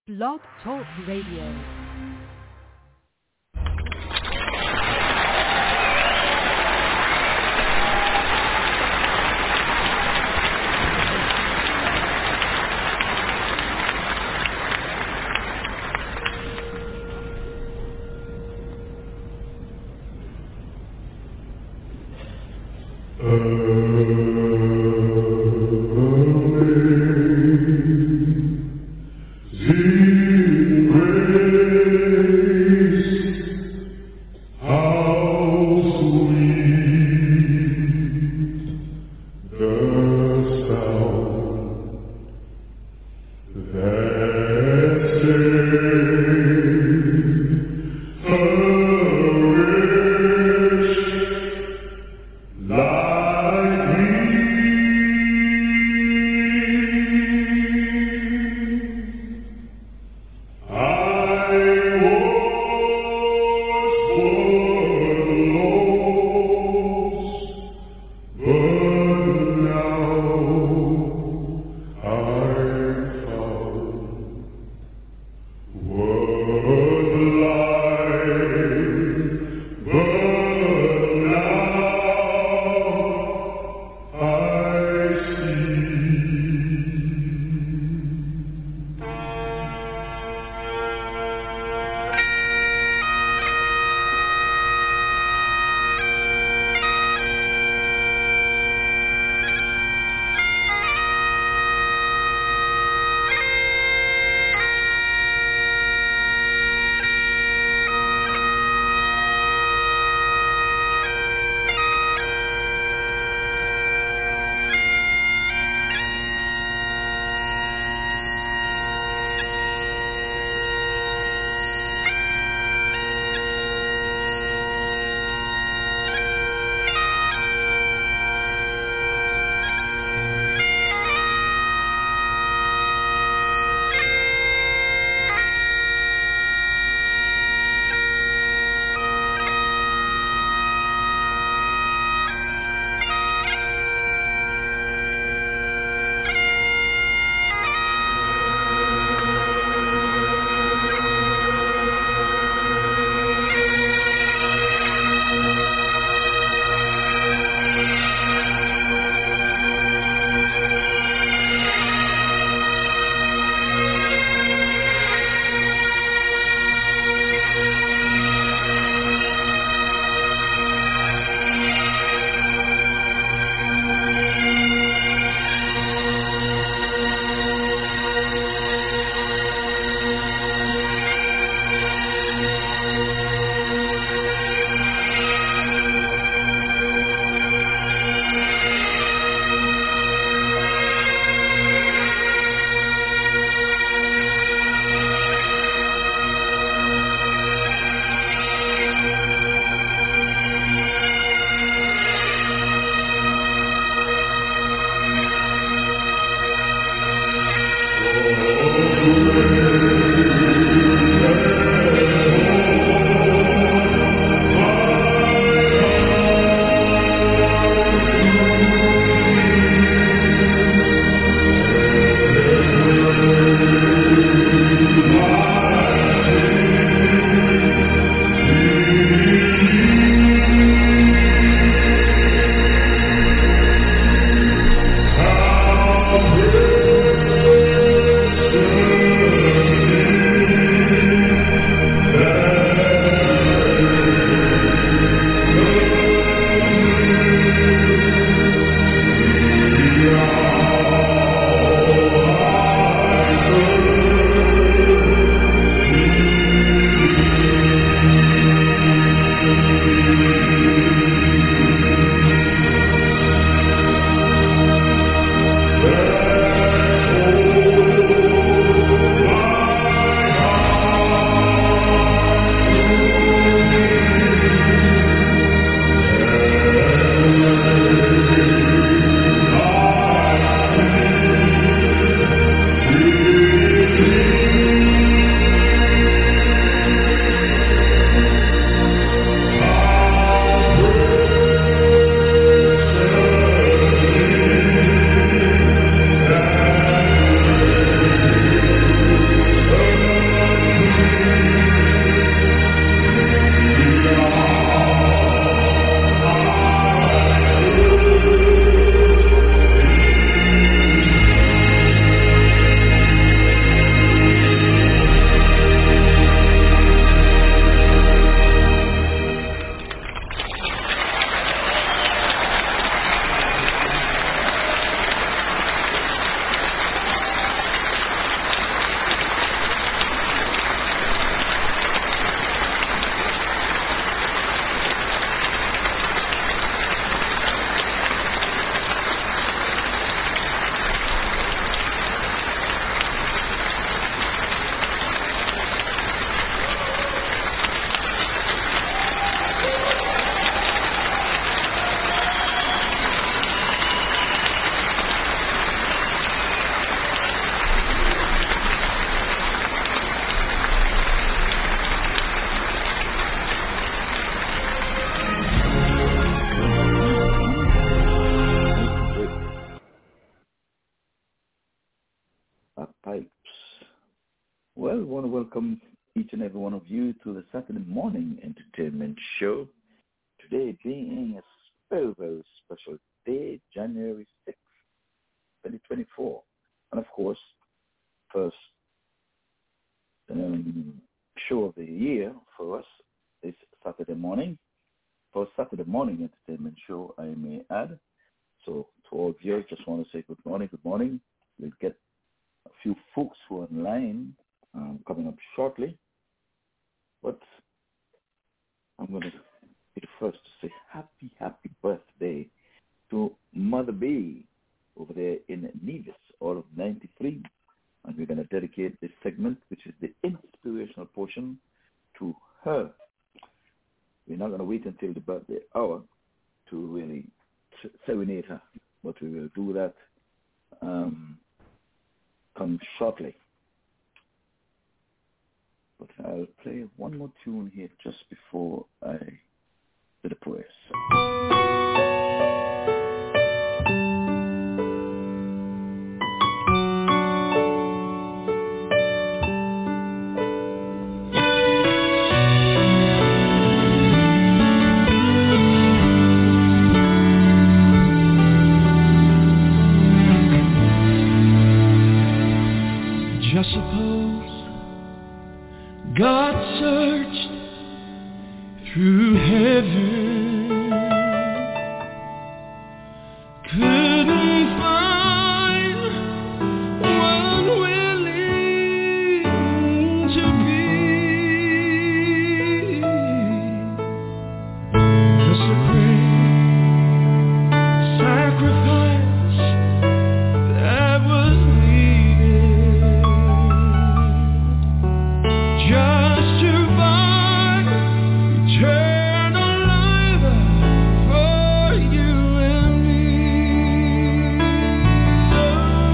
Blog Talk Radio. Well, I want to welcome each and every one of you to the Saturday morning entertainment show. Today being a very, very special day, January 6th, 2024. And of course, first show of the year for us is Saturday morning. For Saturday morning entertainment show, I may add. So to all viewers, just want to say good morning, good morning. We'll get a few folks who are online coming up shortly. But I'm going to be the first to say happy birthday to Mother B over there in Nevis, all of 93. And we're going to dedicate this segment, which is the inspirational portion, to her. We're not going to wait until the birthday hour to really serenade her, but we will do that come shortly. But I'll play one more tune here just before I do the prayers. Just suppose God searched through heaven, couldn't find one willing to be the supreme sacrifice that was needed just to buy eternal life for you and me. So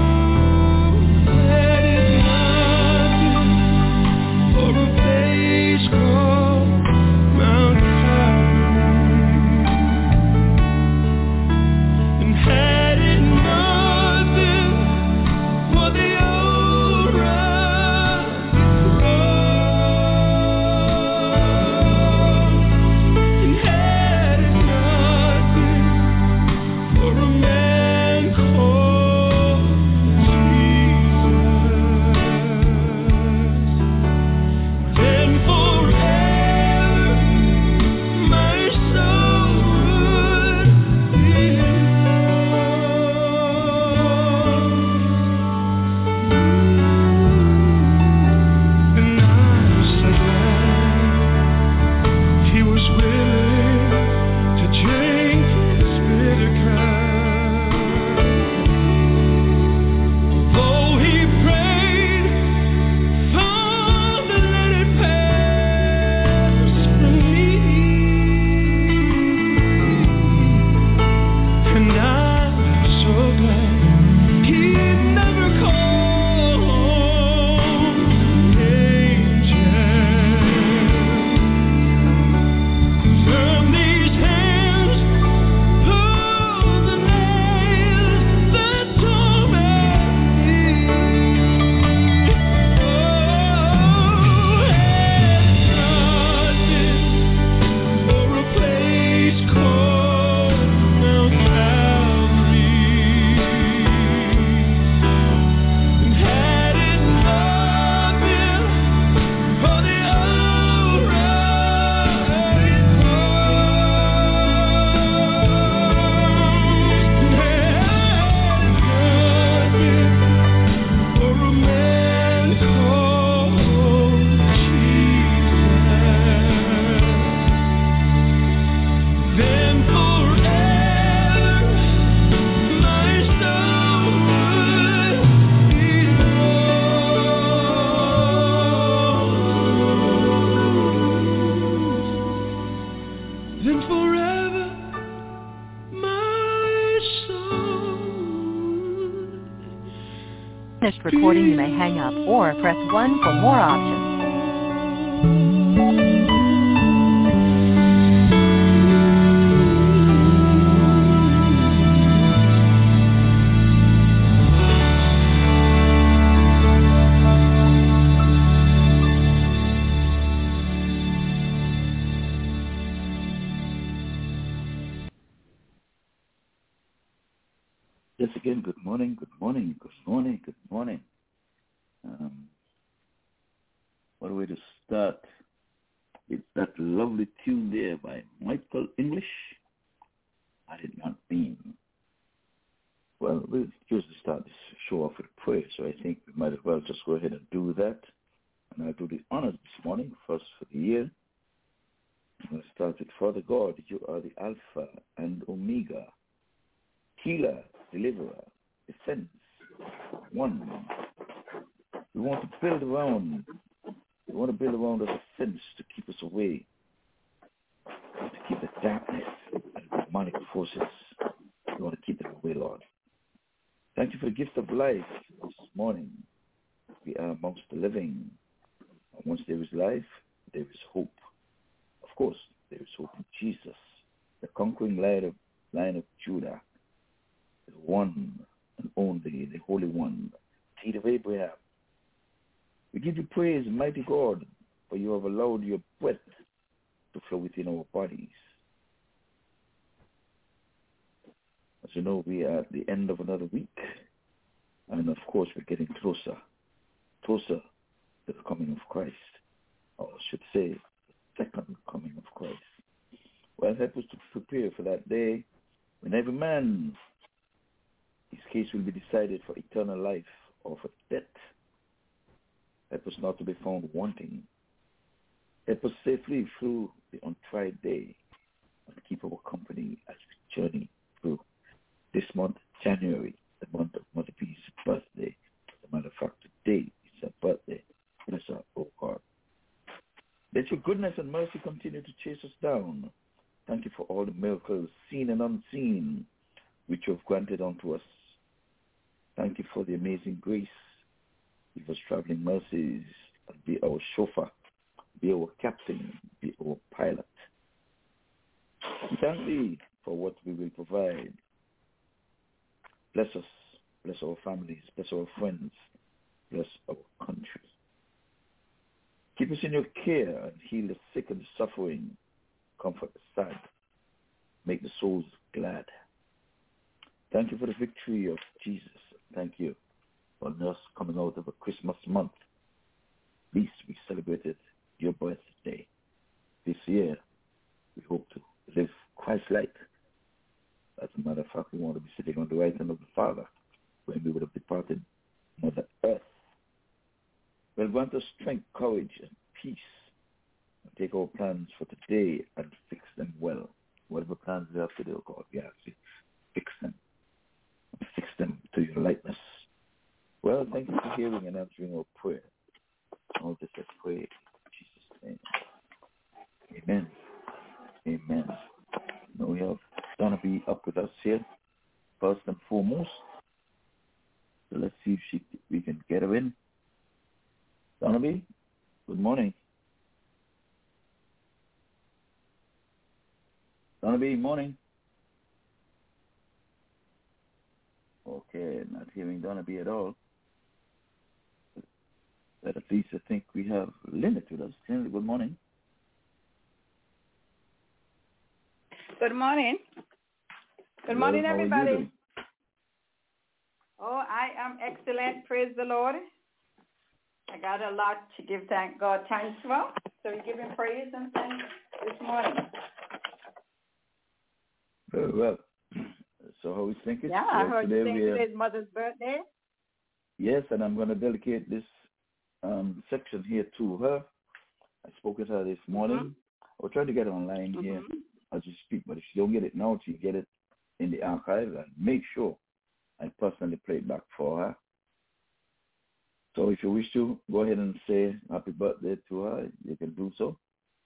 that is nothing for a place called Mount Calvary, and had it nothing for the old rugged cross, and had it nothing for a man called Jesus, then forever my soul would be lost. And I'm so glad he was willing to drink this bitter cup. Although he prayed, Father, let it pass from me. And I'm so glad he never called angels from these hands, pull the nails that torment me. Oh, had nothing for a place called Mount Calvary, and had it nothing for the old rugged cross, and had nothing for a man called Jesus, then forever my soul would be lost. Then forever my soul. Finished recording, you may hang up or press 1 for more options. morning, good morning, good morning, good morning. What a way to start. It's that lovely tune there by Michael English. I did not mean. Well, we'll usually start this show off with prayer, so I think we might as well just go ahead and do that. And I'll do the honors this morning, first for the year. I'm going to start with Father God. You are the Alpha and Omega, healer, deliverer, defense, one. We want to build around us a fence to keep us away, to keep the darkness and demonic forces. We want to keep them away, Lord. Thank you for the gift of life this morning. We are amongst the living. And once there is life, there is hope. Of course, there is hope in Jesus, the conquering Lion of Judah, the one and only, the Holy One, seed of Abraham. We give you praise, mighty God, for you have allowed your breath to flow within our bodies. As you know, we are at the end of another week, and of course we're getting closer to the coming of Christ, or I should say, the second coming of Christ. Well, help us to prepare for that day when every man, his case will be decided for eternal life or for death. Help us not to be found wanting. Help us safely through the untried day and keep our company as we journey through this month, January, the month of Mother B's birthday. As a matter of fact, today is her birthday. Bless her, oh God. Let your goodness and mercy continue to chase us down. Thank you for all the miracles, seen and unseen, which you have granted unto us. Thank you for the amazing grace. Give us traveling mercies and be our chauffeur, be our captain, be our pilot. We thank thee for what we will provide. Bless us, bless our families, bless our friends, bless our country. Keep us in your care and heal the sick and the suffering, comfort the sad, make the souls glad. Thank you for the victory of Jesus. Thank you for us coming out of a Christmas month. At least we celebrated your birthday. This year, we hope to live Christ-like. As a matter of fact, we want to be sitting on the right hand of the Father when we would have departed Mother Earth. Well, grant us strength, courage, and peace. And take our plans for today and fix them well. Whatever plans we have today, oh God, we actually fix them. And fix them to your likeness. Well, thank you for hearing and answering our prayer. All this I pray in Jesus' name. Amen. Amen. Now we have Donna B up with us here, first and foremost. So let's see if we can get her in. Donna B, good morning. Donna B, morning. Okay, not hearing Donna B at all. But at least I think we have Linda with us. Linda, good morning. Good morning. Good morning, everybody. Oh, I am excellent. Praise the Lord. I got a lot to give God thanks for. So we give him praise and thanks this morning. Very well. So how we think it's? Yeah, I heard you saying today's Mother's birthday. Yes, and I'm going to dedicate this section here to her. I spoke with her this morning. Mm-hmm. I'll try to get it online here as you speak, but if she don't get it now, she'll get it in the archive and make sure I personally play it back for her. So if you wish to, go ahead and say happy birthday to her. You can do so.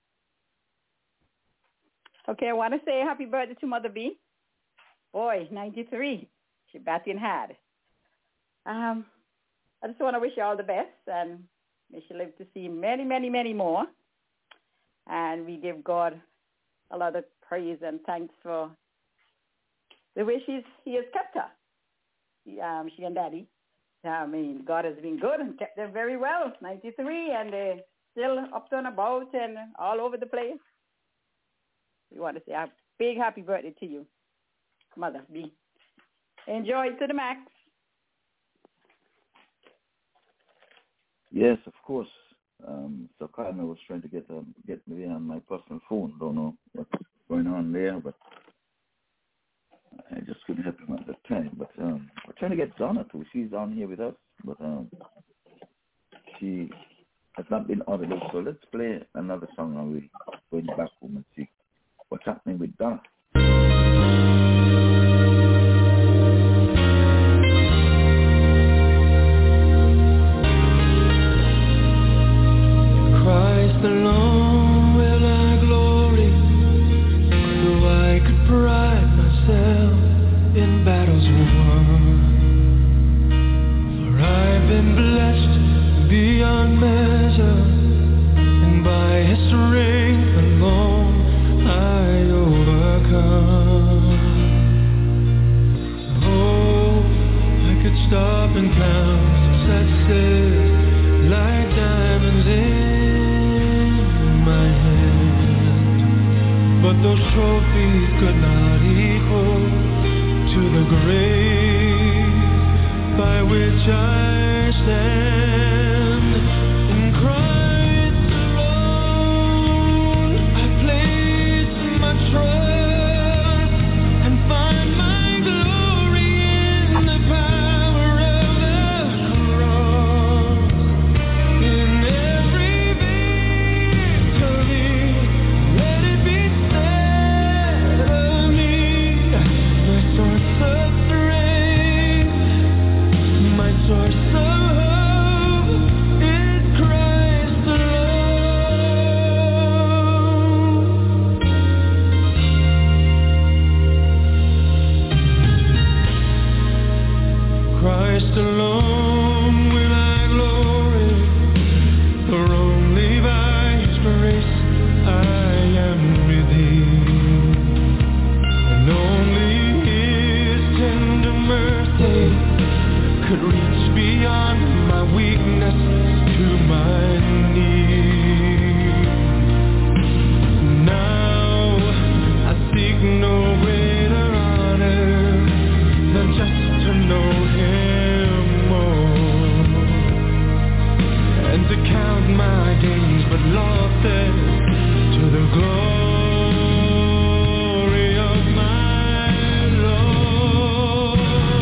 Okay, I want to say happy birthday to Mother B. Boy, 93. She batting hard. I just want to wish you all the best, and may she live to see many, many, many more. And we give God a lot of praise and thanks for the way he has kept her. She and Daddy. I mean, God has been good and kept them very well. 93, and they're still up and about and all over the place. We want to say a big happy birthday to you, Mother B. Enjoy it to the max. Yes, of course. So Carmen was trying to get me on my personal phone. Don't know what's going on there, but I just couldn't help him at that time. But we're trying to get Donna too. She's on here with us, but she has not been audible. So let's play another song and we'll go back home and see what's happening with Donna. Christ alone will I glory, though I could pride myself in battles won. For I've been blessed beyond measure, and by His strength alone I overcome. Oh, I could stop and count successes like diamonds in my hand, but those trophies could not equal to the grave by which I stand. In Christ alone I place my trust and find my glory in the power of the cross. In every victory, let it be said of me, my source of strength, my source of hope is Christ alone. Christ alone will I glory, for only by His grace I am redeemed, and only His tender mercy could reach beyond my weakness to my need. Now I seek no greater honor than just to know Him more, and to count my gains but losses to the glory of my Lord.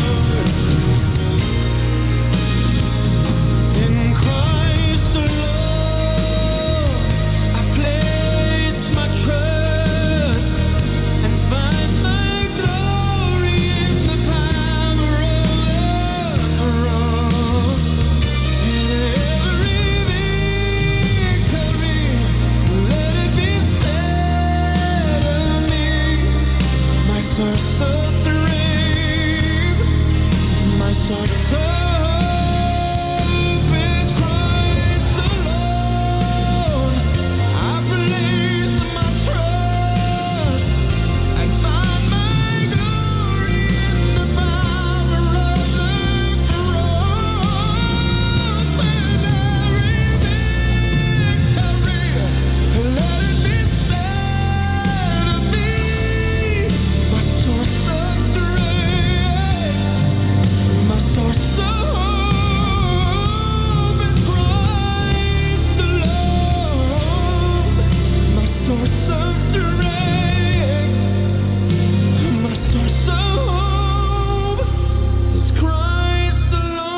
In Christ alone I place my trust and find my glory in the power of the cross. In every victory, let it be said of me, my source of strength, my source of hope is Christ alone. I place my trust and find my glory in the power of the cross. In every victory, let it be said of me, my source of strength, my source of hope is Christ alone. My source of strength, my source of hope is Christ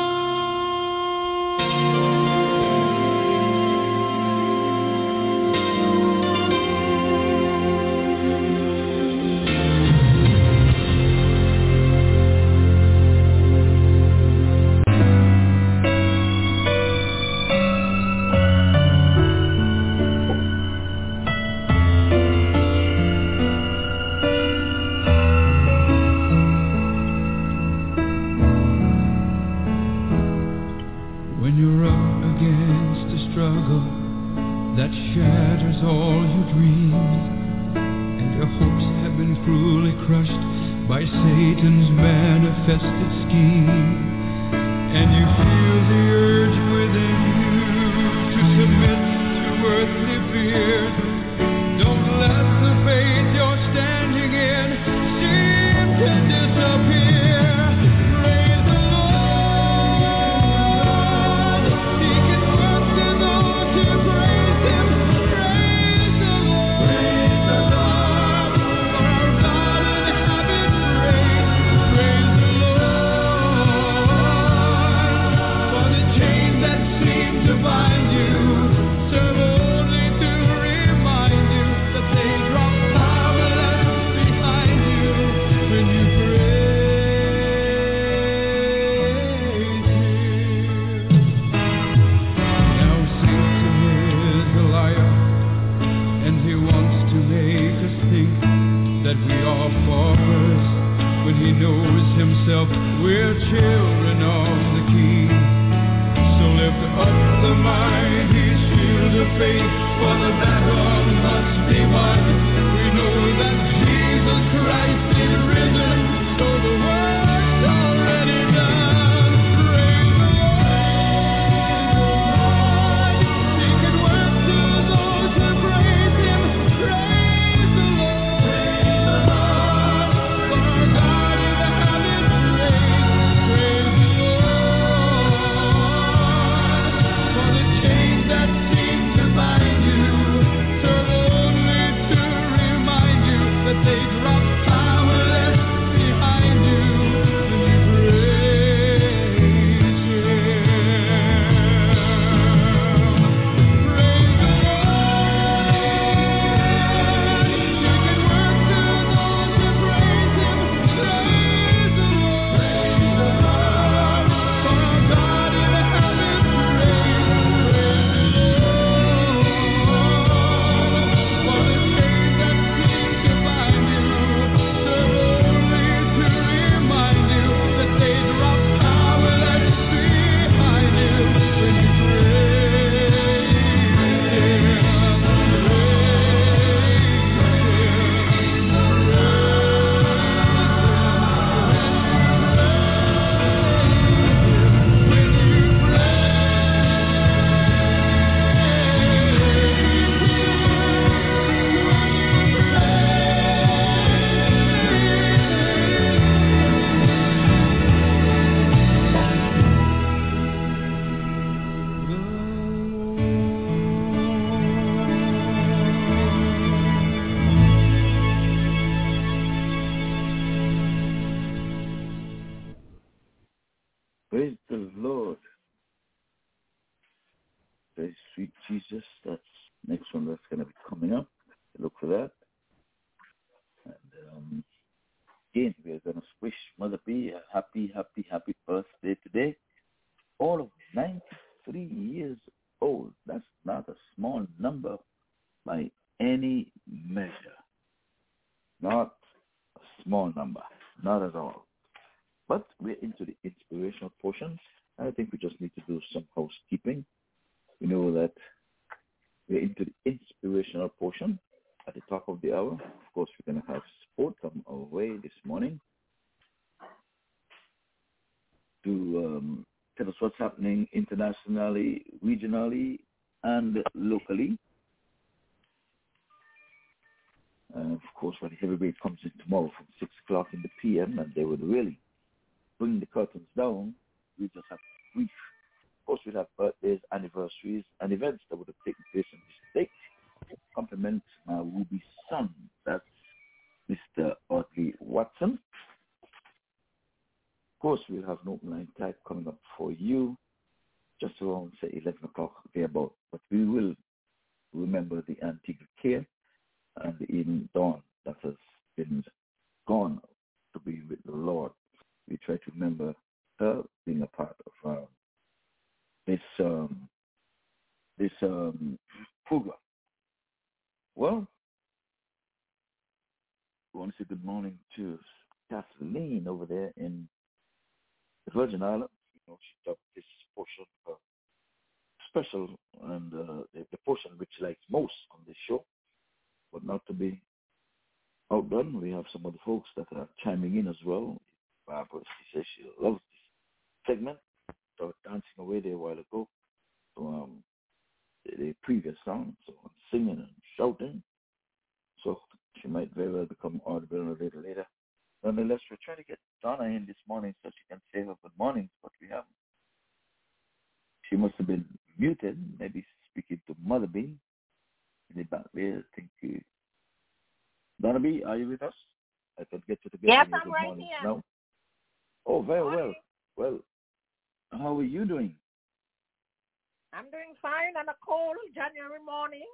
When you're up against a struggle that shatters all your dreams, and your hopes have been cruelly crushed by Satan's manifested scheme, and you feel the urge within you to submit to earthly fears, don't let the faith you're standing in seem to disappear. Praise the Lord, seek His word. for the battle must be won. We know that Jesus Christ is risen, so the work's already done. Praise the Lord. He can work to those who praise Him. Praise the Lord. For our God in the heavens reigns. Praise the Lord. For the chains that seem to bind you serve only to remind you that they drop powerless behind you when you praise Him. Praise the Lord. He can work to those who praise Him. Praise the Lord. For our God in the heavens reigns. Praise the Lord. For the chains that seem to bind you serve only to remind you that they drop powerless behind you when you Praise the Lord. Very sweet Jesus. That's next one that's going to be coming up. Look for that. And again, we are going to wish Mother B a happy birthday today. All of 93 years old. That's not a small number by any measure. Not a small number. Not at all. But we're into the inspirational portion. I think we just need to do some housekeeping. We know that we're into the inspirational portion at the top of the hour. Of course, we're going to have sport come our way this morning to tell us what's happening internationally, regionally, and locally. Of course, when the heavyweight comes in tomorrow from 6 o'clock in the p.m., and they would really bring the curtains down, we just have to brief. Of course, we'll have birthdays, anniversaries, and events that would have taken place on this date. Compliment my Ruby son, that's Mr. Audley Watson. Of course, we'll have an open line type coming up for you, just around, say, 11 o'clock, thereabout. But we will remember the Antigua Care and the Eden Dawn that has been gone to be with the Lord. We try to remember her being a part of this program. Well, we want to say good morning to Kathleen over there in the Virgin Islands. You know, she dubbed this portion special and the portion which she likes most on this show. But not to be outdone, we have some other folks that are chiming in as well. Barbara, she says she loves this segment. Started dancing away there a while ago to the previous song, so singing and shouting. So she might very well become audible a little later. Nonetheless, we're trying to get Donna in this morning so she can say her good morning, but we haven't. She must have been muted, maybe speaking to Mother B in the back there. I think, Donna B, are you with us? I could get you to get yes, in your I'm good right morning here. now. Oh, very well. Well, how are you doing? I'm doing fine on a cold January morning.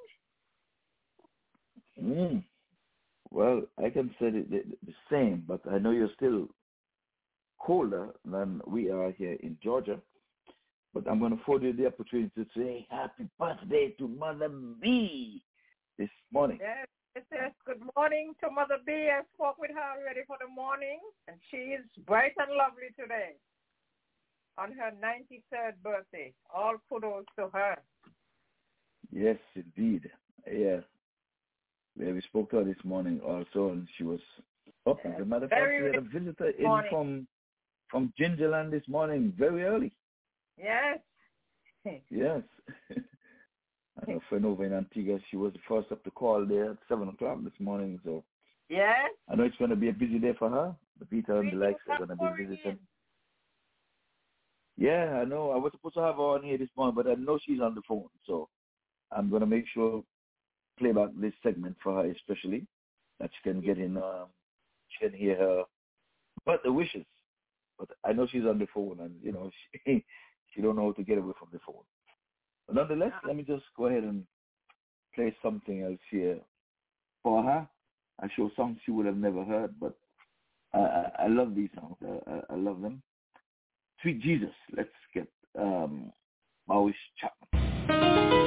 Well, I can say the same, but I know you're still colder than we are here in Georgia. But I'm going to afford you the opportunity to say happy birthday to Mother B this morning. Yes, good morning to Mother B. I spoke with her already for the morning, and she is bright and lovely today on her 93rd birthday. All kudos to her. Yes, indeed. Yeah. We spoke to her this morning also, and she was up. As a matter of fact, we had a visitor in from Gingerland this morning, very early. Yes. Yes. And a friend over in Antigua, she was the first up to call there at 7 o'clock this morning. So Yes. I know it's going to be a busy day for her. The Peter and the likes are going to be visiting. Yeah, I know. I was supposed to have her on here this morning, but I know she's on the phone. So I'm going to make sure play back this segment for her especially, that she can get in, she can hear her, but the wishes. But I know she's on the phone, and, you know, she don't know how to get away from the phone. But nonetheless, let me just go ahead and play something else here for her. I show songs she would have never heard, but I love these songs. I love them. Sweet Jesus. Let's get Maurice Chapman.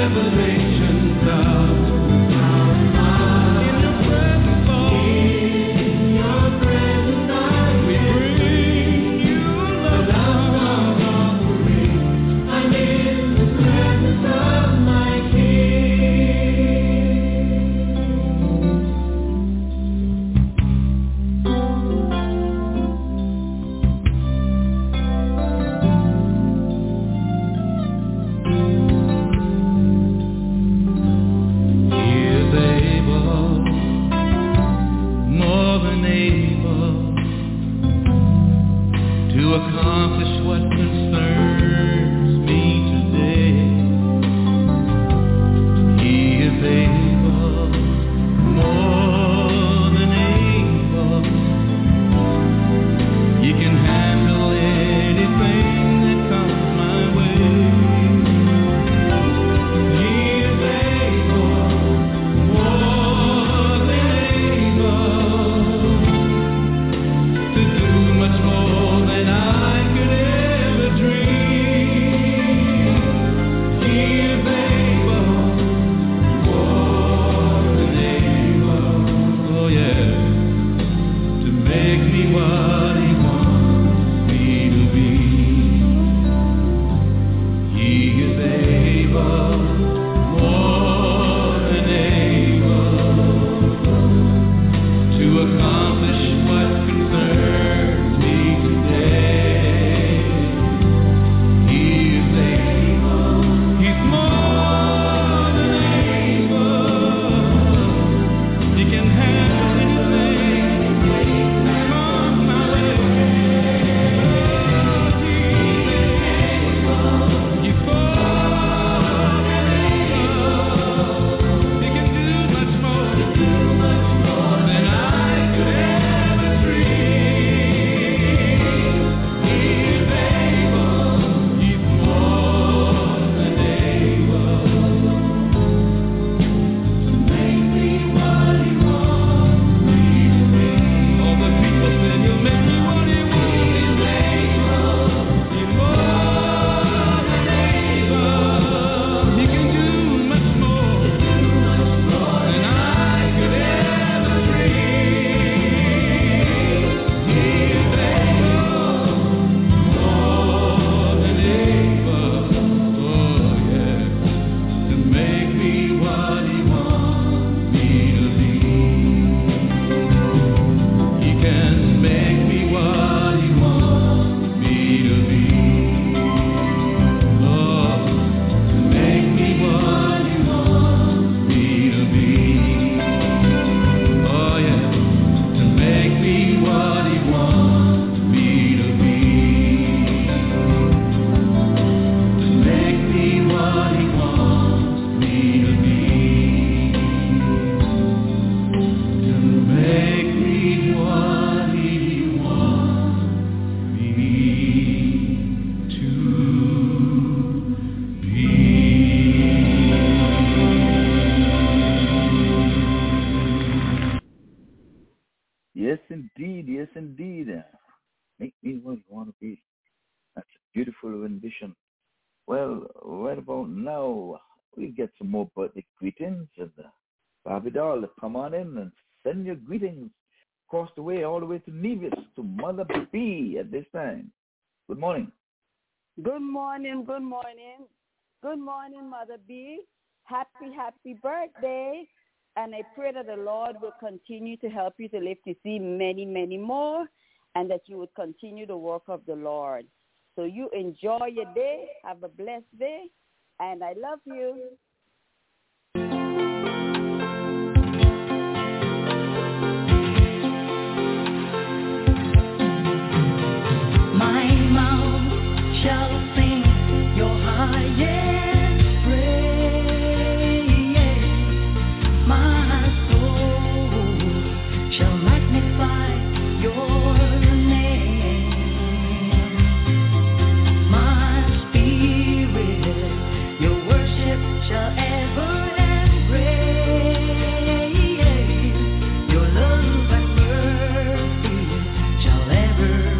Yes, indeed. Make me what you want to be. That's a beautiful rendition. Well, right about now, we get some more birthday greetings. And Bobby Doll, come on in and send your greetings across the way, all the way to Nevis, to Mother B at this time. Good morning. Good morning, good morning. Good morning, Mother B. Happy birthday. And I pray that the Lord will continue to help you to live to see many, many more, and that you would continue the work of the Lord. So you enjoy your day. Have a blessed day. And I love you. My mouth shall sing your highest praise. My soul shall magnify your name. My spirit, your worship shall ever embrace. Your love and mercy shall ever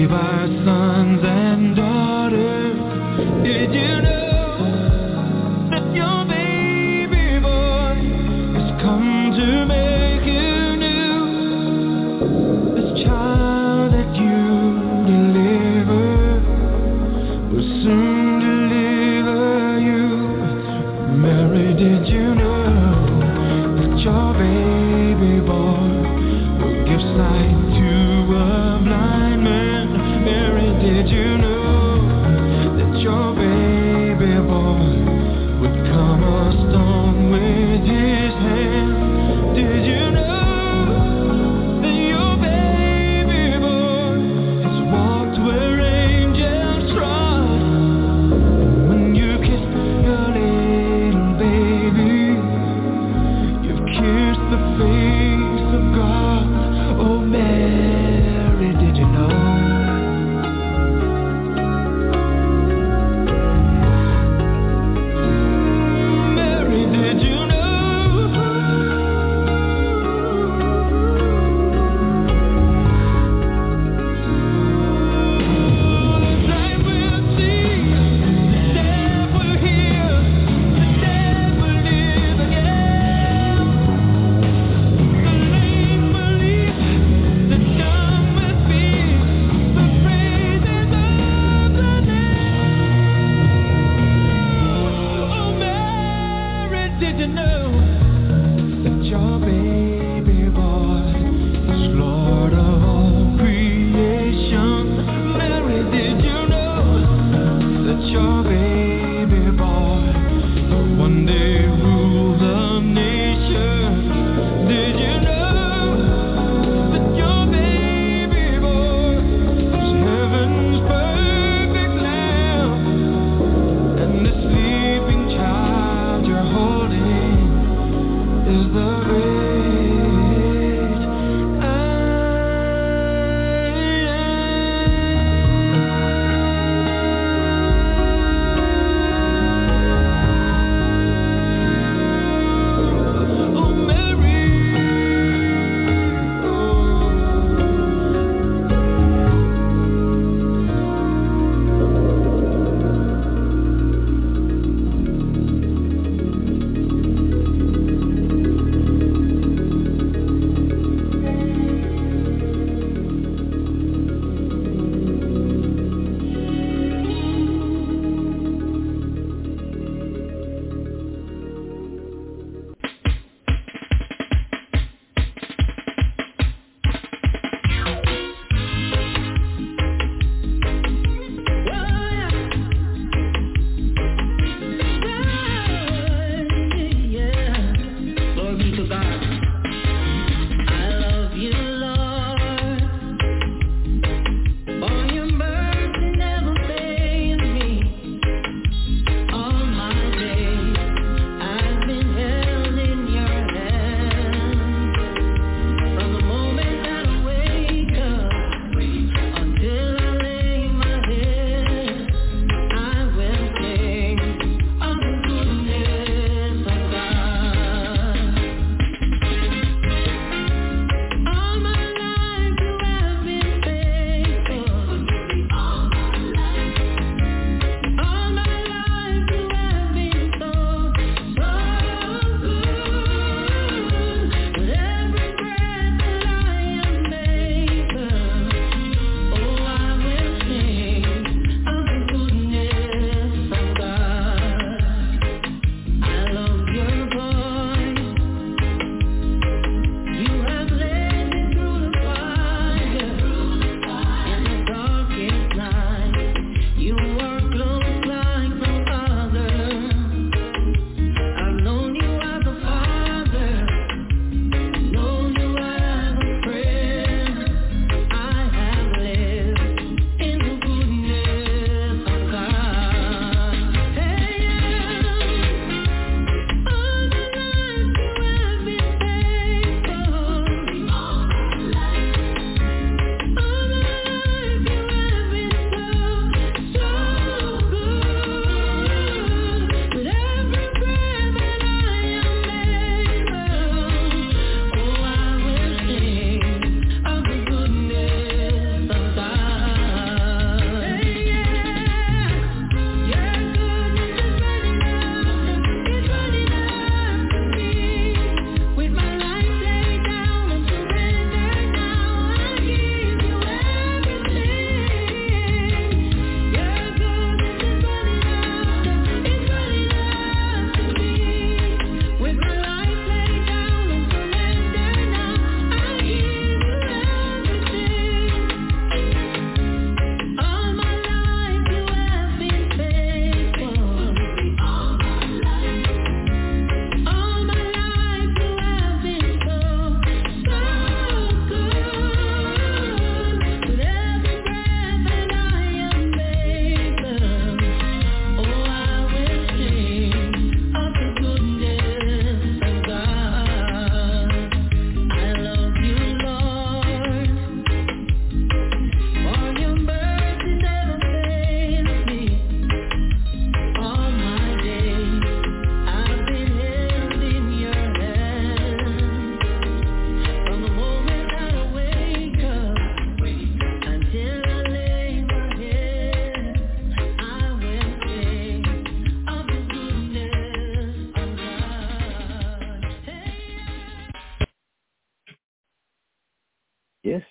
give our sons and daughters. Did you know that your baby boy has come to make you new? This child that you delivered will soon deliver you. Mary, did you know that your baby boy will give sight to a blind man? Mary, did you know that your baby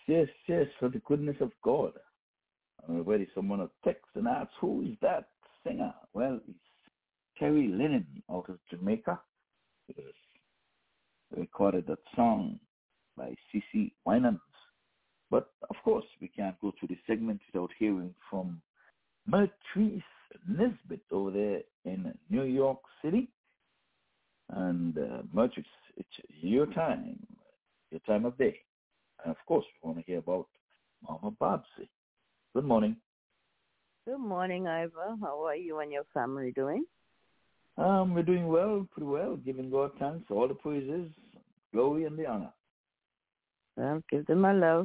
yes, for the goodness of God. Already someone will text and asks, who is that singer? Well, it's Terry Lennon out of Jamaica. Yes. Recorded that song by CeCe Winans. But, of course, we can't go through the segment without hearing from Mertrice Nesbitt over there in New York City. And Mertrice, it's your time of day. And, of course, we want to hear about Mama Babsy. Good morning. Good morning, Ivor. How are you and your family doing? We're doing well, pretty well, giving God thanks, all the praises, glory, and the honor. Well, give them my love.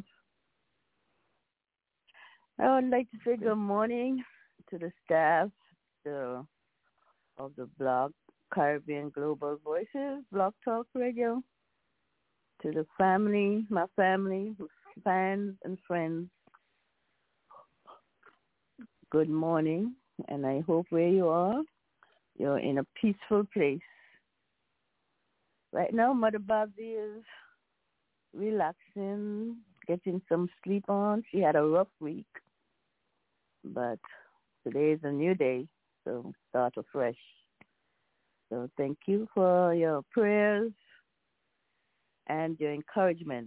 I would like to say good morning to the staff of the blog Caribbean Global Voices, Blog Talk Radio, to the family, my family, fans and friends. Good morning, and I hope where you are, you're in a peaceful place. Right now, Mother Babsy is relaxing, getting some sleep on. She had a rough week, but today is a new day, so start afresh. So thank you for your prayers and your encouragement.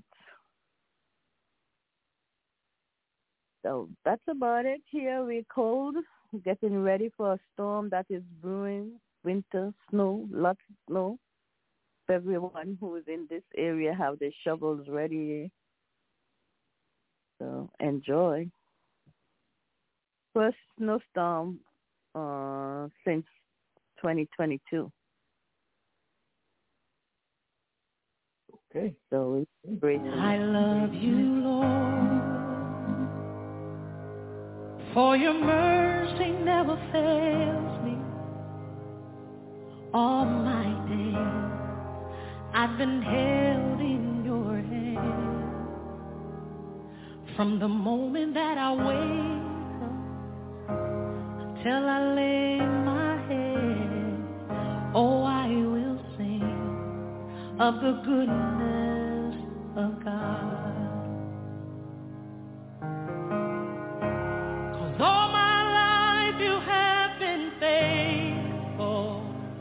So that's about it. Here we're cold, getting ready for a storm that is brewing, winter, snow, lots of snow. Everyone who is in this area have their shovels ready. So enjoy. First snowstorm since 2022. Okay. So it's great. I love you, Lord, for your mercy never fails me. All my days I've been held in your hand. From the moment that I wake up till I lay my head, oh, I will sing of the goodness of God. 'Cause all my life you have been faithful.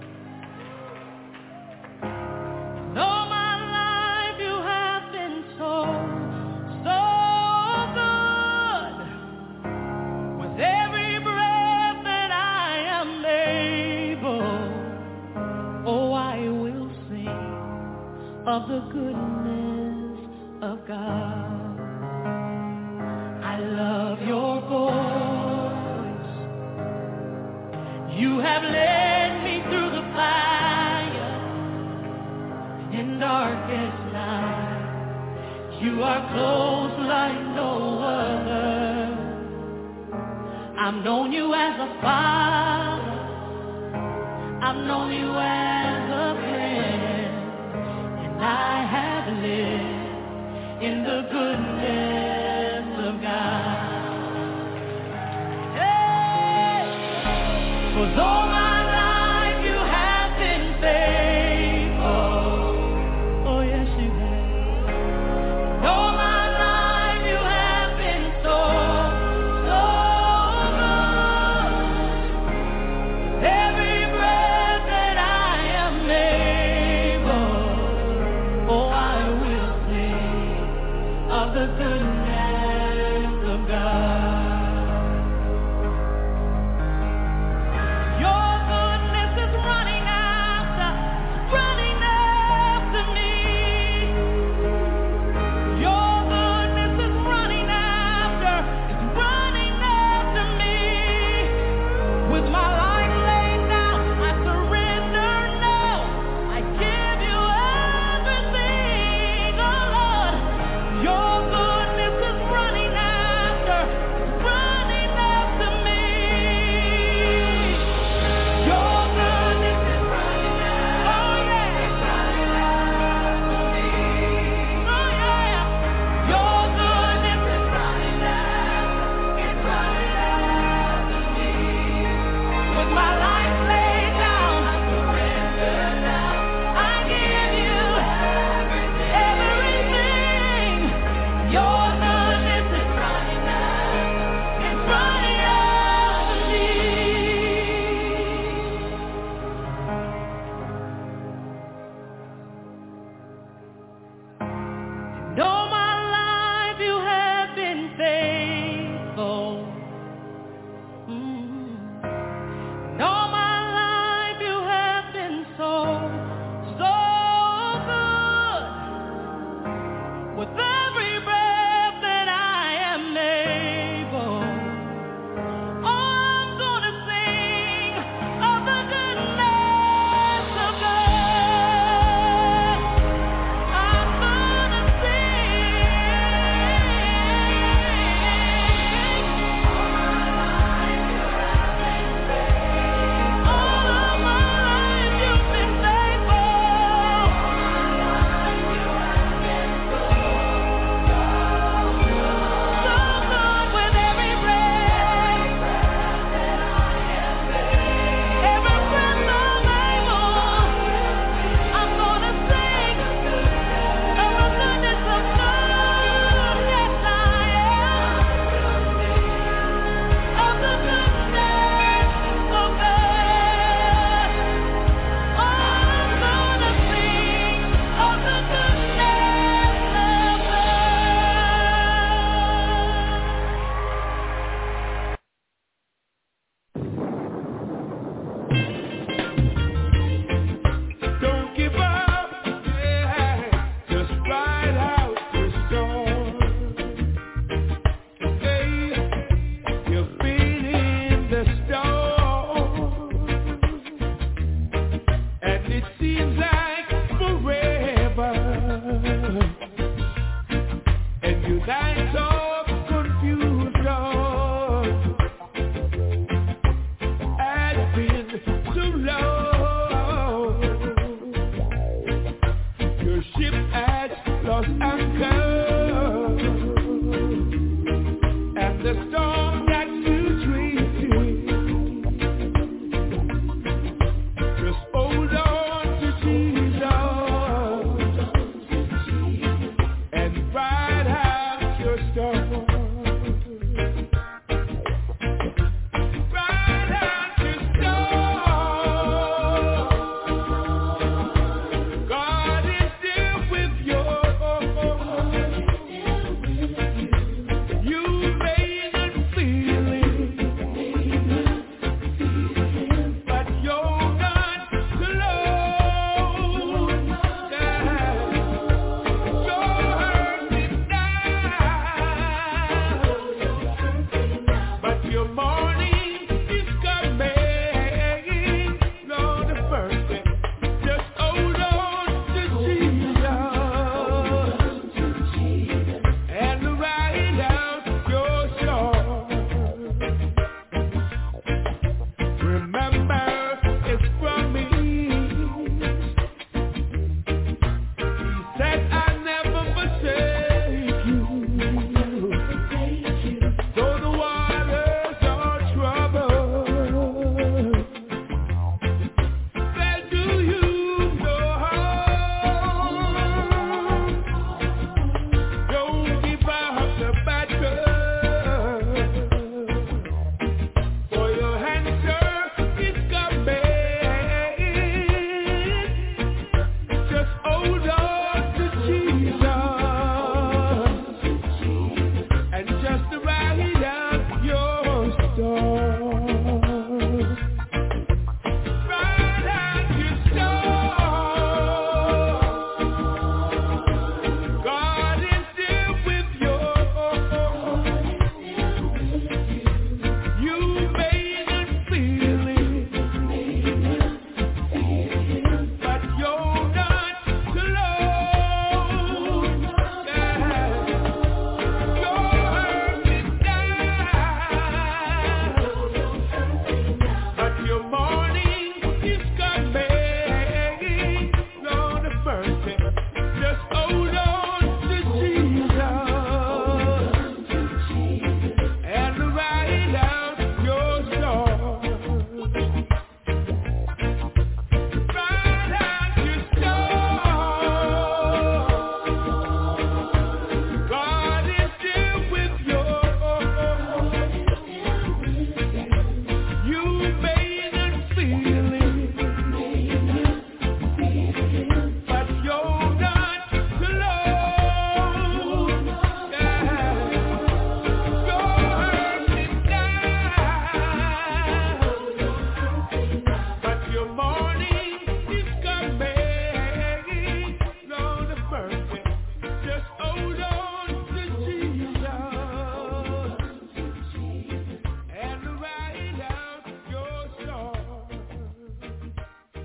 And all my life you have been so, so good. With every breath that I am able, oh, I will sing of the goodness of God. I love your voice. You have led me through the fire in darkest night. You are close like no other. I've known you as a father. I've known you as a friend. And I have lived in the goodness of God. Hey! 'Cause all my life you have been faithful. Oh yes you have. And all my life you have been so, so good. Every breath that I am able, oh I will sing of the goodness of God. Your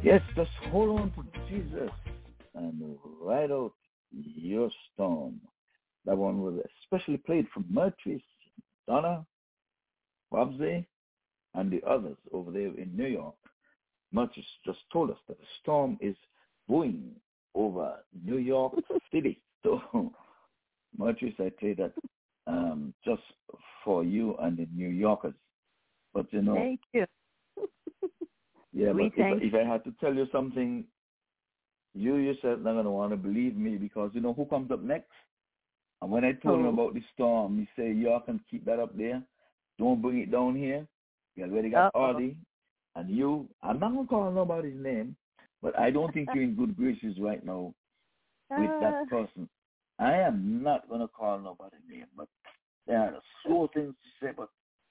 Yes, just hold on to Jesus and ride out your storm. That one was especially played from Murtry's, Donna, Bobsey, and the others over there in New York. Murtry's just told us that the storm is brewing over New York City. So, Murtry's, I play that just for you and the New Yorkers. But, you know. Thank you. Yeah, but if I had to tell you something, you yourself not going to want to believe me because you know who comes up next? And when I told him about the storm, he said, y'all can keep that up there. Don't bring it down here. You already got Artie. And you, I'm not going to call nobody's name, but I don't think you're in good graces right now with that person. I am not going to call nobody's name, but there are so things to say, but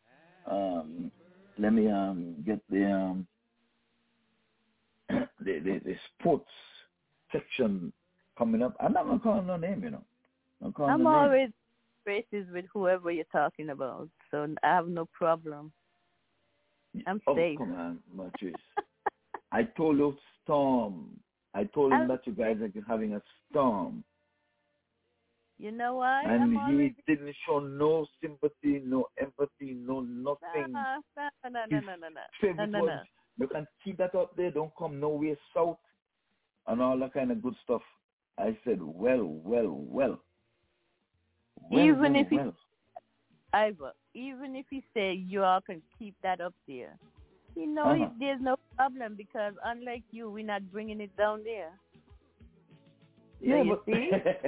let me get the sports section coming up. I'm not going to call no name, you know. I'm always graces with whoever you're talking about, so I have no problem. I'm safe. Come on, Matrice. I told you storm. I told him that you guys are having a storm. You know why? And he didn't show no sympathy, no empathy, no nothing. No. You can keep that up there. Don't come nowhere south and all that kind of good stuff. I said, well. Even if he say you all can keep that up there, you know, there's no problem because unlike you, we're not bringing it down there. Yeah, so but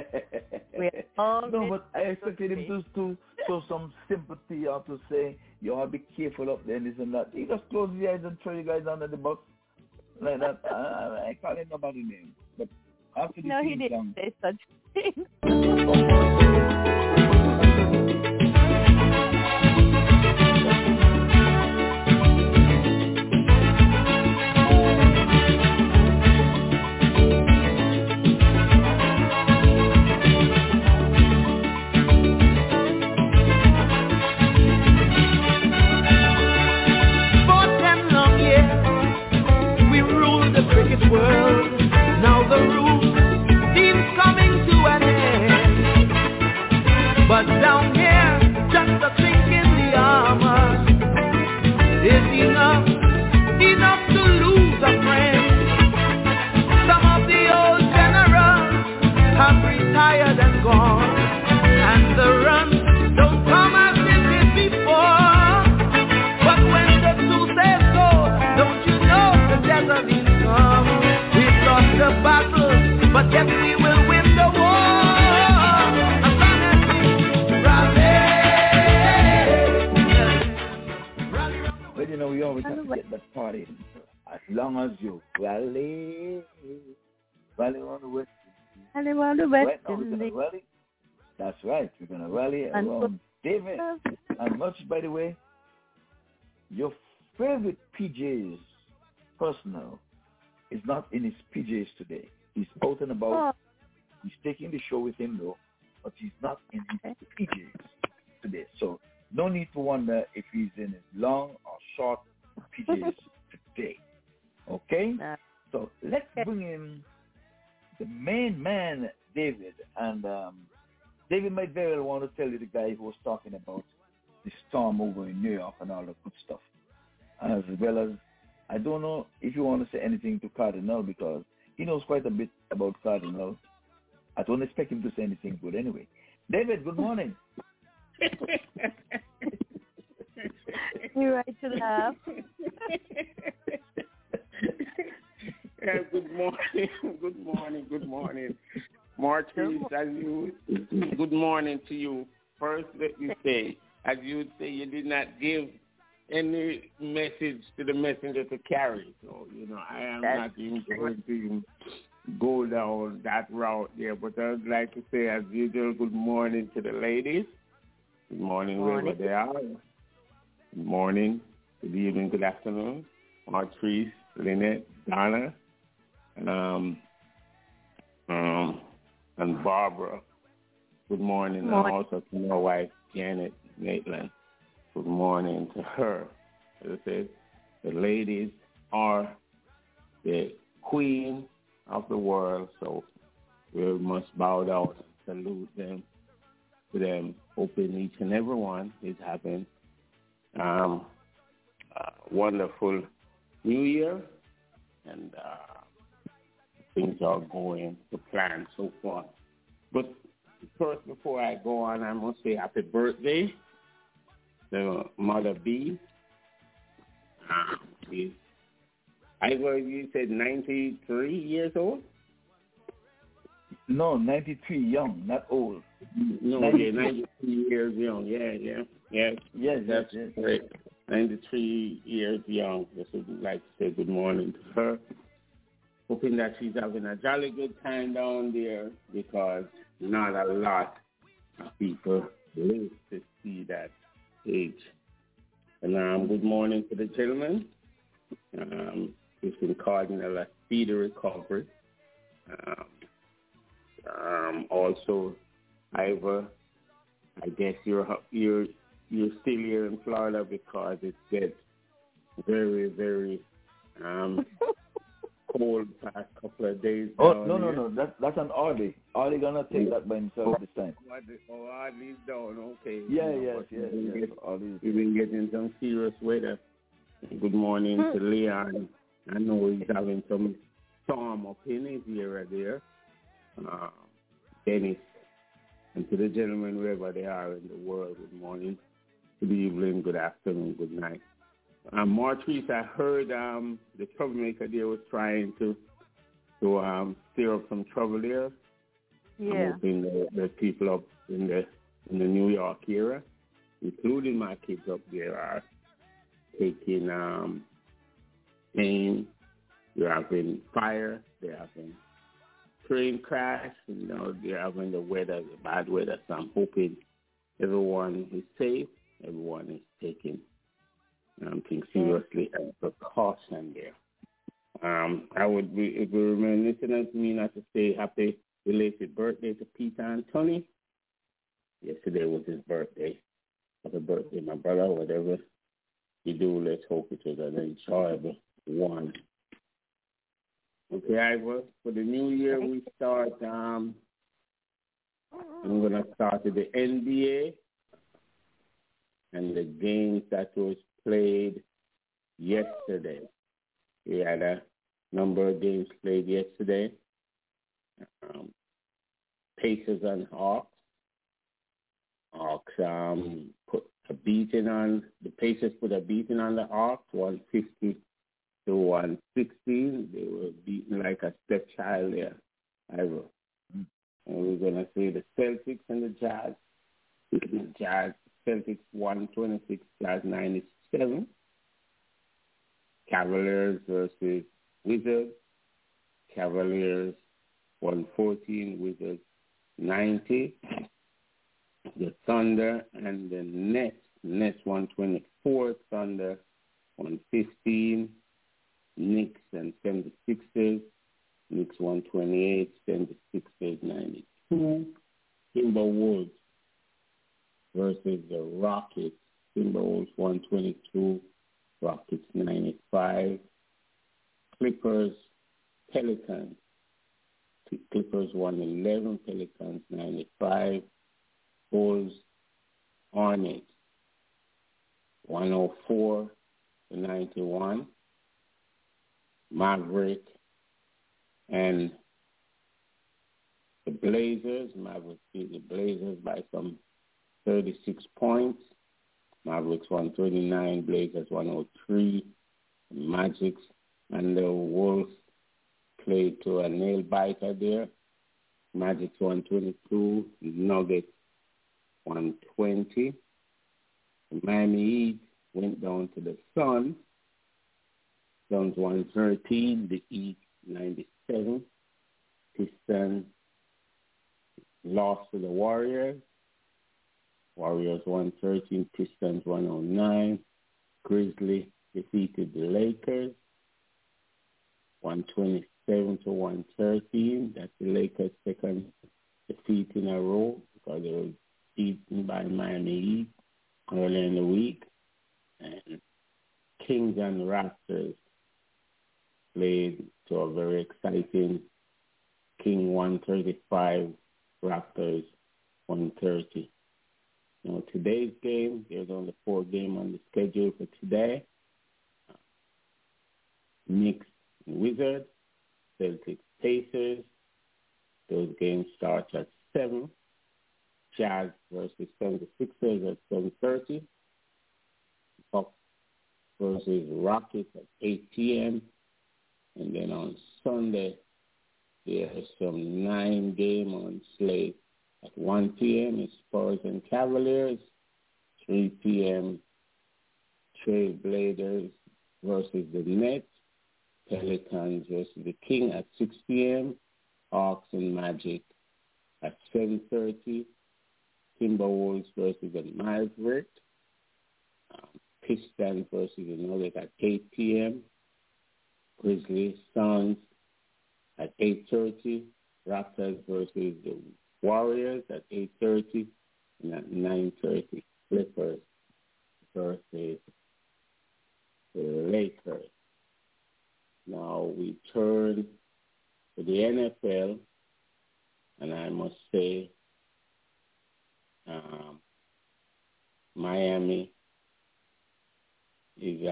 no, but I expected him to show some sympathy or to say, you all be careful up there, this and that. He just close his eyes and throw you guys under the bus like that. I can't let nobody name. But after the he didn't say such things. World. Now the rule seems coming to an end. But down here, just a chink in the armor is enough to lose a friend. Some of the old generals have retired and gone, and the run don't come as it did before. But when the two says go, don't you know the desert is come? The battle, but yet we will win the war. As long as we rally. But you know, we always have to get that party. As long as you rally on the West. Rally on the West. Right now we're going to rally. That's right. We're going to rally around David. And much, by the way, your favorite PJ's personal is not in his PJs today. He's out and about. He's taking the show with him though, but he's not in his PJs today. So no need to wonder if he's in his long or short PJs today. Okay? So let's bring in the main man, David. And David might very well want to tell you the guy who was talking about the storm over in New York and all the good stuff. As well as I don't know if you want to say anything to Cardinal because he knows quite a bit about Cardinal. I don't expect him to say anything good anyway. David, good morning. You're right to laugh. Good morning. Martins, good morning to you. First, let me say, as you would say, you did not give any message to the messenger to carry. So, you know, I am not even going to go down that route there. But I would like to say, as usual, good morning to the ladies. Good morning, wherever they are. Good morning, good evening, good afternoon. Martrice, Lynette, Donna, and Barbara. Good morning. And also to my wife, Janet Maitland. Good morning to her. As I said, the ladies are the queen of the world, so we must bow down and salute them. To them, hoping each and every one is having a wonderful New Year, and things are going to plan so far. But first, before I go on, I must say happy birthday to Mother B. You said 93 years old? No, 93 young, not old. No, 93 years young. Yes, that's great. 93 years young. Just would like to say good morning to her. Hoping that she's having a jolly good time down there, because not a lot of people live to see that age. And good morning to the gentleman. It's been Cardinal a speedy recovery. Also, Ivor, I guess you're still here in Florida because it gets very, very cold past couple of days. Oh, no. That's an Audie. Audie gonna take that by himself this time. Audie's down, okay. Yes. We've been getting some serious weather. Good morning to Leon. I know he's having some storm up in his area there. Dennis, and to the gentlemen wherever they are in the world, good morning, good evening, good afternoon, good night. Martrice, I heard the troublemaker there was trying to stir up some trouble there. Yeah. I'm hoping the people up in the New York area, including my kids up there, are taking pain. They're having fire. They're having train crash. They're having the bad weather. So I'm hoping everyone is safe. Everyone is taking things seriously and precaution there. I would be, it would remain listening to me not to say happy belated birthday to Peter Anthony. Yesterday was his birthday. Happy birthday, my brother. Whatever you do, let's hope it was an enjoyable one. Okay, Ivor, for the new year we start, I'm going to start with the NBA and the games that was played yesterday. We had a number of games played yesterday. Pacers and Hawks. Hawks put a beating on, the Pacers put a beating on the Hawks, 150 to 116. They were beaten like a stepchild there, Ivor. And we're going to see the Celtics and the Jazz. Celtics 126, Jazz 97. Cavaliers versus Wizards. Cavaliers 114, Wizards 90. The Thunder and the Nets. Nets 124, Thunder 115. Knicks and 76ers. Knicks 128, 76ers 92. Timberwolves versus the Rockets. Timberwolves 122, Rockets 95. Clippers, Pelicans. Clippers 111, Pelicans 95. Bulls, Hornets 104 to 91. Maverick and the Blazers. Maverick beat the Blazers by some 36 points. Mavericks 129, Blazers 103. Magic and the Wolves played to a nail biter there. Magic 122, Nuggets 120. Miami Heat went down to the Suns. Suns 113, the Heat 97. Pistons lost to the Warriors. Warriors 113, Pistons 109. Grizzlies defeated the Lakers 127 to 113. That's the Lakers' second defeat in a row because they were beaten by Miami Heat earlier in the week. And Kings and Raptors played to a very exciting King 135, Raptors 130. Now, today's game, there's only 4 games on the schedule for today. Knicks and Wizards, Celtics, Pacers. Those games start at 7. Jazz versus 76ers at 7:30. Bucks versus Rockets at 8 p.m. And then on Sunday, there's some 9 game on slate at 1 p.m. It's Spurs and Cavaliers. 3 p.m. Trailblazers versus the Nets. Pelicans versus the King at 6 p.m. Hawks and Magic at 7:30. Timberwolves versus the Mavericks. Pistons versus the Nuggets at 8 p.m. Grizzlies, Suns at 8:30. Raptors versus the Warriors at 8:30. And at 9:30, Clippers versus the Lakers. Now we turn to the NFL, and I must say Miami is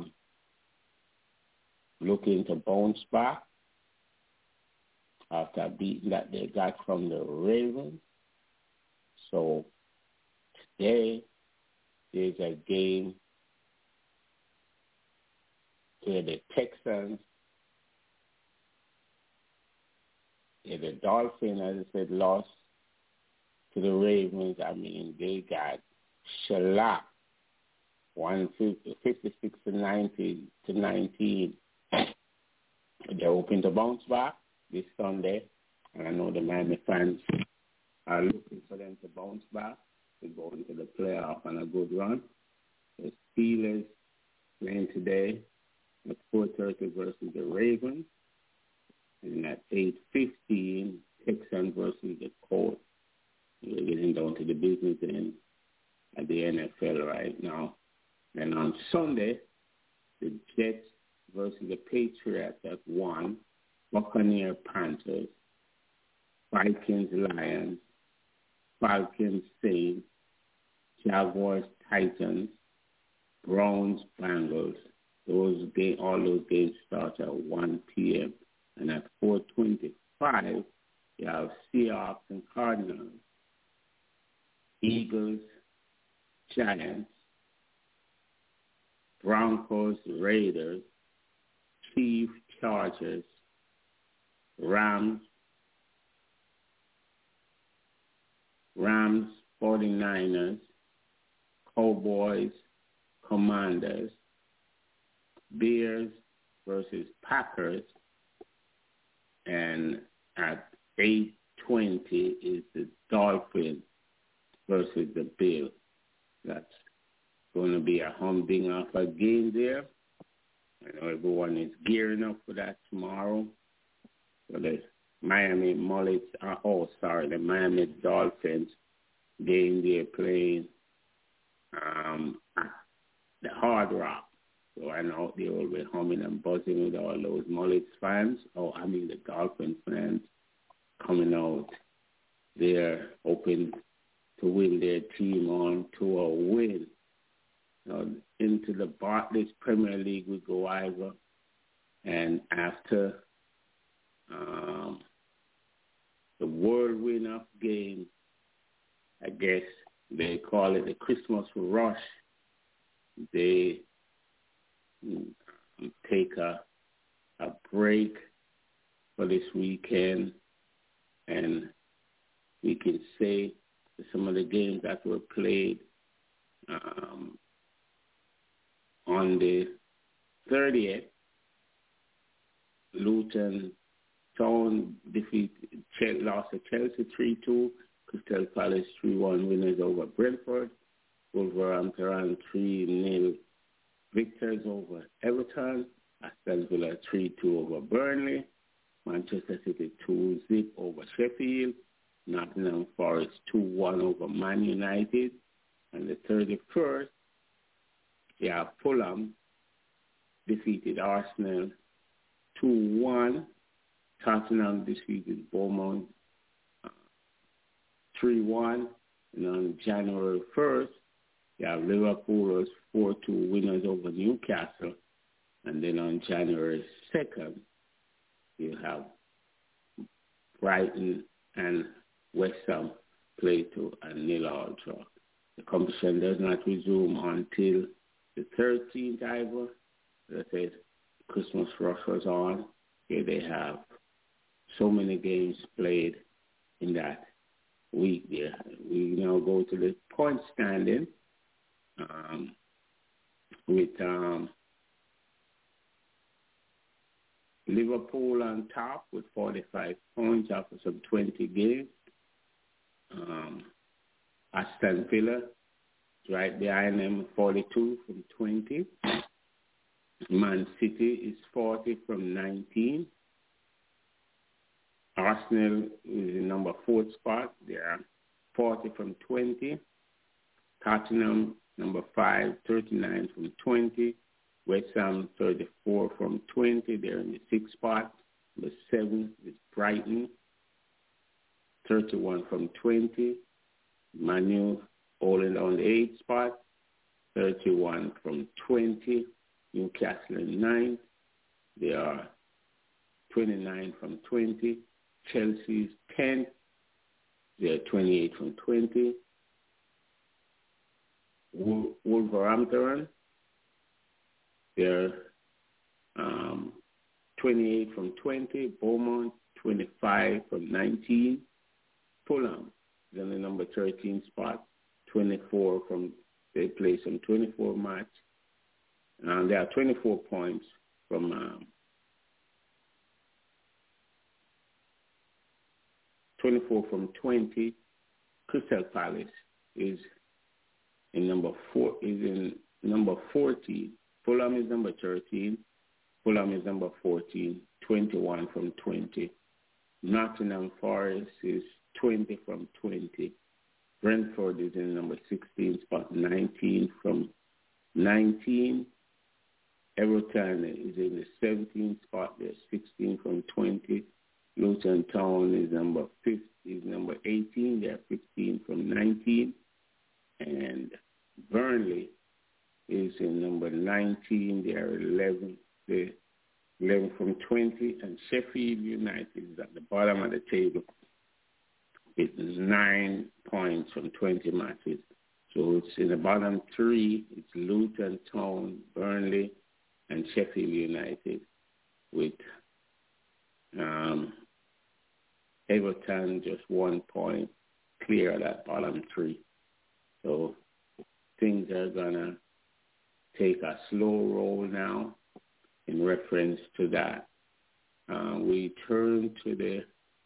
looking to bounce back after a beating that they got from the Ravens. So today there's a game where the Texans, the Dolphins, as I said, lost to the Ravens. I mean, they got shellacked, 56 to 19. They're hoping to bounce back this Sunday, and I know the Miami fans are looking for them to bounce back to go into the playoff on a good run. The Steelers playing today at 4:30 versus the Ravens, and at 8:15, Texans versus the Colts. We're getting down to the business end at the NFL right now. And on Sunday, the Jets versus the Patriots at 1, Buccaneers, Panthers, Vikings, Lions, Falcons, Saints, Jaguars, Titans, Browns, Bengals. All those games start at 1 p.m. And at 4:25, you have Seahawks and Cardinals, Eagles, Giants, Broncos, Raiders, Chiefs, Chargers, Rams, 49ers, Cowboys, Commanders, Bears versus Packers, and at 8:20 is the Dolphins versus the Bills. That's going to be a humdinger of a game there. I know everyone is gearing up for that tomorrow. So the Miami Dolphins game they're playing at the Hard Rock. So I know they will be humming and buzzing with all those Mullets fans, the Dolphins fans coming out there hoping to win their team on to a win. Into the Barclays Premier League we go either. And after the whirlwind of games, I guess they call it the Christmas rush, they take a break for this weekend, and we can say some of the games that were played on the 30th, Luton Town lost to Chelsea 3-2, Crystal Palace 3-1 winners over Brentford, Wolverhampton 3-0 victors over Everton, Aston Villa 3-2 over Burnley, Manchester City 2-0 over Sheffield, Nottingham Forest 2-1 over Man United, and the 31st, Fulham defeated Arsenal 2-1. Tottenham defeated Bournemouth 3-1. And on January 1st, you have Liverpool as 4-2 winners over Newcastle. And then on January 2nd, you have Brighton and West Ham play to a 0-0 draw. The competition does not resume until the 13th, Ivor. As I said, Christmas rush was on. Here they have so many games played in that week there. We now go to the point standing with Liverpool on top with 45 points after some 20 games. Aston Villa right behind them, 42 from 20. Man City is 40 from 19. Arsenal is in number 4th spot. They are 40 from 20. Tottenham, number 5, 39 from 20. West Ham, 34 from 20. They're in the 6th spot. Number 7 is Brighton, 31 from 20. Manu holding on the 8th spot, 31 from 20. Newcastle in 9th. They are 29 from 20. Chelsea's 10th. They are 28 from 20. Wolverhampton, they're 28 from 20. Beaumont, 25 from 19. Fulham is in the number 13 spot, 24 from, they play some 24 match. They are 24 points from 24 from 20. Crystal Palace is in number 14. Fulham is number 13. Fulham is number 14, 21 from 20. Nottingham Forest is 20 from 20. Brentford is in number 16 spot, 19 from 19. Everton is in the 17th spot. They're 16 from 20. Luton Town is number 18. They're 15 from 19. And Burnley is in number 19. They're 11. They're 11 from 20. And Sheffield United is at the bottom of the table with 9 points from 20 matches. So it's in the bottom 3. It's Luton Town, Burnley, and Sheffield United, with Everton just 1 point clear of that bottom 3. So things are going to take a slow roll now in reference to that. We turn to the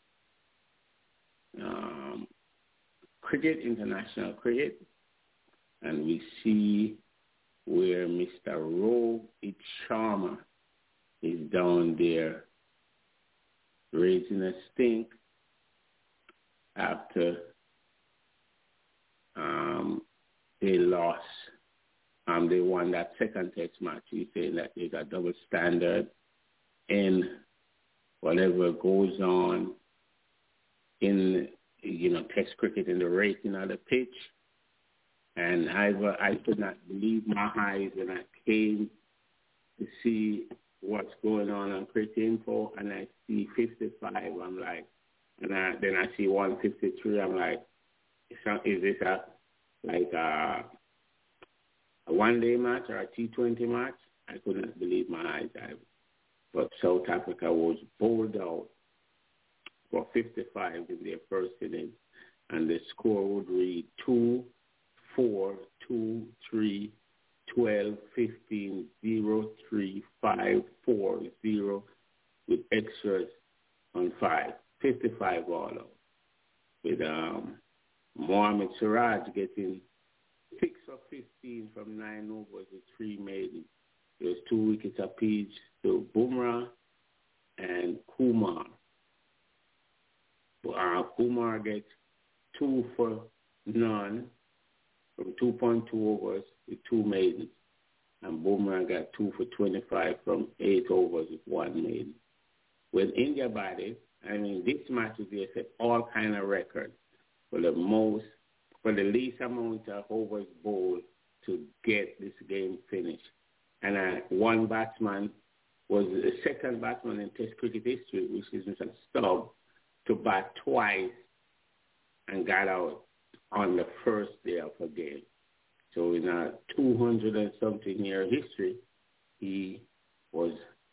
cricket, international cricket, and we see where Mr. Rohit Sharma is down there raising a stink after they lost. They won that second test match. He's saying that they got double standard in whatever goes on in, test cricket in the rating of the pitch. And I could not believe my eyes when I came to see what's going on Cricket Info, and I see 55. I'm like, and then I see 153. I'm like, is this a one-day match or a T20 match? I could not believe my eyes. But South Africa was bowled out for 55 in their first inning, and the score would read 2-4, 2-3, 12, 15, 0, 3, 5, 4, 0, with extras on 5. 55 all out. With Mohamed Siraj getting 6 of 15 from 9 overs with 3 maidens. There was 2 wickets apiece to Bumrah and Kumar. Kumar gets 2 for none from 2.2 overs with 2 maidens. and Bumrah got 2 for 25 from 8 overs with 1 maiden. When India batted, this match is they set all kind of records for the least amount of overs bowled to get this game finished. And one batsman was the second batsman in Test cricket history, which is Mr. Stubbs, to bat twice and got out on the first day of a game. So in a 200 and something year history, he was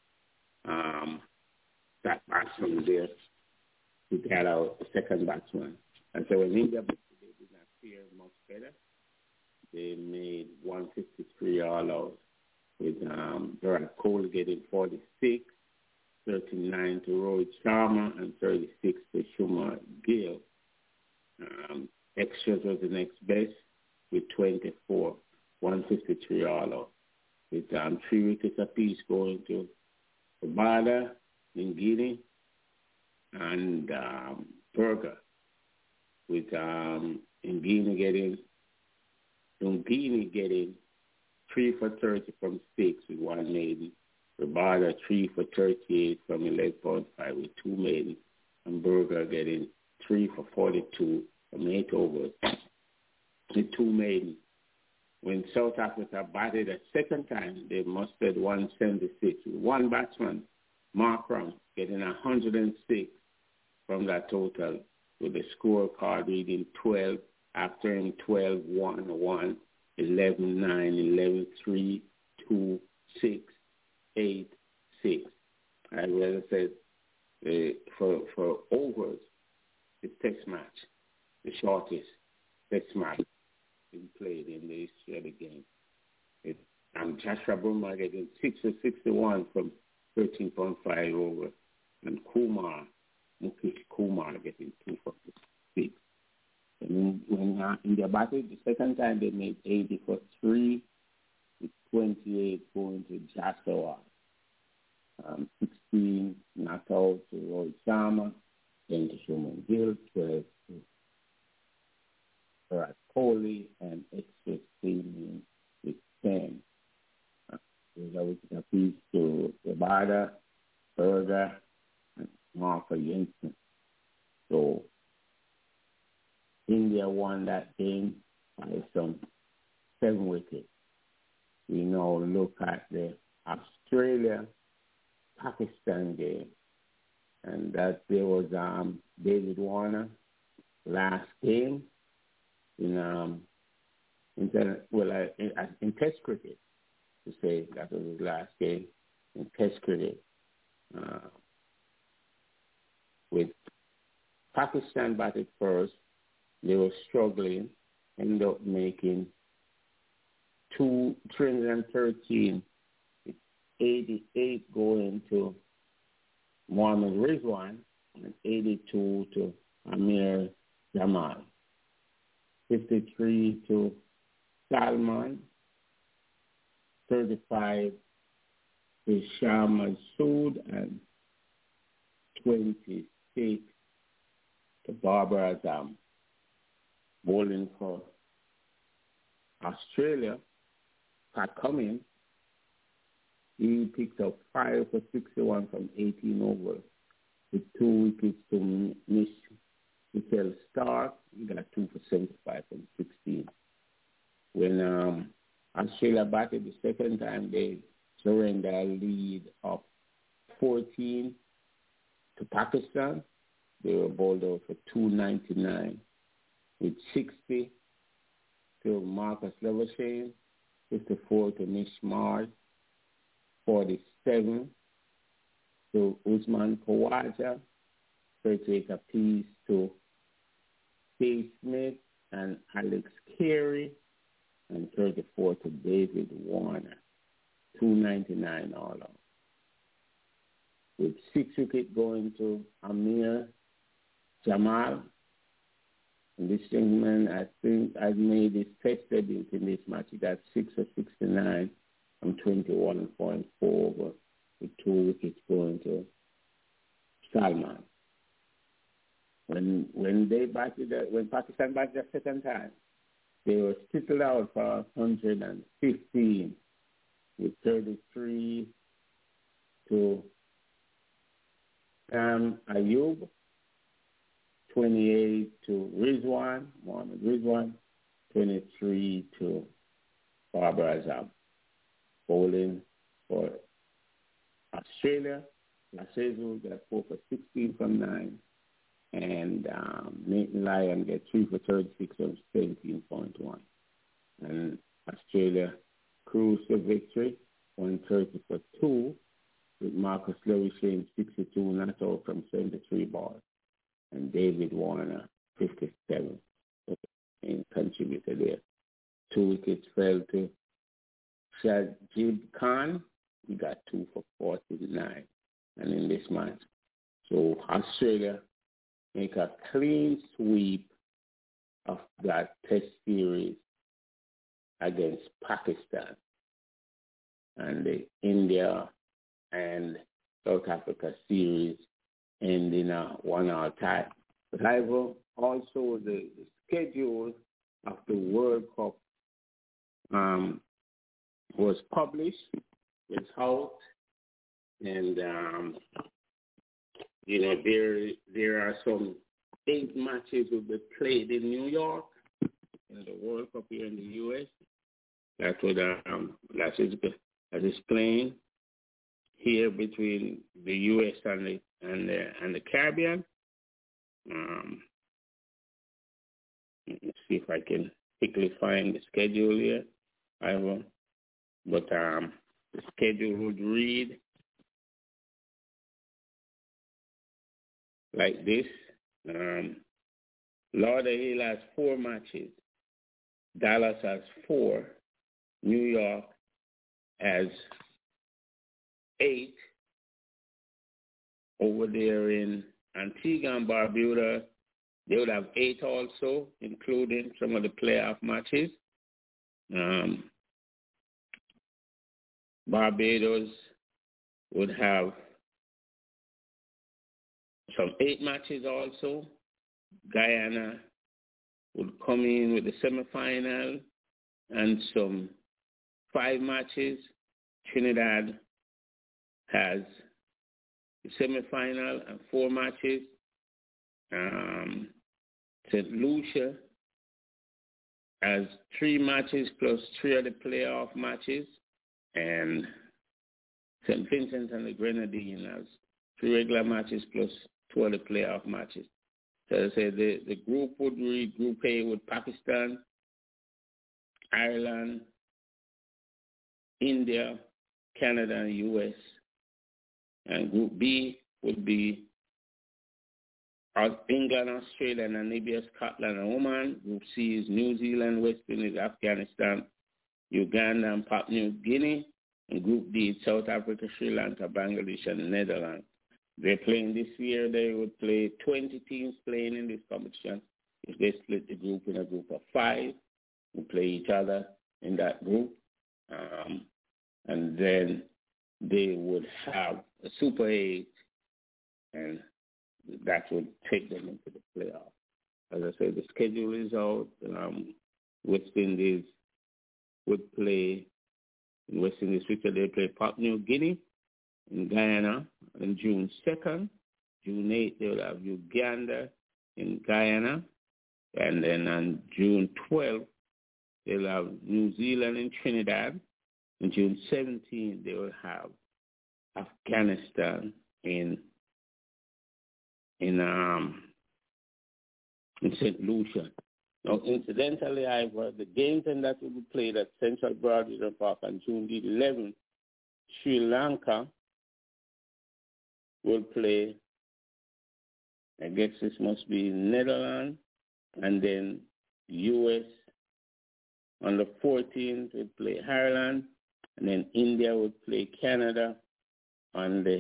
that batsman there to get out the second batsman. And so when India they did not fare much better. They made 153 all out with Virat Kohli getting 46, 39 to Rohit Sharma, and 36 to Shubman Gill. Extras was the next best with 24, 153 all out. With 3 wickets apiece going to Rabada, Ngini, and Berger. With Ngini getting 3 for 30 from 6 with 1 maiden. Rabada 3 for 38 from 11.5 with 2 maiden. And Berger getting 3 for 42 from 8 overs with 2 maiden. When South Africa batted a second time, they mustered 176 with one batsman, Markram, getting 106 from that total with the scorecard reading 12, after him 12, 1, 1, 11, 9, 11, 3, 2, 6, 8, 6. As I said, for overs, the test match, the shortest test match been played in the history of the game. Joshua Bumrah getting 6 for 61 from 13.5 over, and Mukesh Kumar getting 2 for 6. And when India batted the second time, they made 80 for 3 with 28 going to Jaspal. 16 knocked out to Rohit Sharma, then to Shubman Gill, 12 to Virat Kohli, and extra 3 with 10. There's a wicket apiece to Rabada, Berger, and Mark Jensen. So India won that game by some 7 wickets. We now look at the Australia-Pakistan game, and that there was David Warner last game in Test cricket, to say that was his last game in Test cricket. With Pakistan batted first, they were struggling, ended up making 313 with 88 going to Mohammad Rizwan and 82 to Amir Jamal, 53 to Salman, 35 to Shah Masood, and 26 to Babar Azam. Bowling for Australia, Pat Cummins, he picked up 5 for 61 from 18 overs with 2 wickets to Michelle Stark. He got 2 for 75 from 16. When Australia batted the second time, they surrendered a lead of 14 to Pakistan. They were bowled out for 299 with 60 to Marcus Levershane, 54 to Nish Mars, 47 to Usman Khawaja, 38 apiece to Steve Smith and Alex Carey, and 34 to David Warner, 299 all out. With 6 wickets going to Amir Jamal. And this gentleman, I think, has made his test debut in this match. He got 6 for 69 from 21.4 over with 2 wickets going to Salman. When Pakistan batted the second time, they were still out for 115 with 33 to Sam Ayub, 28 to Rizwan, Mohammed Rizwan, 23 to Barbara Azam. Bowling for Australia, Lacezu got 4 for 16 from 9. And Nathan Lyon got 3 for 36 from 17.1. And Australia cruised to victory, 130 for 2, with Marcus Lewis showing 62 not out from 73 balls. And David Warner, 57, and contributed there. 2 wickets fell to Shajib Khan. He got 2 for 49. And in this match, so Australia make a clean sweep of that test series against Pakistan. And the India and South Africa series end in a 1-1 tie. But also the schedule of the World Cup was published. It's out. And, there are some 8 matches will be played in New York in the World Cup here in the U.S. That's what that is playing here between the U.S. and the Caribbean. Let's see if I can quickly find the schedule here. But the schedule would read like this. Lauderdale has 4 matches. Dallas has 4. New York has 8. Over there in Antigua and Barbuda, they would have 8 also, including some of the playoff matches. Barbados would have some 8 matches also. Guyana would come in with the semifinal and some 5 matches. Trinidad has the semifinal and 4 matches. St. Lucia has 3 matches plus 3 of the playoff matches. And St. Vincent and the Grenadines has 3 regular matches plus 2 of the playoff matches. So I say the group would read Group A with Pakistan, Ireland, India, Canada, and U.S. And Group B would be England, Australia, Namibia, Scotland, and Oman. Group C is New Zealand, West Indies, Afghanistan, Uganda, and Papua New Guinea. And Group D is South Africa, Sri Lanka, Bangladesh, and the Netherlands. They're playing this year. They would play 20 teams playing in this competition. If they split the group in a group of 5, we play each other in that group. And then they would have a Super 8, and that would take them into the playoff. As I said, the schedule is out. West Indies would play in West Indies. They play Papua New Guinea in Guyana on June 2nd. June 8th, they will have Uganda in Guyana. And then on June 12th, they'll have New Zealand in Trinidad. On June 17th, they will have Afghanistan in St. Lucia. Now, incidentally, the games and that will be played at Central Broadriver Park on June the 11th. Sri Lanka will play, I guess this must be Netherlands, and then U.S. on the 14th will play Ireland, and then India will play Canada on the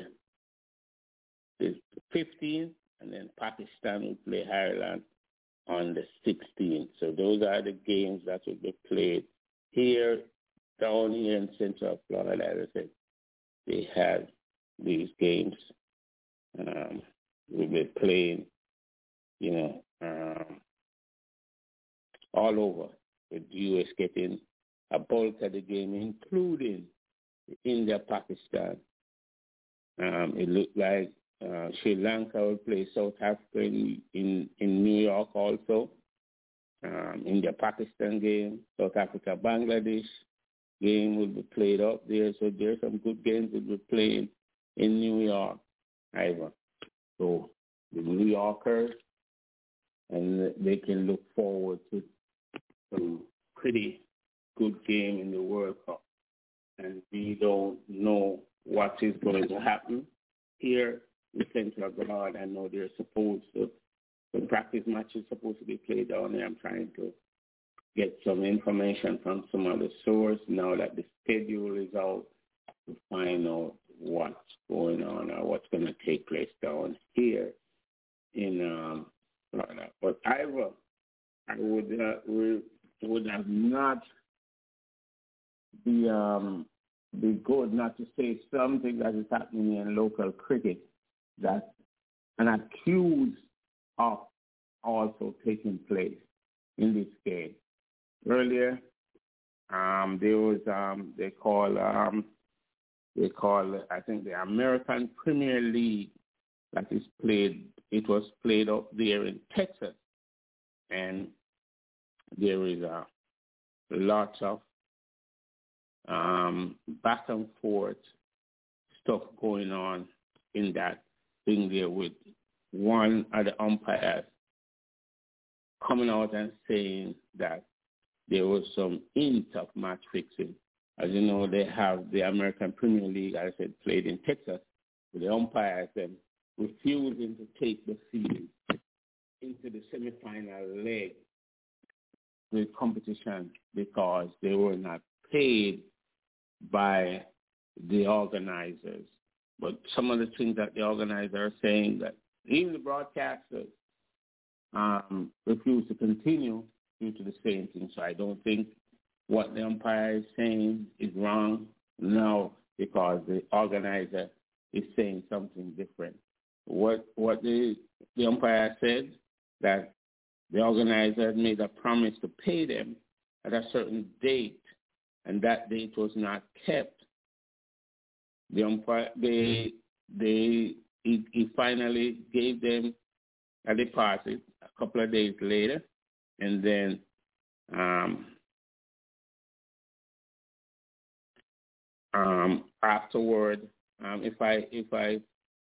15th, and then Pakistan will play Ireland on the 16th. So those are the games that will be played here, down here in Central Florida. As I said, they have these games. We'll be playing, all over, with the U.S. getting a bulk of the game, including India-Pakistan. It looked like Sri Lanka will play South Africa in New York also. India-Pakistan game, South Africa-Bangladesh game will be played up there. So there's some good games that will be played in New York, Ivor. So the New Yorkers, and they can look forward to some pretty good game in the World Cup. And we don't know what is going to happen here in Central Grenada. I know they're supposed to, the practice match is supposed to be played down there. I'm trying to get some information from some other source now that the schedule is out to find out what's going on or what's going to take place down here in Florida. But Ivor, I would have not be good not to say something that is happening in local cricket that's an accuse of also taking place in this game. Earlier, there was they call I think the American Premier League that is played. It was played up there in Texas, and there is a lot of back and forth stuff going on in that thing there, with one of the umpires coming out and saying that there was some hint of match fixing. As you know, they have the American Premier League, as I said, played in Texas, with the umpires then refusing to take the field into the semifinal leg of the competition because they were not paid by the organizers. But some of the things that the organizers are saying, that even the broadcasters refuse to continue due to the same thing. So I don't think what the umpire is saying is wrong now, because the organizer is saying something different. What the umpire said, that the organizer had made a promise to pay them at a certain date, and that date was not kept. The umpire, he finally gave them a deposit a couple of days later, and then afterward, if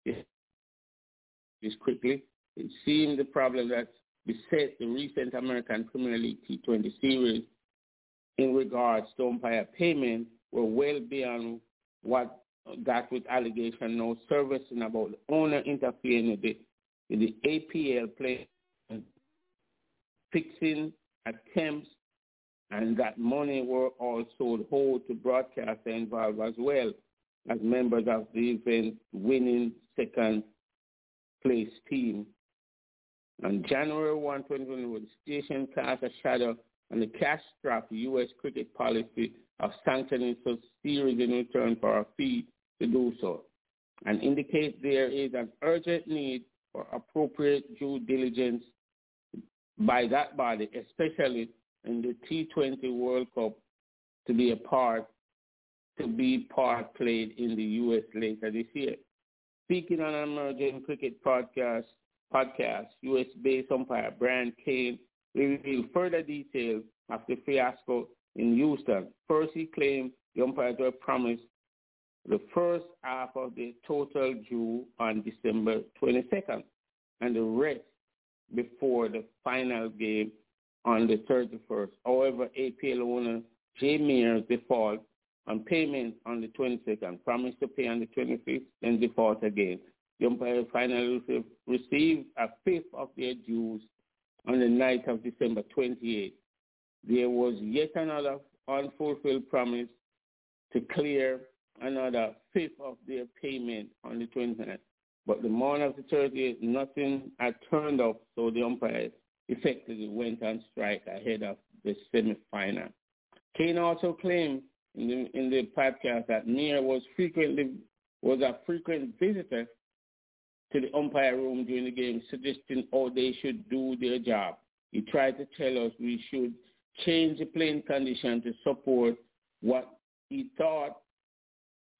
this quickly, it seemed the problem that beset the recent American Premier League T20 series in regards to umpire payment were well beyond what got with allegation now surfacing about the owner interfering with the APL play, fixing attempts, and that money were also owed to broadcaster involved as well as members of the event winning second place team. On January 1, 2020, the station cast a shadow on the cash-strapped U.S. cricket policy of sanctioning such series in return for a fee to do so, and indicates there is an urgent need for appropriate due diligence by that body, especially in the T20 World Cup, to be part played in the U.S. later this year. Speaking on an emerging cricket podcast, U.S.-based umpire Brian Kane revealed further details of the fiasco in Houston. First, he claimed the umpires were promised the first half of the total due on December 22nd, and the rest before the final game on the 31st. However, APL owner Jay Mears default on payment on the 22nd, promised to pay on the 25th, then default again. The umpire finally received a fifth of their dues on the night of December 28th. There was yet another unfulfilled promise to clear another fifth of their payment on the 29th. But the morning of the 30th, nothing had turned up, so the umpires effectively went on strike ahead of the semifinal. Kane also claimed in the podcast that Meir was a frequent visitor to the umpire room during the game, suggesting how they should do their job. He tried to tell us we should change the playing condition to support what he thought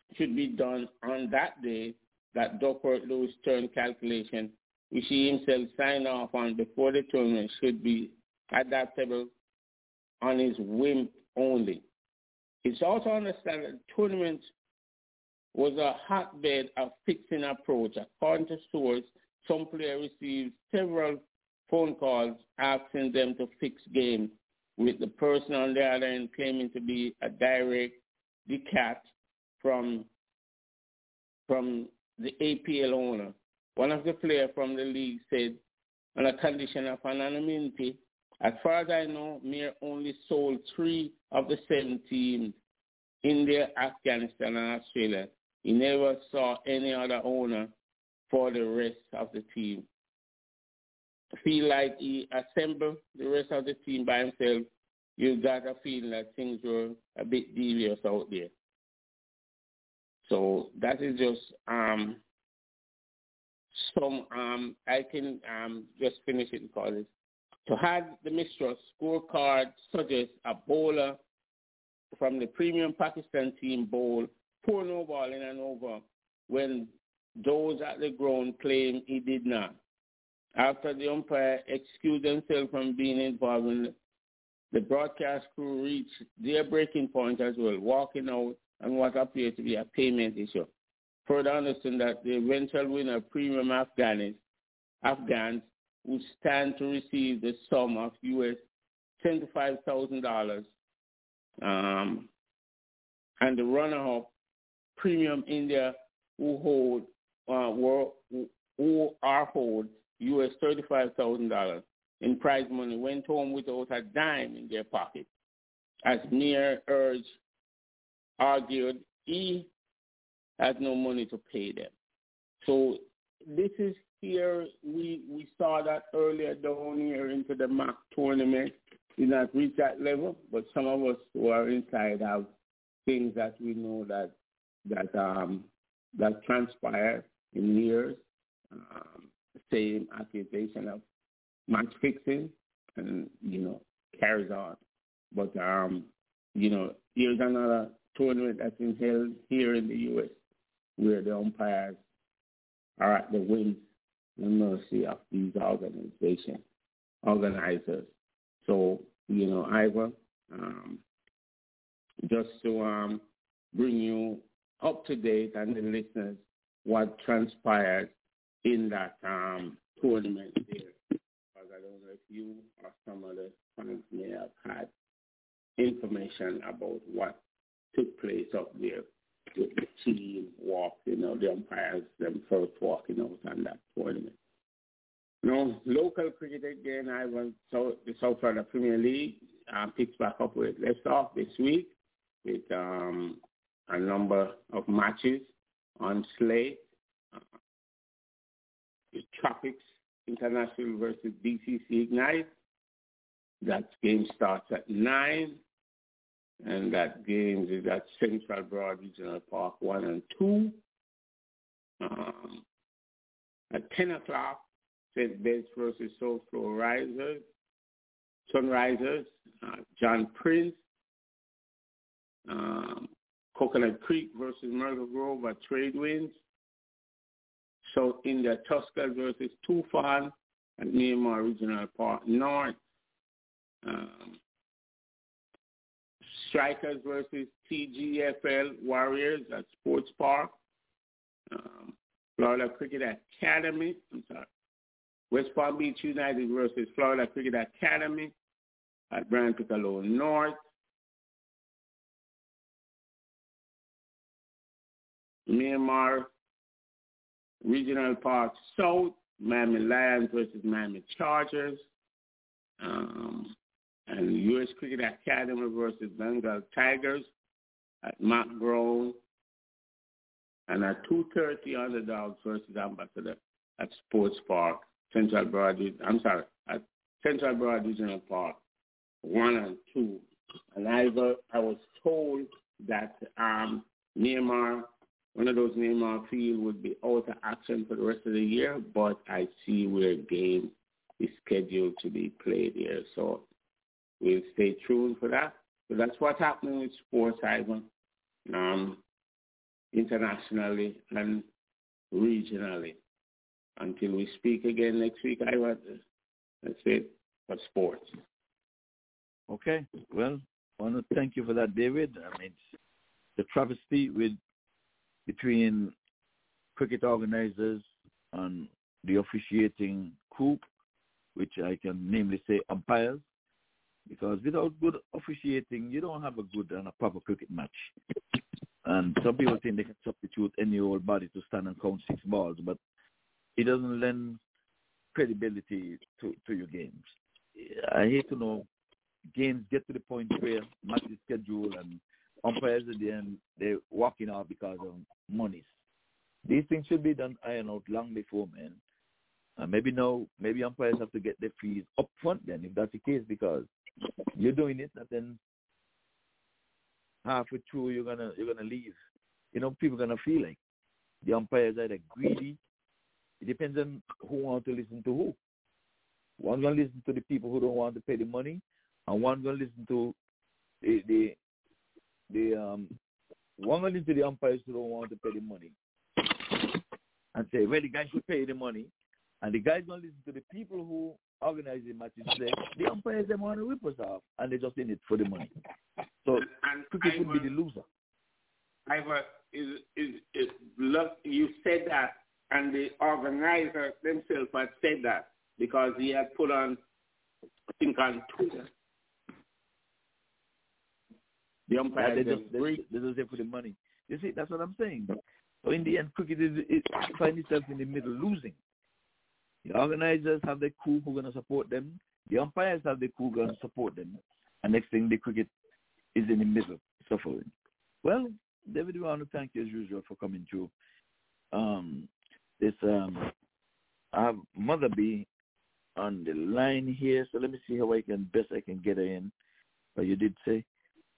should be done on that day, that Duckworth-Lewis turn calculation, which he himself signed off on before the tournament, should be adaptable on his whim only. It's also understood that the tournament was a hotbed of fixing approach. According to sources, some players received several phone calls asking them to fix games, with the person on the other end claiming to be a direct decat from the APL owner. One of the players from the league said, on a condition of anonymity, as far as I know, Mir only sold 3 of the 7 teams, India, Afghanistan, and Australia. He never saw any other owner for the rest of the team. I feel like he assembled the rest of the team by himself. You got a feeling that things were a bit devious out there. So that is just I can just finish it because it's, to have the Mistral scorecard suggests a bowler from the premium Pakistan team bowl 4 no ball in an over when those at the ground claim he did not. After the umpire excused themselves from being involved, in the broadcast crew reached their breaking point as well, walking out on what appeared to be a payment issue. Further understand that the eventual winner, premium Afghans, would stand to receive the sum of US $75,000, and the runner-up, premium India, who are hold US $35,000 in prize money, went home without a dime in their pocket, as Mir argued he has no money to pay them. So this is here, we saw that earlier down here into the MAC tournament. Did not reach that level, but some of us who are inside have things that we know that transpired in years. Same accusation of match fixing, and carries on. But here's another tournament that's been held here in the U.S. where the umpires are at the whims and mercy of these organizers. So, Ivor, just to bring you up to date and the listeners what transpired in that tournament there. Because I don't know if you or some of the fans may have had information about what took place up there with the team walking, the umpires themselves walking out on that tournament. Local cricket again, the South Florida Premier League picks back up where it left off this week with a number of matches on slate. The Tropics International versus BCC Ignite. That game starts at 9, and that game is at Central Broad Regional Park 1 and 2. At 10 o'clock, St. Betts versus South Florida Sunrisers, John Prince. Coconut Creek versus Myrtle Grove at Trade Winds. South India Tuskers versus Tufan at Myanmar Regional Park North. Strikers versus TGFL Warriors at Sports Park. Florida Cricket Academy, West Palm Beach United versus Florida Cricket Academy at Brian Piccolo North. Myanmar Regional Park South, Miami Lions versus Miami Chargers. And U.S. Cricket Academy versus Bengal Tigers at Mac Brown. And at 2:30, Underdogs versus Ambassador at Sports Park, at Central Broad Regional Park 1 and 2. And I was told that Myanmar, one of those Myanmar fields would be out of action for the rest of the year, but I see where a game is scheduled to be played here. So we'll stay tuned for that. So that's what's happening with sports, Ivan. internationally and regionally. Until we speak again next week, that's it for sports. Okay. Well, I want to thank you for that, David. I mean, it's the travesty between cricket organizers and the officiating crew, which I can namely say umpires, because without good officiating, you don't have a good and a proper cricket match. And some people think they can substitute any old body to stand and count 6 balls, but it doesn't lend credibility to your games. I hate to know games get to the point where match is scheduled and umpires at the end, they're walking out because of monies. These things should be done iron out long before, man. Maybe umpires have to get their fees up front then, if that's the case, because you're doing it and then halfway through you're gonna leave. You know, people are gonna feel like the umpires are either greedy. It depends on who wants to listen to who. One's gonna listen to the people who don't want to pay the money, and one's gonna listen to the umpires who don't want to pay the money and say, well, the guys should pay the money. And the guys going to listen to the people who organize the matches say, the umpires, they want to rip us off, and they're just in it for the money. So cricket would be the loser. Ivor, you said that, and the organizer themselves had said that, because he had put on, I think on Twitter, the umpires, they just say for the money. You see, that's what I'm saying. So in the end, cricket finds itself in the middle, losing. The organizers have their crew who are going to support them. The umpires have their crew going to support them. And next thing, the cricket is in the middle, suffering. Well, David, we want to thank you as usual for coming through. I have Mother B on the line here, so let me see how I can get her in. But you did say,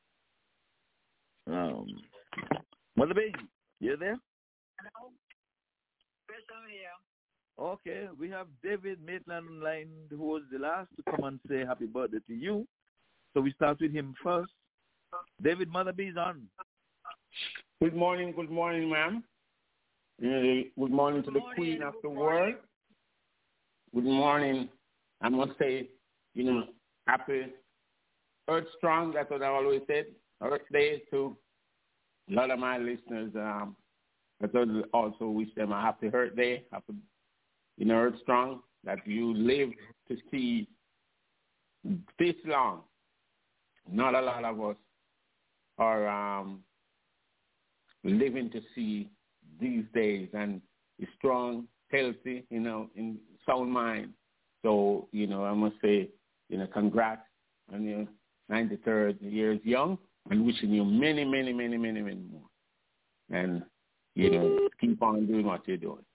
Mother B, you there? Hello. Yes, I'm here. Okay, we have David Maitland online, who was the last to come and say happy birthday to you. So we start with him first. David, Mother B is on. Good morning, ma'am. Good morning to the Queen of the world. Good morning. I must say, happy Earth Strong. That's what I always said. Earth Day to a lot of my listeners. I also wish them a happy Earth Day. Happy, Earth Strong, that you live to see this long. Not a lot of us are living to see these days, and is strong, healthy, in sound mind. So, I must say, congrats on your 93rd years young, and wishing you many, many, many, many, many more. And, keep on doing what you're doing.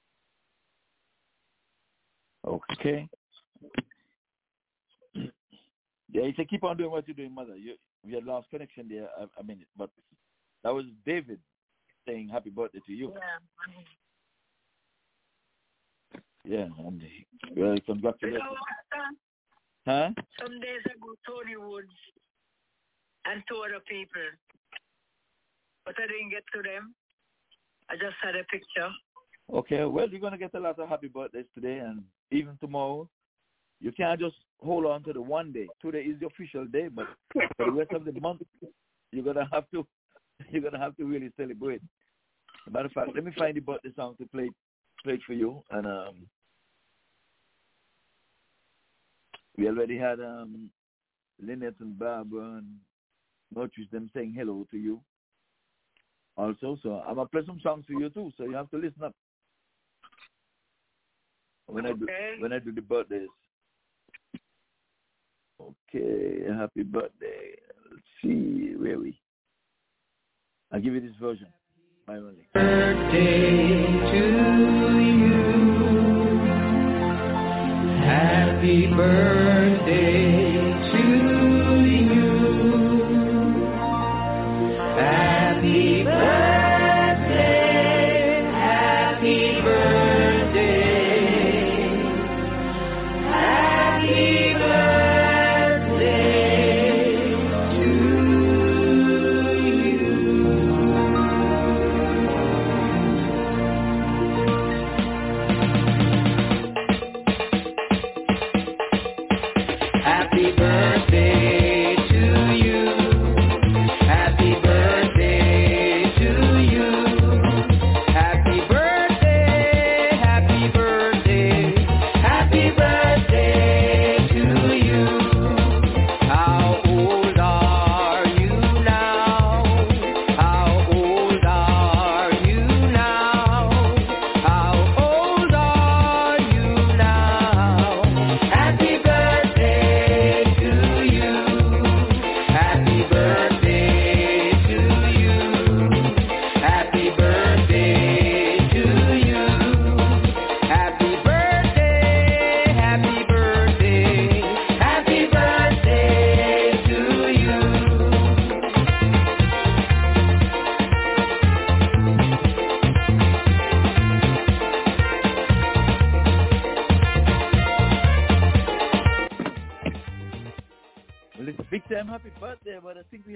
Okay. Yeah, you say keep on doing what you're doing, Mother. We had lost connection there a minute, but that was David saying happy birthday to you. Yeah, and well, congratulations. Huh? Some days ago, Tony Woods and 2 other people, but I didn't get to them. I just had a picture. Okay, well, you're going to get a lot of happy birthdays today and even tomorrow. You can't just hold on to the one day. Today is the official day, but for the rest of the month, you're gonna have to really celebrate. As a matter of fact, let me find the birthday song to play it for you. And we already had Lynette and Barbara and Nortrice them saying hello to you. Also, so I'm gonna play some songs for you too. So you have to listen up when I do the birthdays. Okay, happy birthday. Let's see, where are we? I'll give you this version. My only. Birthday to you. Happy birthday to you. Happy birthday. Happy birthday. Happy birthday.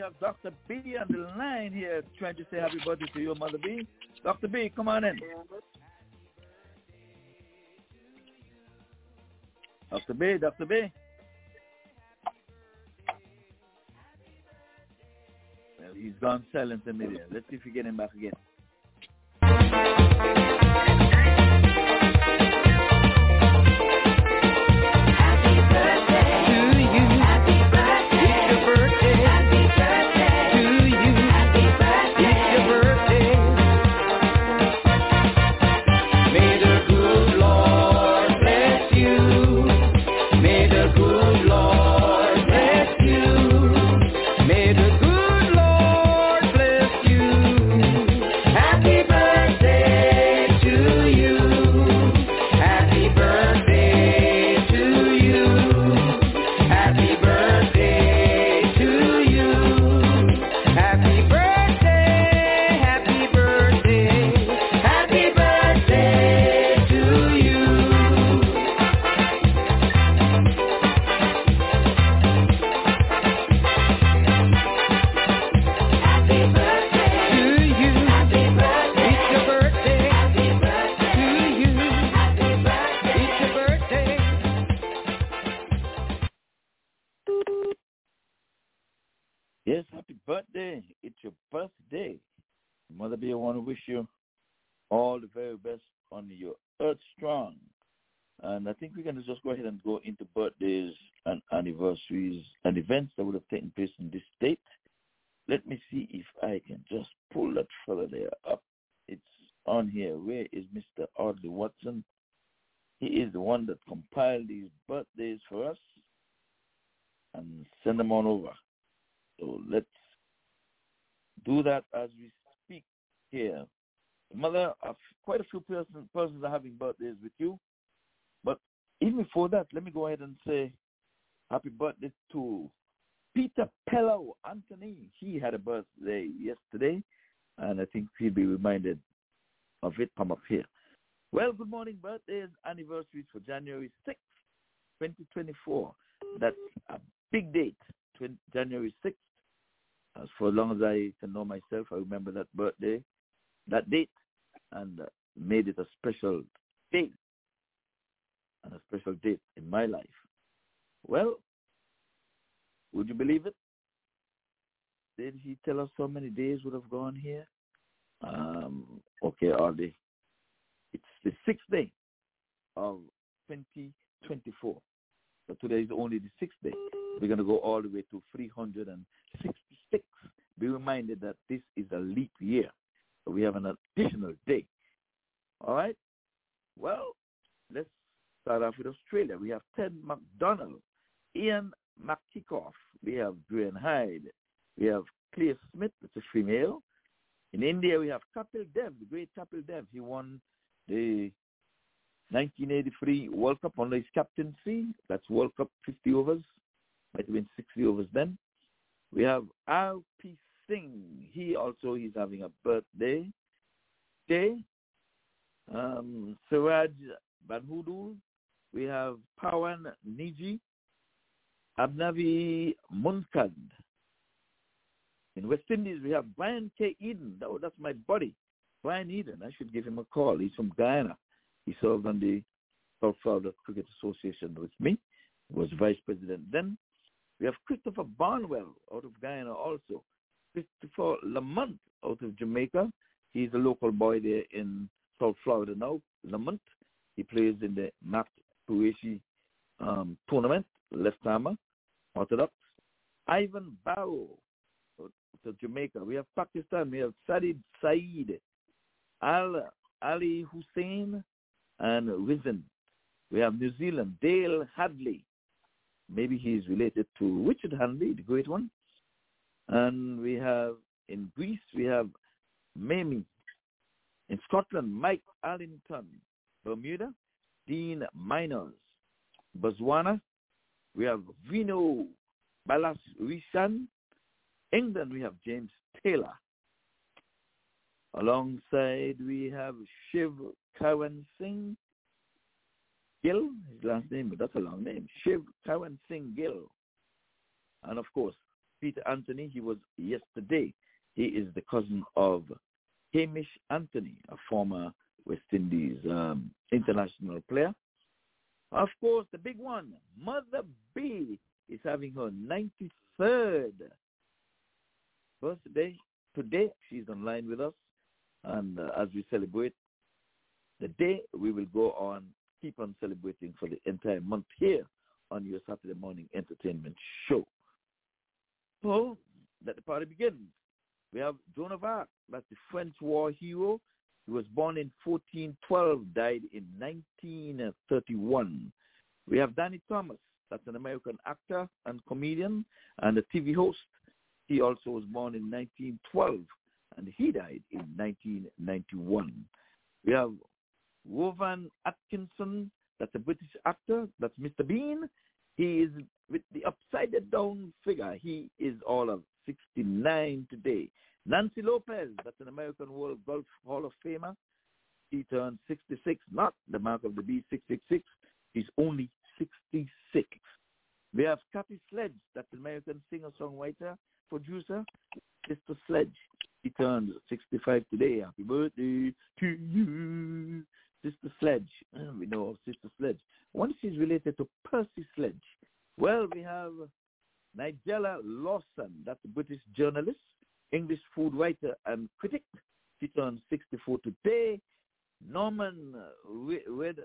have Dr. B on the line here trying to say happy birthday to your Mother B. Dr. B, come on in. Dr. B, Dr. B. Well, he's gone silent in the media. Let's see if we get him back again. Yes, happy birthday. It's your birthday. Mother B, I want to wish you all the very best on your Earth Strong. And I think we're going to just go ahead and go into birthdays and anniversaries and events that would have taken place in this state. Let me see if I can just pull that fella there up. It's on here. Where is Mr. Audley Watson? He is the one that compiled these birthdays for us and send them on over. So let's do that as we speak here. Mother, quite a few persons are having birthdays with you. But even before that, let me go ahead and say happy birthday to Peter Pello Anthony. He had a birthday yesterday, and I think he'll be reminded of it from up here. Well, good morning, birthdays, anniversaries for January 6th, 2024. That's a big date, January 6th. As for as long as I can know myself, I remember that birthday, that date, and made it a special day, and a special date in my life. Well, would you believe it? Did he tell us how many days would have gone here? Okay, Ardy. It's the 6th day of 2024. But today is only the 6th day. We're going to go all the way to 366. Be reminded that this is a leap year. So we have an additional day. All right? Well, let's start off with Australia. We have Ted McDonald, Ian McKickoff. We have Brian Hyde. We have Claire Smith, that's a female. In India, we have Kapil Dev, the great Kapil Dev. He won the 1983 World Cup under his captaincy. That's World Cup 50 overs. Might have been 60 overs then. We have R.P. Singh. He's having a birthday. Okay. Siraj Banhudul. We have Pawan Niji. Abnavi Munkad. In West Indies, we have Brian K. Eden. That's my buddy, Brian Eden. I should give him a call. He's from Guyana. He served on the South Florida Cricket Association with me. He was vice president then. We have Christopher Barnwell out of Guyana also. Christopher Lamont out of Jamaica. He's a local boy there in South Florida now. Lamont. He plays in the Matt Qureshi tournament, left-armer, orthodox. Ivan Barrow out of Jamaica. We have Pakistan. We have Sadid Saeed, Ali Hussein, and Rizan. We have New Zealand, Dale Hadley. Maybe he's related to Richard Hadley, the great one. And we have, in Greece, we have Mamie. In Scotland, Mike Allington. Bermuda, Dean Miners. Botswana, we have Vino Balasrishan. England, we have James Taylor. Alongside, we have Shiv Karan Singh Gill, his last name, but that's a long name. Shiv Karan Singh Gill. And of course, Peter Anthony, he was yesterday. He is the cousin of Hamish Anthony, a former West Indies international player. Of course, the big one, Mother B, is having her 93rd birthday today. She's online with us. And as we celebrate the day, we will go on, keep on celebrating for the entire month here on your Saturday morning entertainment show. So, let the party begin. We have Joan of Arc, that's the French war hero. He was born in 1412, died in 1931. We have Danny Thomas, that's an American actor and comedian and a TV host. He also was born in 1912, and he died in 1991. We have Rowan Atkinson, that's a British actor, that's Mr. Bean. He is with the upside-down figure. He is all of 69 today. Nancy Lopez, that's an American World Golf Hall of Famer. He turned 66, not the mark of the beast, 666. He's only 66. We have Kathy Sledge, that's an American singer-songwriter, producer. Sister Sledge, he turned 65 today. Happy birthday to you, Sister Sledge. We know of Sister Sledge. One is related to Percy Sledge. Well, we have Nigella Lawson, that's a British journalist, English food writer and critic. She turned 64 today. Norman Reedus,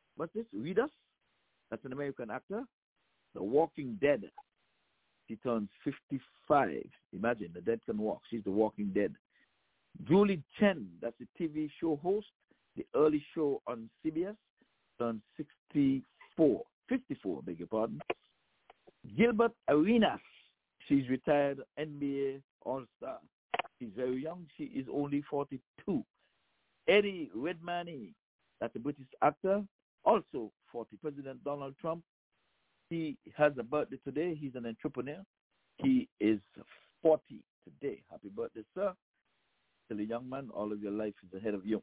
that's an American actor. The Walking Dead. She turns 55. Imagine, the dead can walk. She's the Walking Dead. Julie Chen, that's a TV show host, the early show on CBS, turned 54, beg your pardon. Gilbert Arenas, she's retired NBA All-Star. She's very young. She is only 42. Eddie Redmayne, that's a British actor, also 40. President Donald Trump, he has a birthday today. He's an entrepreneur. He is 40 today. Happy birthday, sir. Still a young man. All of your life is ahead of you.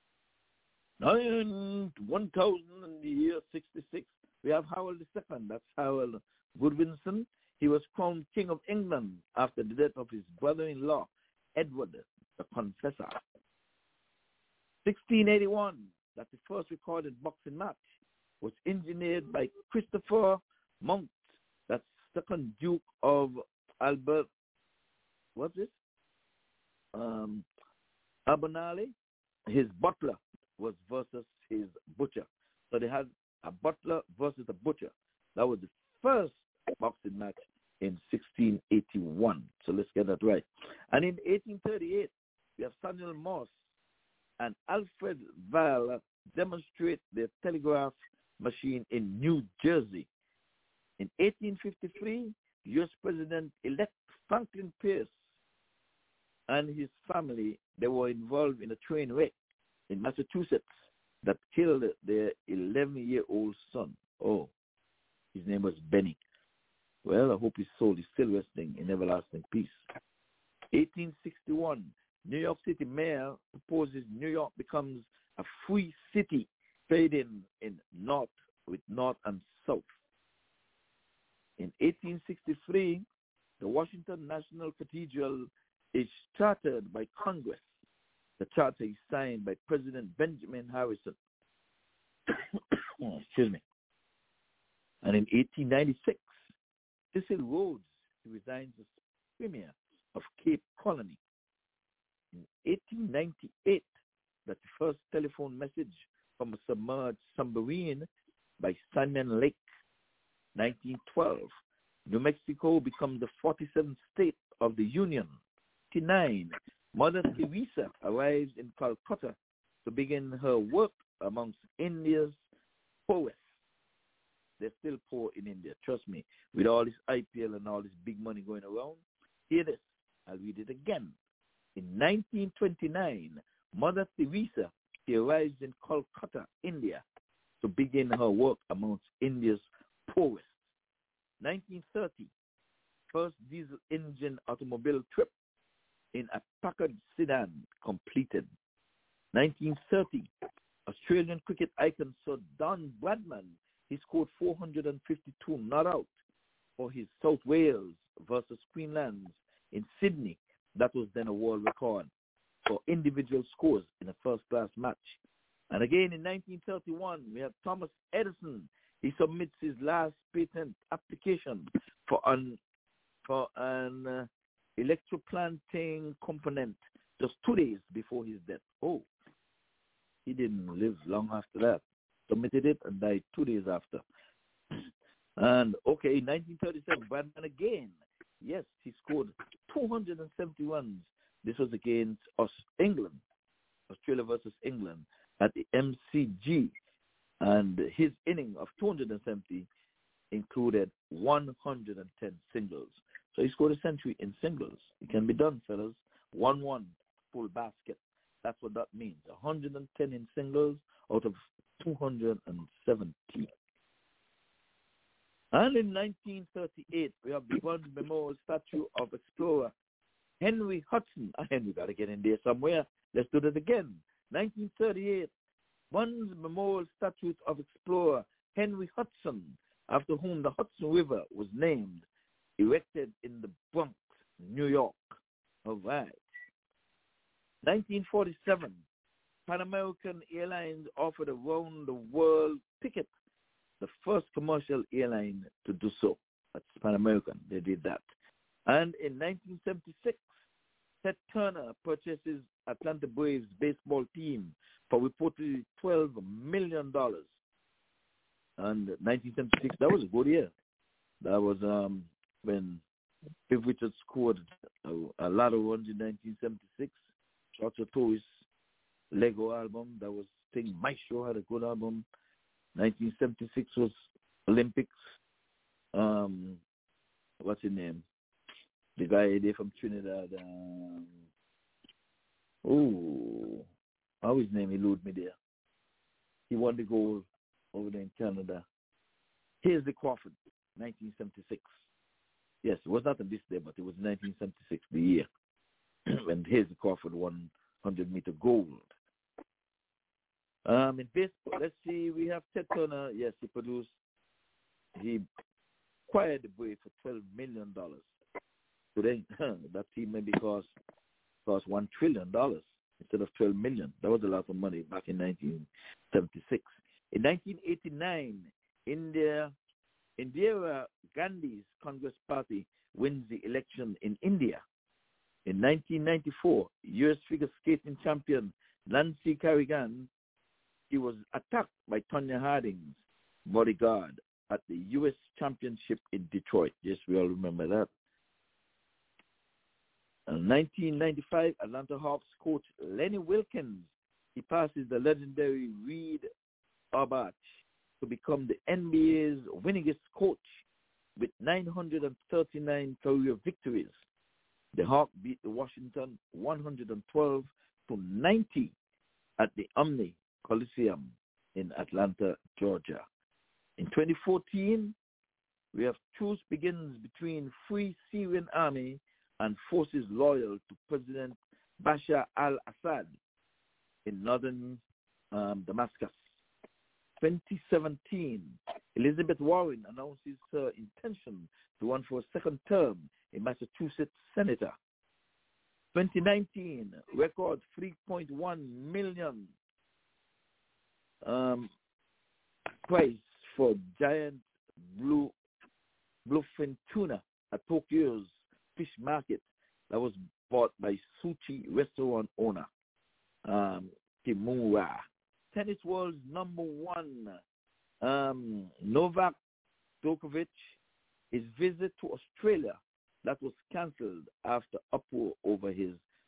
1000 in the year 66. We have Harold II. That's Harold Godwinson. He was crowned King of England after the death of his brother-in-law, Edward the Confessor. 1681. That's the first recorded boxing match. Was engineered by Christopher Monk, that's second Duke of Albert. What's this? Abernally. His butler was versus his butcher. So they had a butler versus a butcher. That was the first boxing match in 1681. So let's get that right. And in 1838, we have Samuel Morse and Alfred Vail demonstrate their telegraph machine in New Jersey. In 1853, U.S. President-elect Franklin Pierce and his family, they were involved in a train wreck in Massachusetts that killed their 11-year-old son. Oh, his name was Benny. Well, I hope his soul is still resting in everlasting peace. 1861, New York City mayor proposes New York becomes a free city, trading in north with north and south. In 1863, the Washington National Cathedral is chartered by Congress. The charter is signed by President Benjamin Harrison. Excuse me. And in 1896, Cecil Rhodes resigns as Premier of Cape Colony. In 1898, that's the first telephone message from a submerged submarine by Simon Lake. 1912, New Mexico becomes the 47th state of the Union. 1999, Mother Teresa arrives in Calcutta to begin her work amongst India's poets. They're still poor in India, trust me. With all this IPL and all this big money going around, hear this. I'll read it again. In 1929, Mother Teresa, she arrives in Calcutta, India, to begin her work amongst India's poorest. 1930, first diesel engine automobile trip in a Packard sedan completed. 1930, Australian cricket icon Sir Don Bradman, he scored 452 not out for his South Wales versus Queensland in Sydney. That was then a world record for individual scores in a first-class match. And again, in 1931, we have Thomas Edison. He submits his last patent application for an electroplanting component just 2 days before his death. Oh, he didn't live long after that. Submitted it and died 2 days after. And, okay, in 1937, Bradman again. Yes, he scored 270 runs. This was against England, Australia versus England at the MCG. And his inning of 270 included 110 singles. So he scored a century in singles. It can be done, fellas. 1-1, full basket. That's what that means. 110 in singles out of 270. And in 1938, we have the Burns Memorial Statue of Explorer Henry Hudson. Henry got to get in there somewhere. Let's do that again. 1938, Burns Memorial Statue of Explorer Henry Hudson, after whom the Hudson River was named, erected in the Bronx, New York. All right. 1947, Pan American Airlines offered a round-the-world ticket, the first commercial airline to do so. That's Pan American. They did that. And in 1976, Ted Turner purchases Atlanta Braves baseball team for reportedly $12 million. And 1976, that was a good year. That was when Cliff Richard scored a lot of runs in 1976. Chacha Torres Lego album. That was thing. Maestro had a good album. 1976 was Olympics. What's his name? The guy there from Trinidad. How his name eluded me there. He won the gold over there in Canada. Here's the Crawford, 1976. Yes, it was not on this day, but it was 1976, the year when Hazy Crawford won 100-meter gold. In baseball, let's see, we have Ted Turner. Yes, he acquired the Braves for $12 million. Today, that team maybe cost $1 trillion instead of $12 million. That was a lot of money back in 1976. In 1989, Indira Gandhi's Congress Party wins the election in India. In 1994, U.S. figure skating champion Nancy Kerrigan, she was attacked by Tonya Harding's bodyguard at the U.S. Championship in Detroit. Yes, we all remember that. In 1995, Atlanta Hawks coach Lenny Wilkens, he passes the legendary Reed Auerbach to become the NBA's winningest coach with 939 career victories. The Hawks beat the Washington 112-90 at the Omni Coliseum in Atlanta, Georgia. In 2014, we have truce begins between Free Syrian Army and forces loyal to President Bashar al-Assad in northern Damascus. 2017, Elizabeth Warren announces her intention to run for a second term in Massachusetts Senator. 2019, record 3.1 million price for giant bluefin tuna at Tokyo's fish market that was bought by sushi restaurant owner Kimura. Tennis world's number one Novak Djokovic, his visit to Australia that was cancelled after uproar over his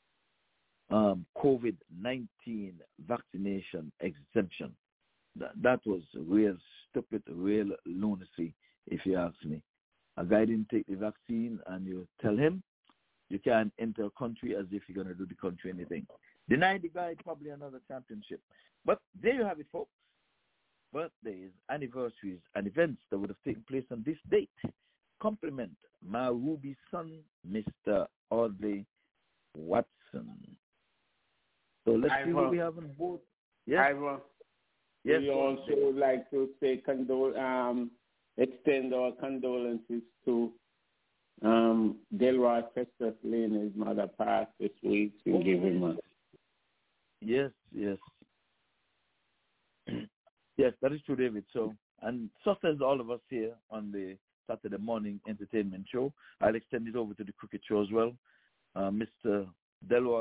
COVID-19 vaccination exemption. That was real stupid, real lunacy, if you ask me. A guy didn't take the vaccine, and you tell him you can't enter a country as if you're going to do the country anything. Deny the guy probably another championship. But there you have it, folks. Birthdays, anniversaries, and events that would have taken place on this date. Compliment my Ruby son, Mr. Audley Watson. So let's see what we have on board. Yes. Ivor, yes. We also would like to say extend our condolences to Delroy Festus Lynn, his mother, passed this week. To give him a... Yes. Yes, that is true, David. So, and so says all of us here on the Saturday morning entertainment show. I'll extend it over to the cricket show as well. Mr. Delroy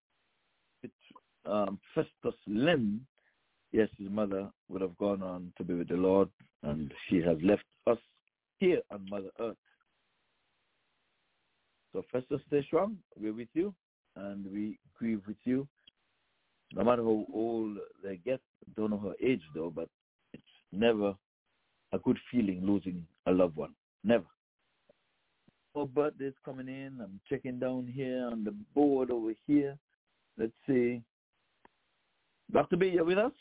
Festus Lynn, yes, his mother would have gone on to be with the Lord, and she has left us here on Mother Earth. So Festus, stay strong. We're with you, and we grieve with you. No matter how old they get, don't know her age though, but it's never a good feeling losing a loved one. Never. More birthdays coming in. I'm checking down here on the board over here. Let's see. Dr. B, you with us?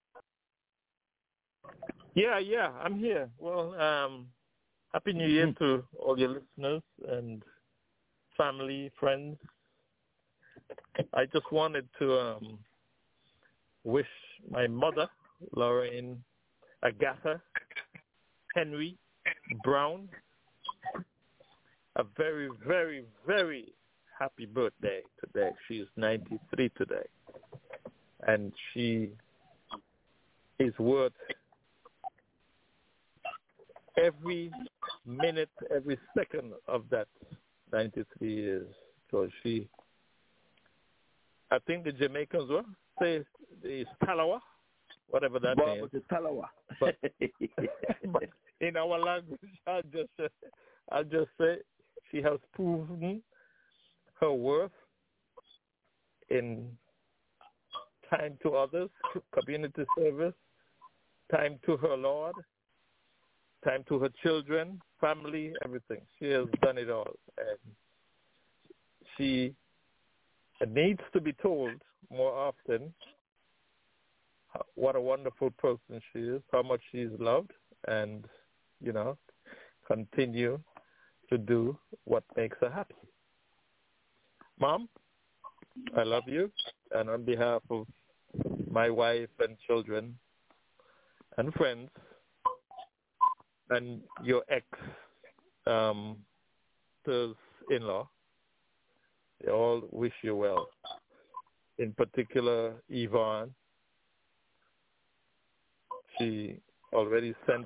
Yeah, I'm here. Well, Happy New Year to all your listeners and family, friends. I just wanted to wish my mother, Lorraine Agatha Henry Brown, a very, very, very happy birthday today. She is 93 today. And she is worth every minute, every second of that 93 years. So I think the Jamaicans will say it's Talawa, whatever that means. It's Talawa. But in our language, I'll just say she has proven her worth in time to others, community service, time to her Lord, time to her children, family, everything. She has done it all. And she needs to be told more often what a wonderful person she is, how much she is loved, and, continue to do what makes her happy. Mom, I love you, and on behalf of my wife and children and friends and your ex-in-law, they all wish you well. In particular, Yvonne. She already sent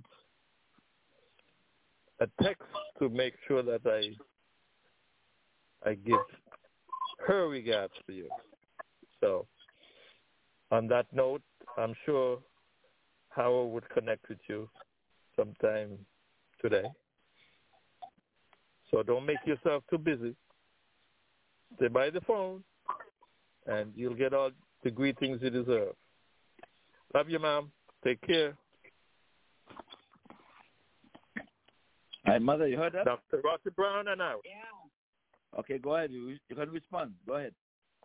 a text to make sure that I give her regards to you. So, on that note, I'm sure Howard would connect with you sometime today. So don't make yourself too busy. Stay by the phone, and you'll get all the greetings you deserve. Love you, Mom. Take care. Hi, Mother, you heard that? Dr. Rossi Brown and out. Yeah. Okay, go ahead. You can respond. Go ahead.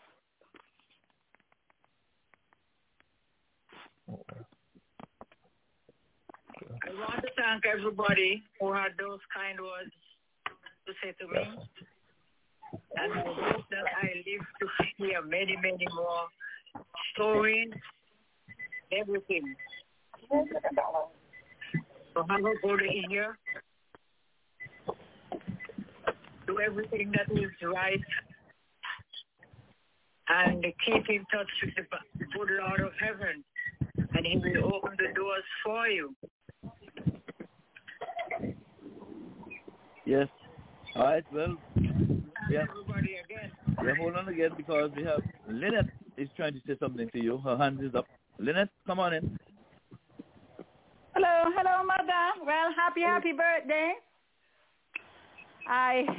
I want to thank everybody who had those kind words to say to me. And I hope that I live to hear many, many more stories, everything. So have a good year. Do everything that is right. And keep in touch with the good Lord of heaven. And he will open the doors for you. Yes. All right, well, yeah. Everybody again. Yeah, hold on again because we have Lynette is trying to say something to you. Her hand is up. Lynette, come on in. Hello, Mother. Well, happy birthday. I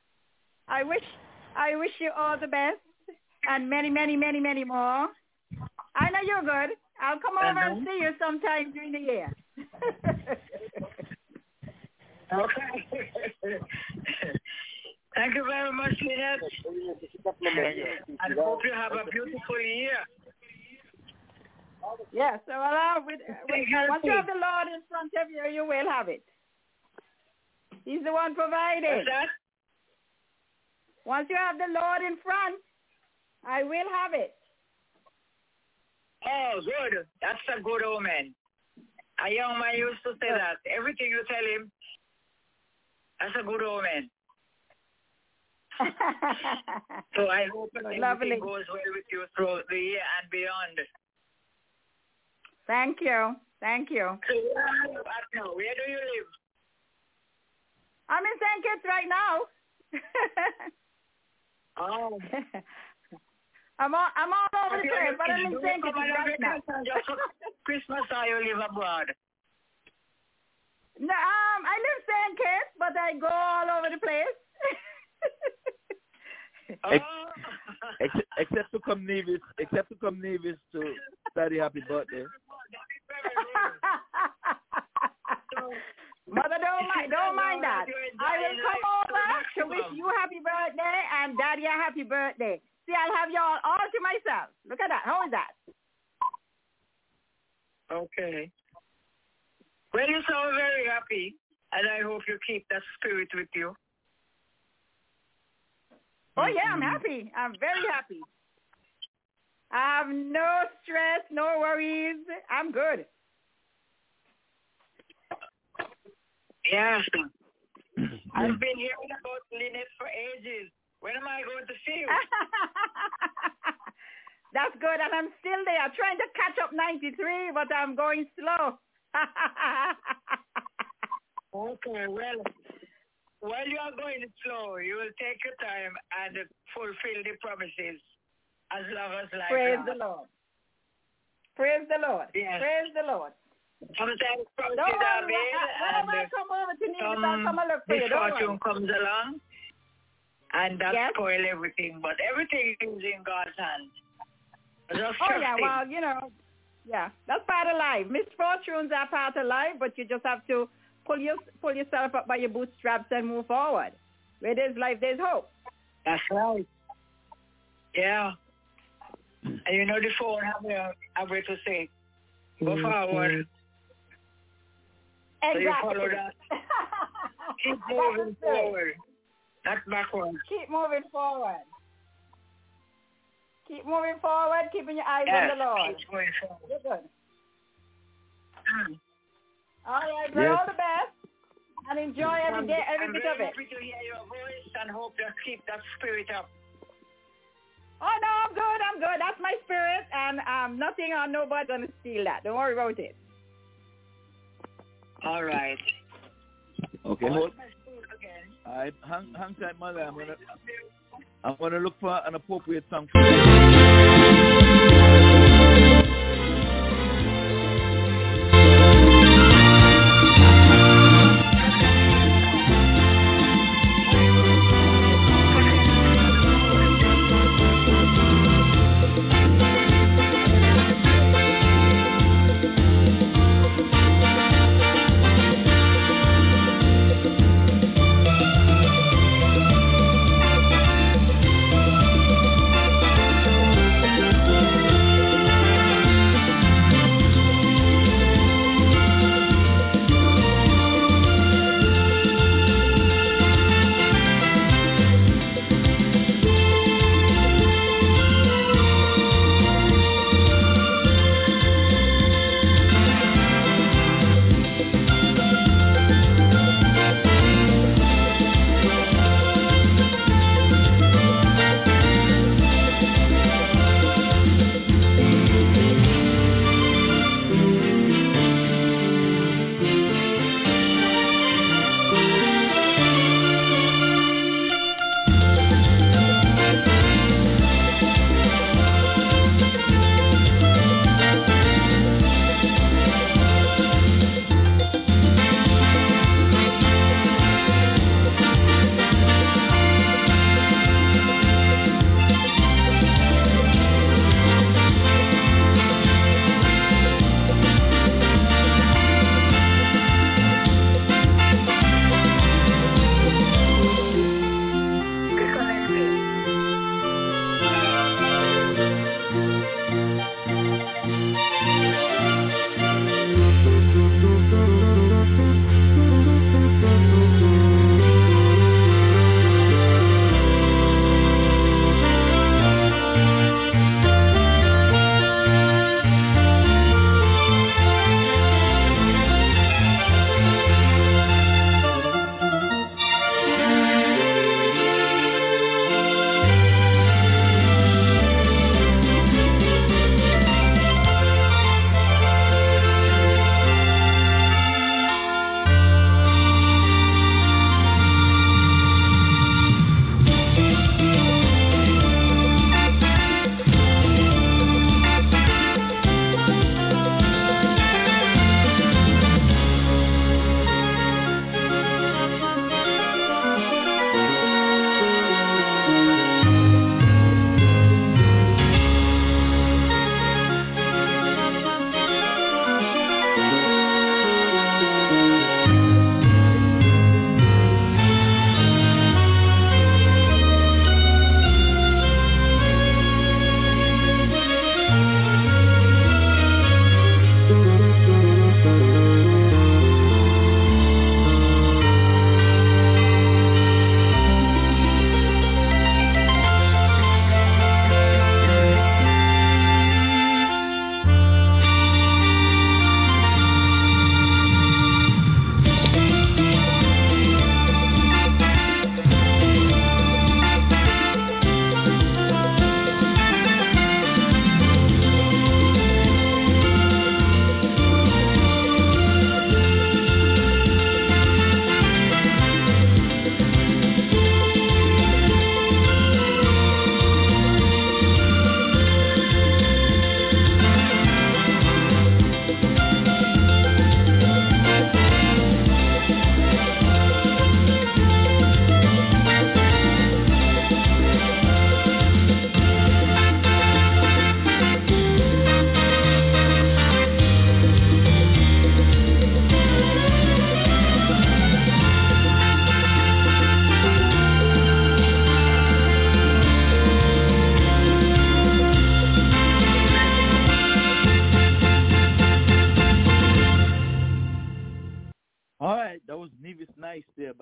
wish you all the best and many, many, many, many more. I know you're good. I'll come over and see you sometime during the year. Okay. Thank you very much, Lynette. I hope you have a beautiful year. Yeah, so once you have the Lord in front of you, you will have it. He's the one providing. What's that? Once you have the Lord in front, I will have it. Oh, good. That's a good omen. A young man used to say that. Everything you tell him, that's a good omen. So I hope that Lovely. everything goes well with you throughout the year and beyond. Thank you. Thank you. So where are you at now? Where do you live? I'm in St. Kitts right now. Oh. I'm all over the place, but I'm in St. Kitts right now. Just for Christmas, or you live abroad? No, I live in St. Kitts, but I go all over the place. Except to come Nevis to study happy birthday. Mother, don't mind that. I will come over to wish you happy birthday and Daddy a happy birthday. See, I'll have you all to myself. Look at that. How is that? Okay. Well, you sound very happy, and I hope you keep that spirit with you. Oh, yeah, I'm happy. I'm very happy. I have no stress, no worries. I'm good. Yeah. I've been hearing about Lynette for ages. When am I going to see you? That's good, and I'm still there. Trying to catch up 93, but I'm going slow. Okay, well, while you are going slow, you will take your time and fulfill the promises as long as life Praise lasts. the Lord. Praise the Lord. Yes. Praise the Lord. Sometimes promises Don't are worry, made whenever I come over to Nevis, I'll come and look for you. Don't misfortune worry. comes along, and that Yes. spoil everything. But everything is in God's hands. Just Oh, trust yeah, Him. well, yeah, that's part of life. Misfortunes are part of life, but you just have to pull yourself up by your bootstraps and move forward. Where there's life, there's hope. That's right. Yeah. And the phone have way to say, go forward. So you follow that. Keep moving forward, not backwards. Keep moving forward. Keep moving forward, keeping your eyes on the Lord. Keep going forward. You're good. All right, bro, all the best. And enjoy every day, every bit of it. I'm very happy to hear your voice and hope you keep that spirit up. Oh, no, I'm good. That's my spirit, and nothing or nobody's going to steal that. Don't worry about it. All right. Okay, hold. Hang tight, mother. I'm gonna look for an appropriate song for you.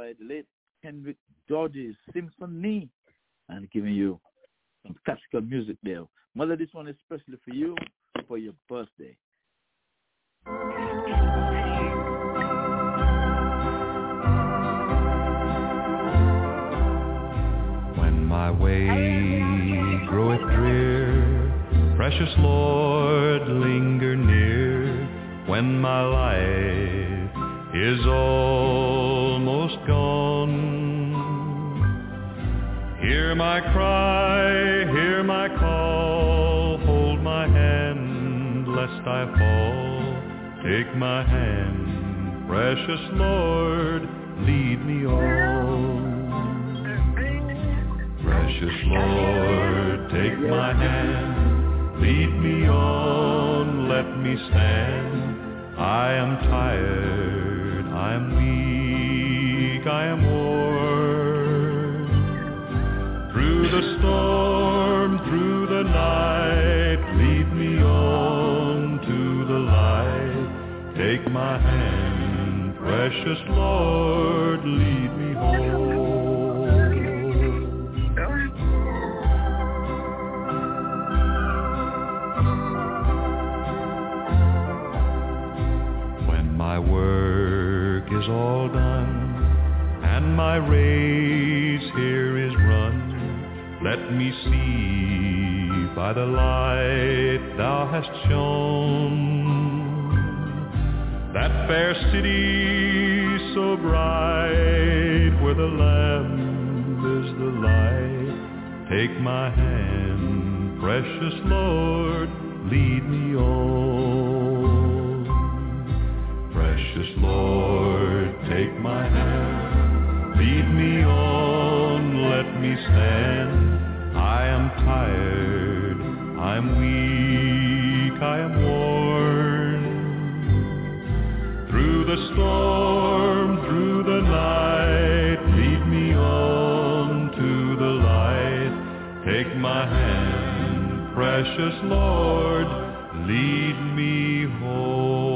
by the late Kendrick George's Symphony, and giving you some classical music there. Mother, this one is especially for you for your birthday. When my way groweth drear, precious Lord, linger near. When my life is almost gone, hear my cry, hear my call, hold my hand lest I fall. Take my hand, precious Lord, lead me on. Precious Lord, take my hand, lead me on, let me stand. I am tired, I am weak, I am worn. Through the storm, through the night, lead me on to the light. Take my hand, precious Lord, lead me home. My work is all done, and my race here is run. Let me see by the light thou hast shone, that fair city so bright, where the Lamb is the light. Take my hand, precious Lord, lead me on. Precious Lord, take my hand, lead me on, let me stand. I am tired, I'm weak, I am worn. Through the storm, through the night, lead me on to the light. Take my hand, precious Lord, lead me home.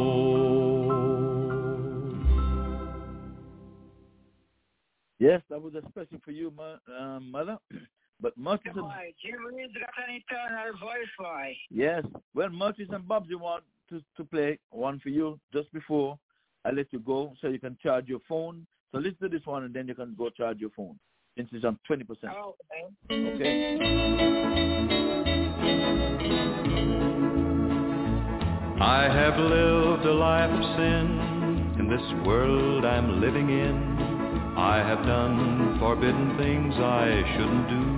Yes, that was especially for you, Mother. But Murtis and... Jim Reed's got an eternal voice, boy. Yes. Well, Murtis and Bobsy want to play one for you just before I let you go so you can charge your phone. So listen to this one and then you can go charge your phone. Since it's on 20%. Oh, okay. I have lived a life of sin in this world I'm living in. I have done forbidden things I shouldn't do.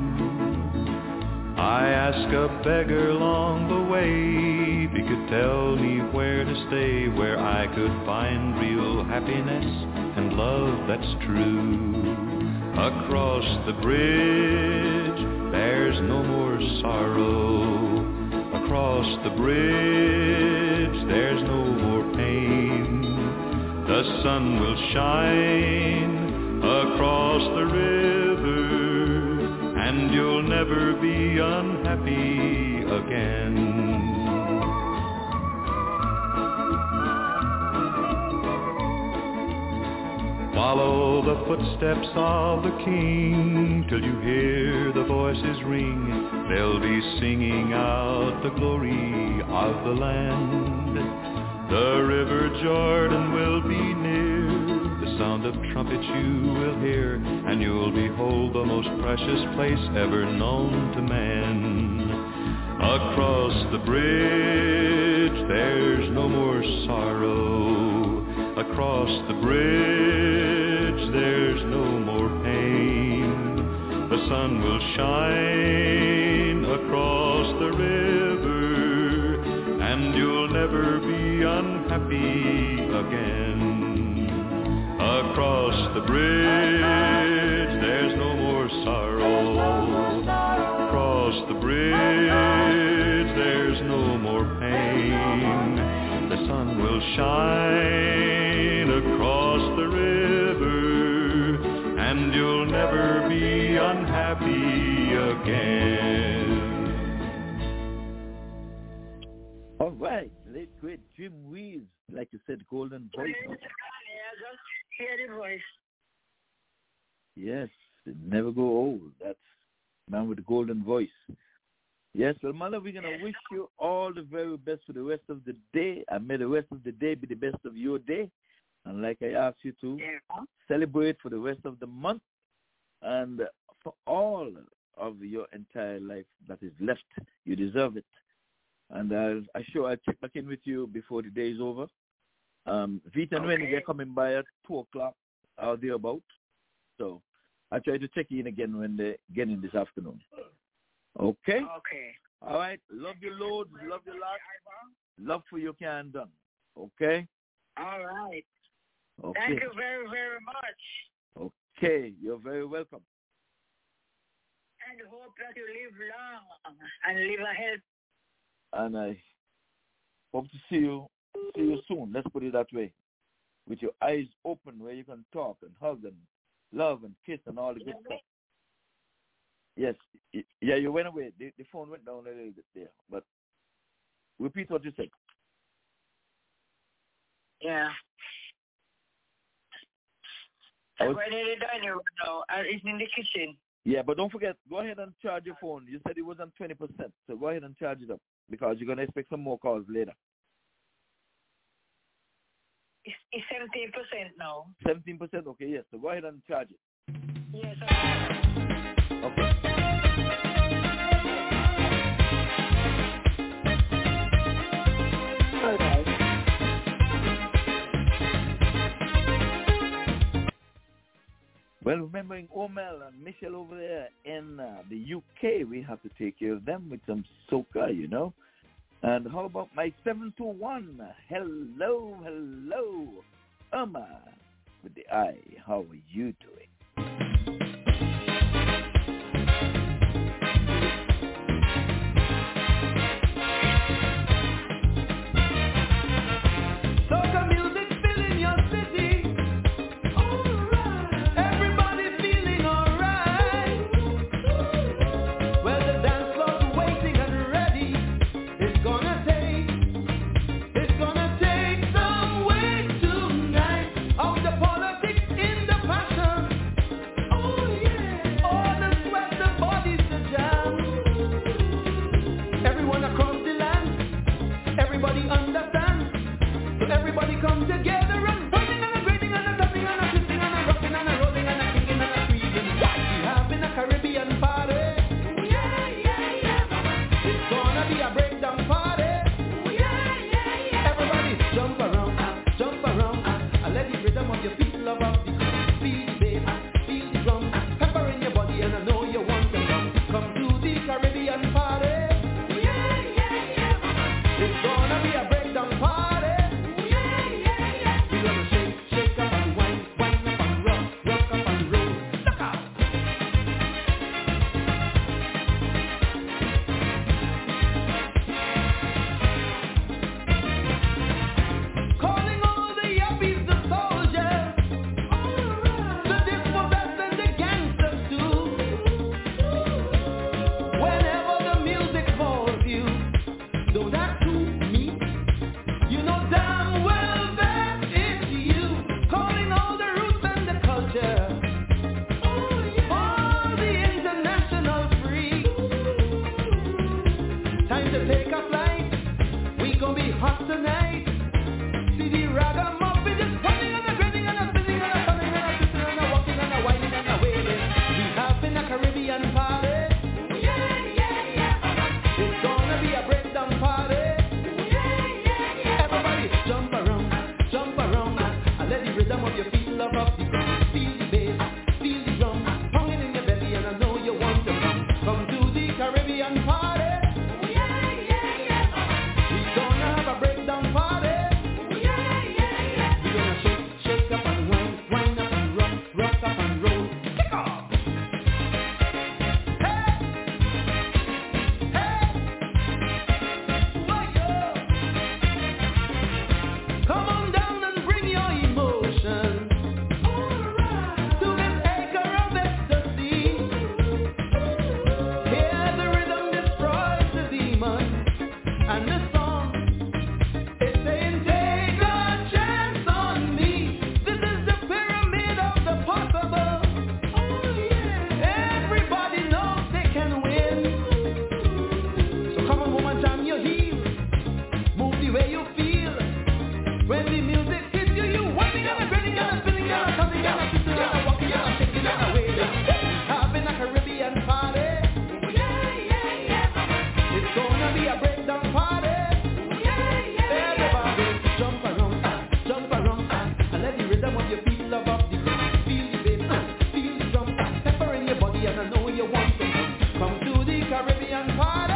I asked a beggar along the way if he could tell me where to stay, where I could find real happiness and love that's true. Across the bridge, there's no more sorrow. Across the bridge, there's no more pain. The sun will shine across the river, and you'll never be unhappy again. Follow the footsteps of the King till you hear the voices ring. They'll be singing out the glory of the land. The river Jordan will be near. The sound of trumpets you will hear, and you'll behold the most precious place ever known to man. Across the bridge, there's no more sorrow. Across the bridge, there's no more pain. The sun will shine across the river, and you'll never be unhappy again. Across the bridge, there's no more sorrow. Across the bridge, there's no more pain. The sun will shine across the river, and you'll never be unhappy again. All right, late great Jim Reeves, like you said, golden voice. Yeah, just hear the voice. Yes, it never go old. That's man with the golden voice. Yes, well, Mother, we're going to wish you all the very best for the rest of the day, and may the rest of the day be the best of your day. And like I asked you to, celebrate for the rest of the month and for all of your entire life that is left. You deserve it. And I'm sure I'll check back in with you before the day is over. Vita and Wendy, they're coming by at 2 o'clock or thereabout. So I'll try to check in again when they get in this afternoon. Okay? Okay. All right. Love you, Lord. Love you, lot. Love for you can done. Okay? All right. Okay. Thank you very, very much. Okay. You're very welcome. And hope that you live long and live ahead. And I hope to see you soon. Let's put it that way. With your eyes open where you can talk and hug and love and kiss and all the good stuff. Yes. Yeah, you went away. The phone went down a little bit there. But repeat what you said. Yeah. I'm ready to done you now. It's in the kitchen. Yeah, but don't forget, go ahead and charge your phone. You said it was on 20%, so go ahead and charge it up because you're going to expect some more calls later. It's 17% now. 17%, okay, yes. So go ahead and charge it. Yes, okay. All right. Well, remembering Omel and Michelle over there in the UK, we have to take care of them with some soca, you know. And how about my 721? Hello, Irma with the eye. How are you doing? It's gonna be a breakdown party. We're gonna the way you feel. When the music hits you, you whining and grinning and spinning and turning and twisting and walking and shaking and waving. Having a Caribbean party. It's gonna be a breakdown party. Everybody jump around and let the rhythm of your feet love up the ground. Feel the bass, feel the drum, pepper in your body, and I know you want to come to the Caribbean party.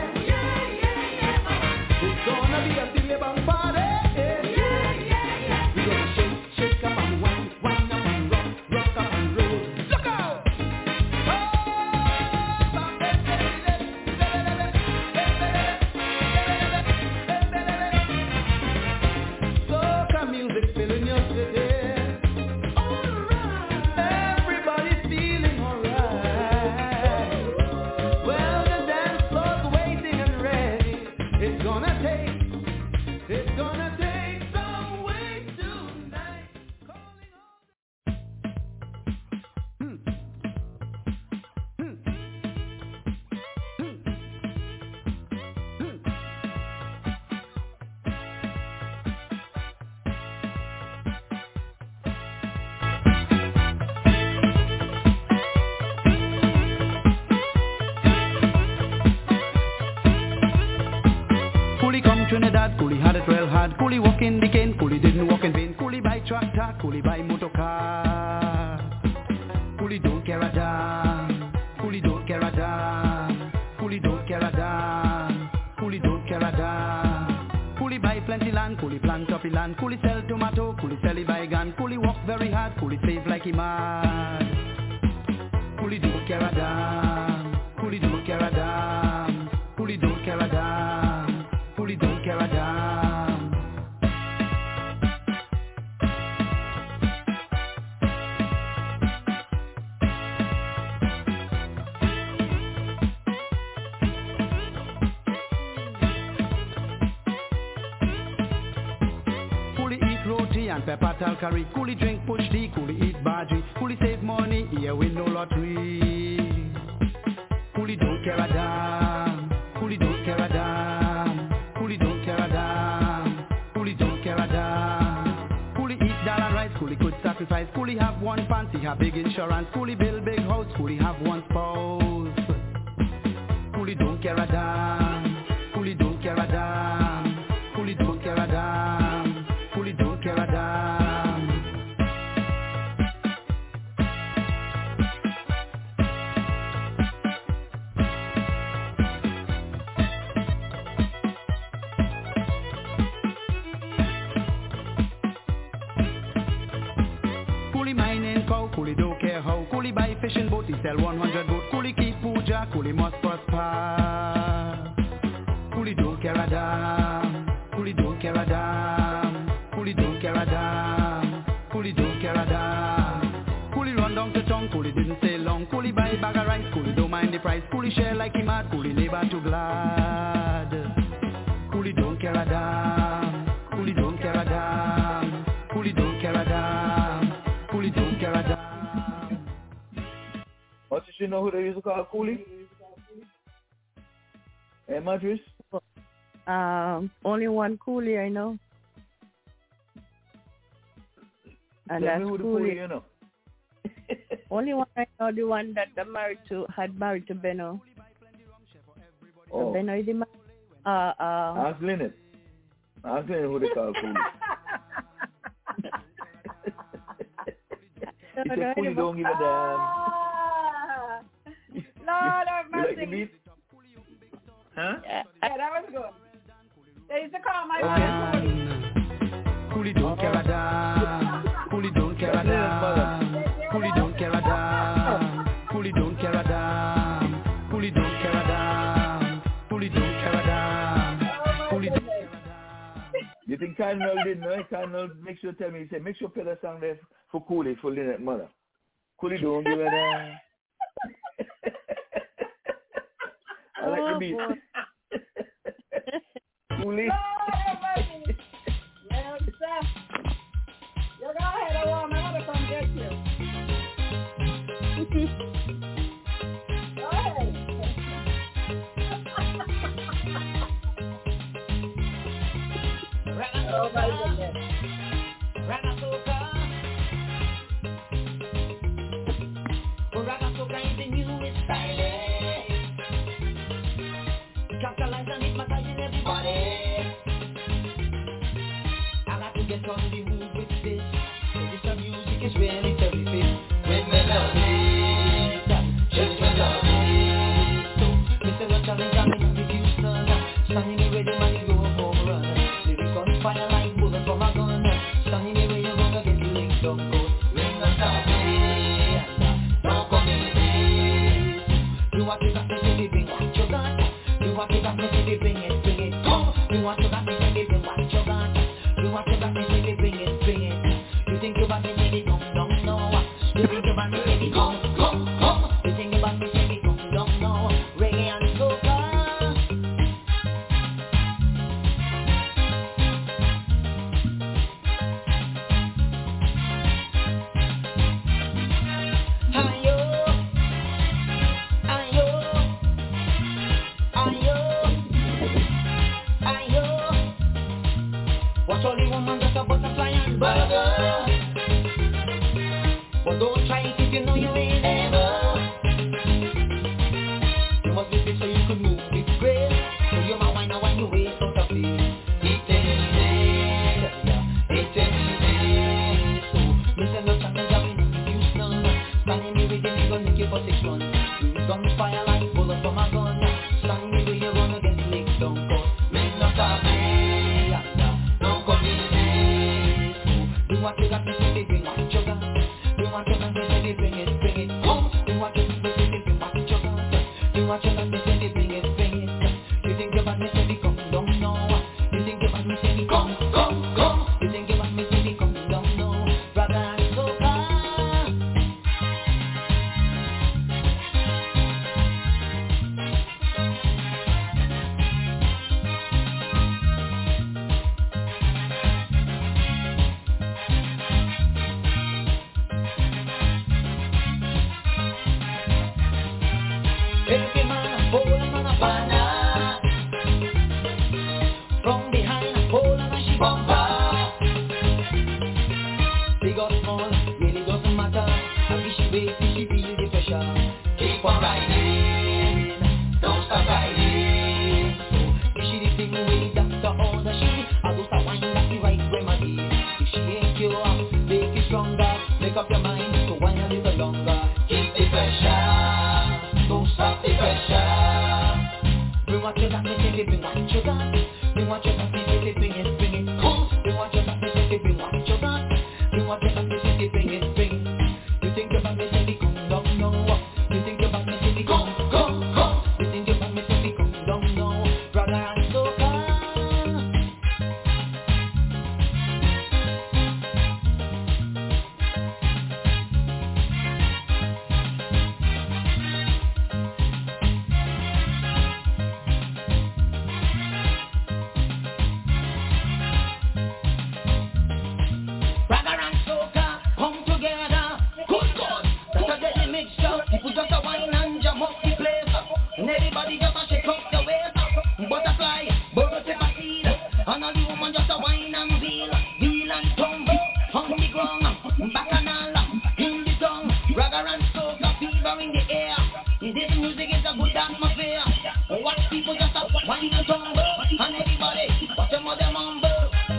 It's gonna be a silly bang party. We're gonna shake up and wind up and rock up and roll. Look out! Soca music filling your city. Everybody's feeling alright. Well, the dance floor's waiting and ready. It's gonna take some way tonight. Coolie come Trinidad, Coolie had it well hard. Coolie walk in the cane, Coolie didn't walk in vain. Coolie buy tractor, Coolie buy motor car. Coolie don't care a damn. Coolie don't care a damn. Coolie don't care a damn. Coolie don't care a damn. Coolie buy plenty land, Coolie plant up the land. Coolie sell tomato, Coolie sell buy gun. Coolie work very hard, Coolie save like he mad. Coolie don't care a damn. Coolie don't care a damn. Coolie don't care a damn. Coolie don't care a damn. Coolie eat roti and pepper tal curry. Coolie drink push tea, Coolie eat bhaji. Coolie save money, here win no lottery. Coolie don't care a damn. Coolie don't care a damn. Coolie don't care a damn. Coolie don't care a damn. Coolie eat dal and rice, Coolie could sacrifice. Coolie have one pants, he have big insurance. Coolie build big house, Coolie have one spouse. Coolie don't care a damn. Coolie don't care a damn. Coolie don't care a damn. Coolie don't care a damn. Coolie mining cow, Coolie don't care how. Coolie buy fishing boat, he sell 100 boat. Coolie keep puja, Coolie must prosper. Coolie don't care a damn. Coolie don't care a damn. Coolie don't care a damn. Coolie don't care a damn. Coolie run down to town, Coolie didn't stay long. Coolie buy bag of rice, Coolie don't mind the price. Coolie share like he mad, Coolie neighbor too glad. Coolie don't care a damn. Coolie don't care a damn. Coolie don't care a damn. Coolie don't care a damn. What did you know who they used to call Coolie? Hey, Madris? Only one Coolie I know. And Tell that's me who the Coolie. Coolie you know. Only one I know, the one that had married to Benno. Oh. Benno is the man. Ask Lynette. Ask Lynette who they call Coolie. He said Coolie don't give a damn. Lord have You like the mercy. beat? Huh? Yeah, that was good. They used to call my Okay. mother Coolie don't care a damn. Coolie don't care a damn. Coolie don't care a damn. Coolie don't care a damn. Coolie don't care a damn. Coolie don't care a damn. Coolie don't care a damn. You think Cardinal didn't know? Cardinal make sure tell me, he said, make sure play that song there for Coolie, for Lynette mother. Coolie don't give a damn. I like the beat. Coolie. Lord have mercy. Yes, sir. You go ahead, I want my mother come get you. Go ahead. Oh my goodness. Raga soca is the newest style. Capitalize on it, massaging everybody. I got to get on the move with this. This music is really terrific. With melodies, just melodies. So, Mr. No challenge, I'm in the Houston. Standing in ready, man, you go for a run. Lyrics on fire like bullets from a gun. Standing in where you're gonna get licked on gold. Ring the top, don't come in this. Do what you got to say, bring what you got. Do what you got to say, bring it, bring it. Come. Do what you got to say, bring what you got. Do what you got to say, bring it, bring it. You think you got to say, come, don't know. You think you got to say, come, come, come. You think you got to say, come, don't know. Reggae and soca. Watch all the woman just a butterfly and burger. But don't try it if you know you ain't able. You must be fit so you could move with grace. So you might wine and wine your waist out of place. It's easy, it's easy. So listen no challenge I'm in Houston. Standing me with the nigga nick you for 6 runs. You gunfire like bullet from a gun. Standing me where you're gonna get licked down. Cause men not a do what you got to say, bring what you got. Do what you got to say, bring it, bring it. Come. Do what you got to say, bring what you got. Do what you got to say, bring it, bring it. You think you got me say, come, don't know. You think you got me say, come, come, come. You think you got me say, come, don't know. Raga and soca. Every man a pole and a banner. From behind a pole and a she bumper. Big or small, really doesn't matter. I wish she wait till she feel the pressure. Keep on riding, don't stop riding. So if she the thing way that's the order she, I go start wine that's the right remedy. If she ain't pure, make it stronger. Make up your mind to wine a little longer. Keep the pressure. Don't stop the pressure. Bring what you got to say, bring what you got. Bring what you got to say, bring it, bring it. Come. Bring what you got to say, bring what you got. Bring what you got to say, bring it, bring it. You think you got me say, come, don't know. You think you got me say, come, come, come. You think you got me say, come, don't know. Brother and soca. Raga and soca come together. Good God, that's a deadly mixture. People just a wine and jam up the place. And everybody just a shake up the waist. Butterfly, burger pepper seed. And all the woman just a wine and wheel. Wheel and tumble on the ground. Bacchanal in the tongue. Raga and soca fever in the air. This music is a good atmosphere. Watch people just a wine and tumble. And everybody, watch them all them humble.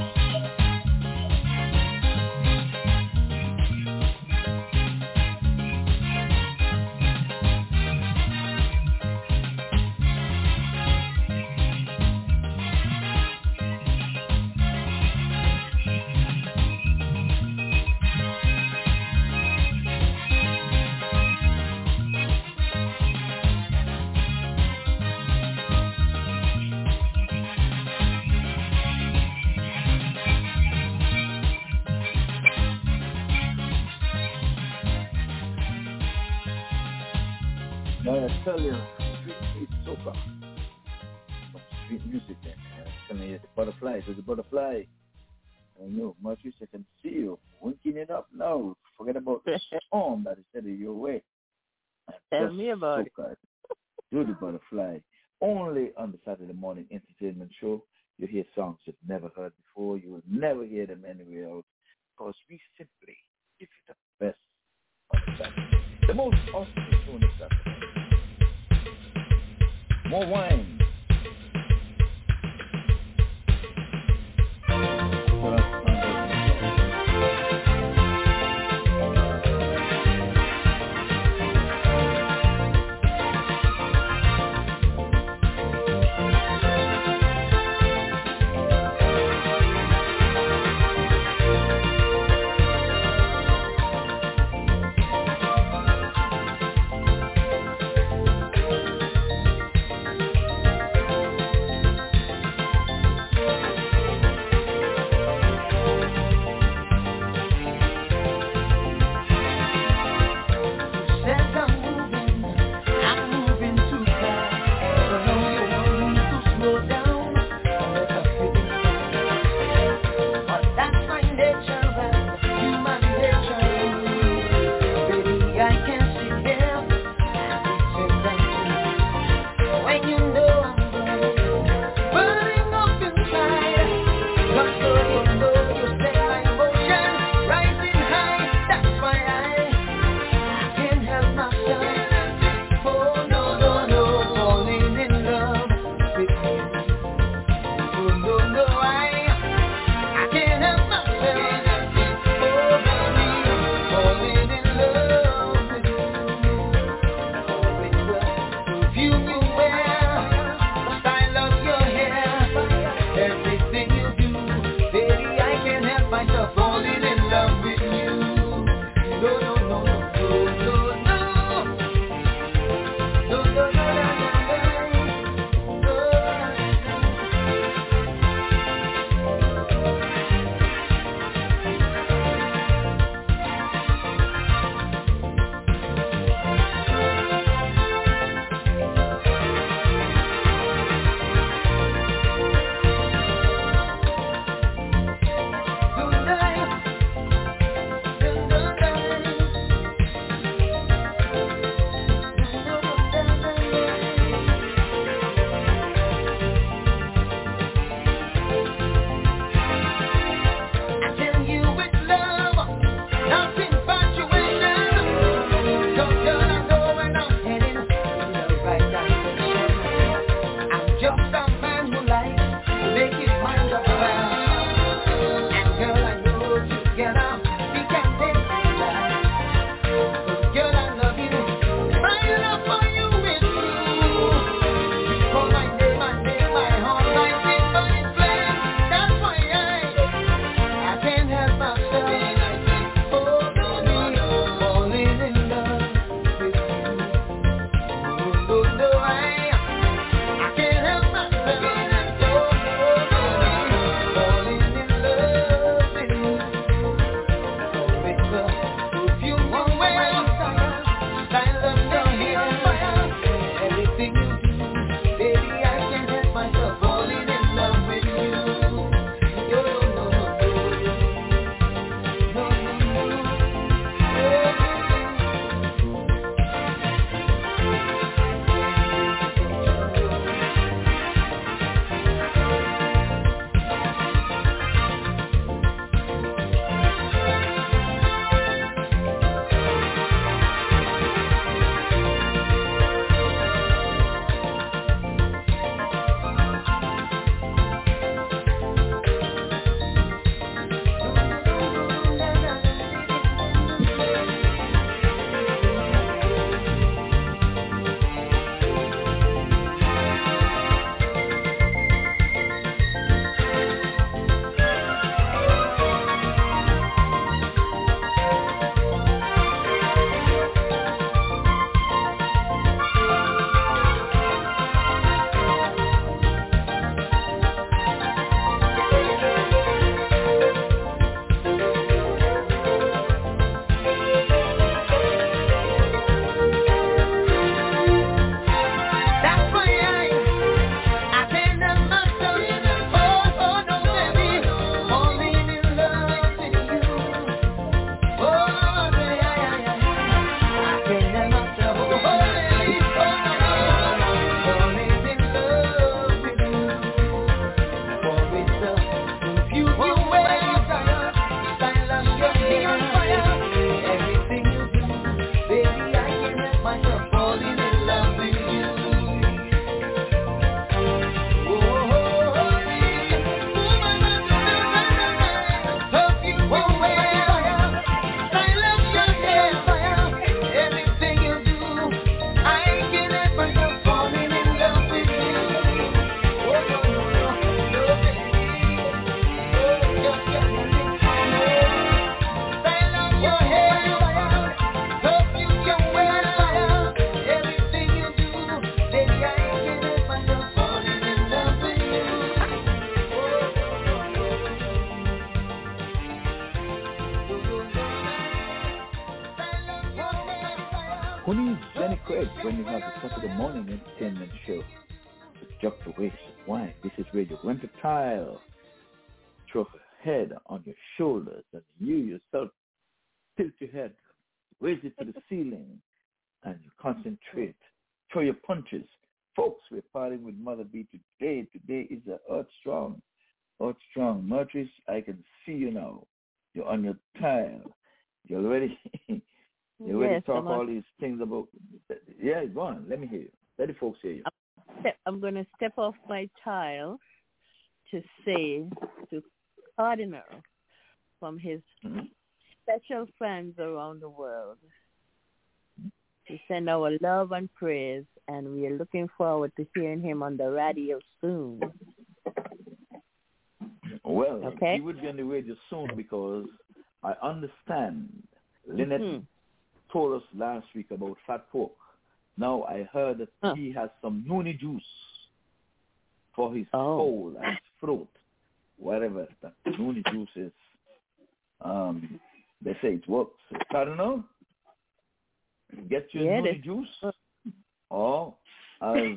I tell you, street soca. Street music, man. It's gonna hit the butterfly. There's a butterfly. I know, Marcus, I can see you winking it up now. Forget about the storm that is headed your way. Tell me about it. Do the butterfly. Only on the Saturday morning entertainment show. You hear songs you've never heard before. never hear them anywhere else because we simply give you the best on the Saturday. The most awesome show on the Saturday. More wine. Tonight Who needs Jenny Craig when you have the Saturday morning entertainment show? Just the waste. Why? This is Radio Winter Tile. Throw your head on your shoulders and you yourself tilt your head, raise it to the ceiling, and you concentrate. Throw your punches. Folks, we're partying with Mother B today. Today is a Earth Strong. Earth Strong. Murtris, I can see you now. You're on your tile. You're ready. You're ready to talk all these things about. Yeah, go on. Let me hear you. Let the folks hear you. I'm going to step off my tile to say to Cardinal from his special friends around the world to send our love and praise, and we are looking forward to hearing him on the radio soon. Well, he would be on the radio soon because I understand Lynette told us last week about fat pork. Now I heard that he has some noonie juice for his cold and his throat, whatever that noonie juice is. They say it works. I don't know. Get your noonie juice. Or as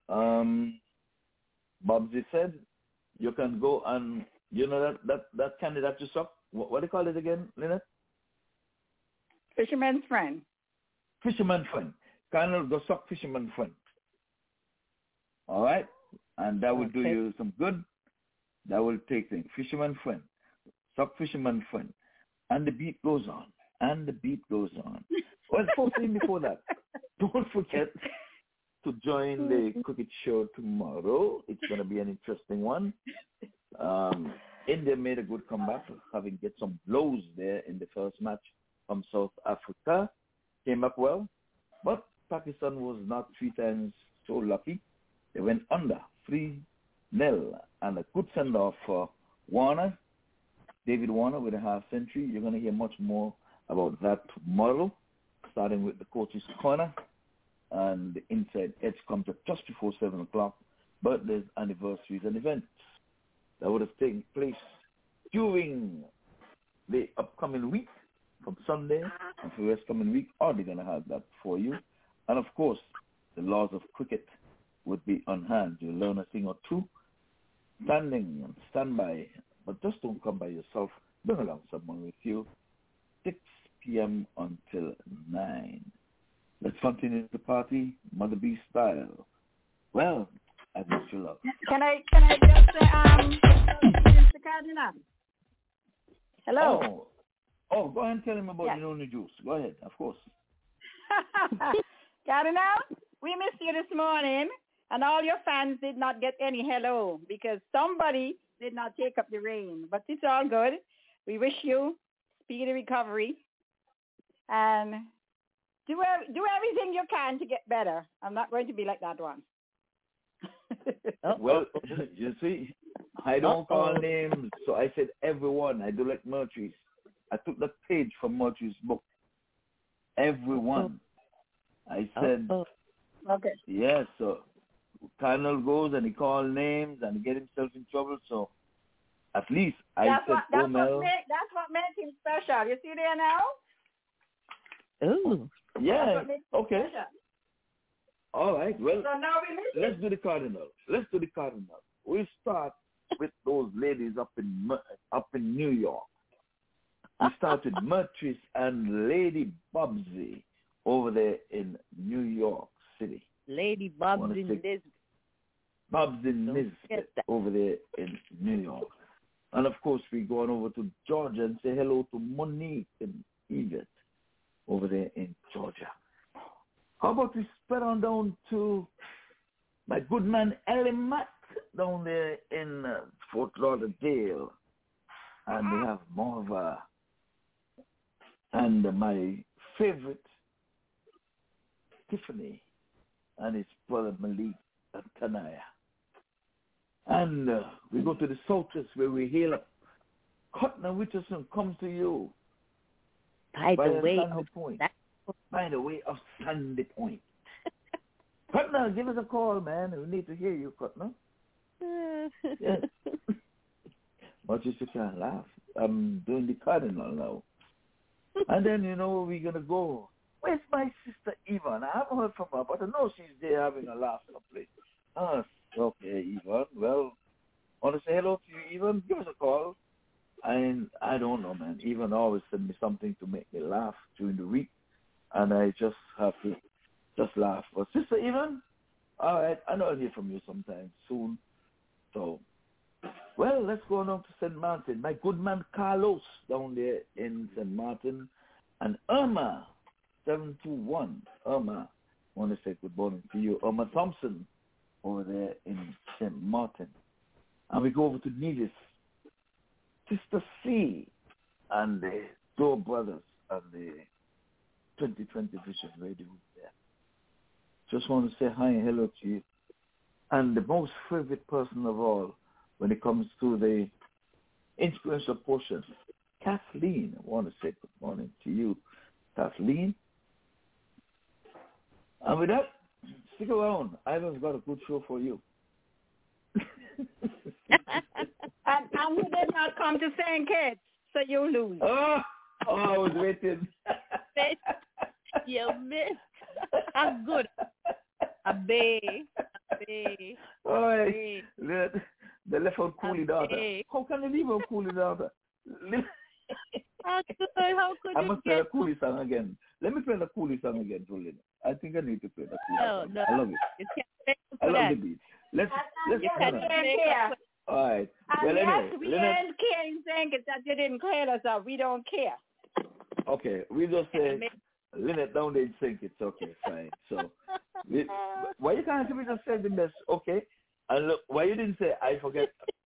Bobsy said, you can go and that candy that you suck. What do you call it again, Lynette? Fisherman's Friend. Fisherman Friend. Colonel, go suck Fisherman Friend. All right? And that will do you some good. That will take things. Fisherman Friend. Suck Fisherman Friend. And the beat goes on. And the beat goes on. Well, folks, before that, don't forget to join the cricket show tomorrow. It's going to be an interesting one. India made a good comeback, having get some blows there in the first match from South Africa. Came up well. But Pakistan was not 3 times so lucky. They went under 3-0. And a good send-off for Warner, David Warner with a half century. You're going to hear much more about that tomorrow, starting with the coach's corner. And the inside edge comes up just before 7 o'clock. Birthdays, anniversaries, and events that would have taken place during the upcoming week from Sunday and for the rest coming week. Are they going to have that for you? And, of course, the laws of cricket would be on hand. You'll learn a thing or two. Standing and stand by, but just don't come by yourself. Bring along someone with you. 6 p.m. until 9. Let's continue the party, Mother B style. Well, I wish you luck. Can I just Mr. Cardinal? Hello. Oh, go ahead and tell him about the noonie juice. Go ahead, of course. Cardinal, we missed you this morning, and all your fans did not get any hello because somebody did not take up the reign. But it's all good. We wish you speedy recovery and do everything you can to get better. I'm not going to be like that one. Well, you see, I don't call names, so I said everyone. I do like Murtris. I took the page from Murtris' book. Everyone. I said, okay. Yeah, so Colonel goes and he calls names and he get himself in trouble, so at least that's what makes him special. You see there now? Oh. Yeah, okay. Special. All right, well, so now let's do the Cardinal. We'll start with those ladies up in New York. We start with Murtris and Lady Bobsy over there in New York City. Lady Bobsy Nisbet. Bobsy Nisbet over there in New York. And, of course, we go on over to Georgia and say hello to Monique and Yvette over there in Georgia. How about we spread on down to my good man Ellie Matt down there in Fort Lauderdale. And we have Marva and my favorite Tiffany and his brother Malik and Tanaya. And we go to the Southwest where we hail up. Cotton Richardson comes to you by the way of Sandy Point. Cotton, give us a call, man. We need to hear you, Cotton. Yes. Much as you can laugh. I'm doing the Cardinal now. And then, we're going to go where's my sister Yvonne? I haven't heard from her, but I know she's there having a laugh someplace. Oh, okay, Yvonne. Well, I want to say hello to you, Yvonne. Give us a call. And I don't know, man. Yvonne always send me something to make me laugh during the week, and I just have to just laugh. But Sister Yvonne, all right, I know I'll hear from you sometime soon. So, well, let's go on to St. Martin. My good man Carlos down there in St. Martin, and Irma, 721. Irma, I want to say good morning to you. Irma Thompson over there in St. Martin. And we go over to Nevis, Sister C, and the Door Brothers and the 2020 Vision Radio there. Just want to say hi and hello to you. And the most favorite person of all when it comes to the inspirational portion, Kathleen. I want to say good morning to you, Kathleen. And with that, stick around. Ivan's got a good show for you. and we did not come to St. Kitts, so you lose. Oh, I was waiting. You missed. I'm good. A bay. All right. They left out Coolie daughter. How can they leave out Coolie daughter? How could I must play a Coolie song again. Let me play the Coolie song again, Julian. I think I need to play the Coolie song. No. I love it. I love the beat. Let's all right. Well, anyway, we ain't caring saying that you didn't clear us out. We don't care. Okay, we just say Lynette down there sink. It's okay, fine. So, why you can't we just say the best? Okay, and look, why you didn't say I forget?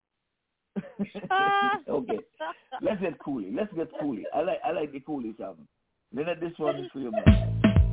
Okay, let's get Coolie. I like the Coolie song. Lynette, this one is for you, man.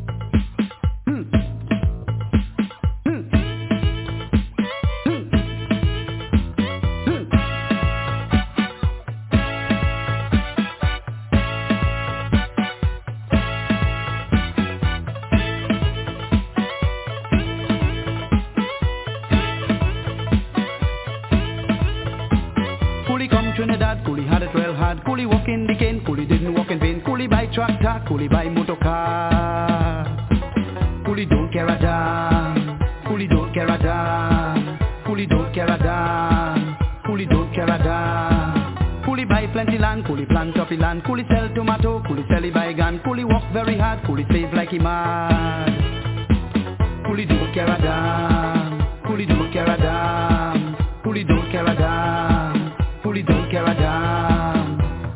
Trinidad, Coolie had it well hard. Coolie walk in the cane, Coolie didn't walk in vain. Coolie buy tractor, Coolie buy motor car. Coolie don't care a damn. Coolie don't care a damn. Coolie don't care a damn. Coolie don't care a damn. Coolie buy plenty land, Coolie plant up the land. Coolie sell tomato, Coolie sell the buy gun. Coolie work very hard, Coolie save like he mad. Coolie don't care a damn. Coolie don't care a damn. Coolie don't care a damn. Coolie don't care a damn.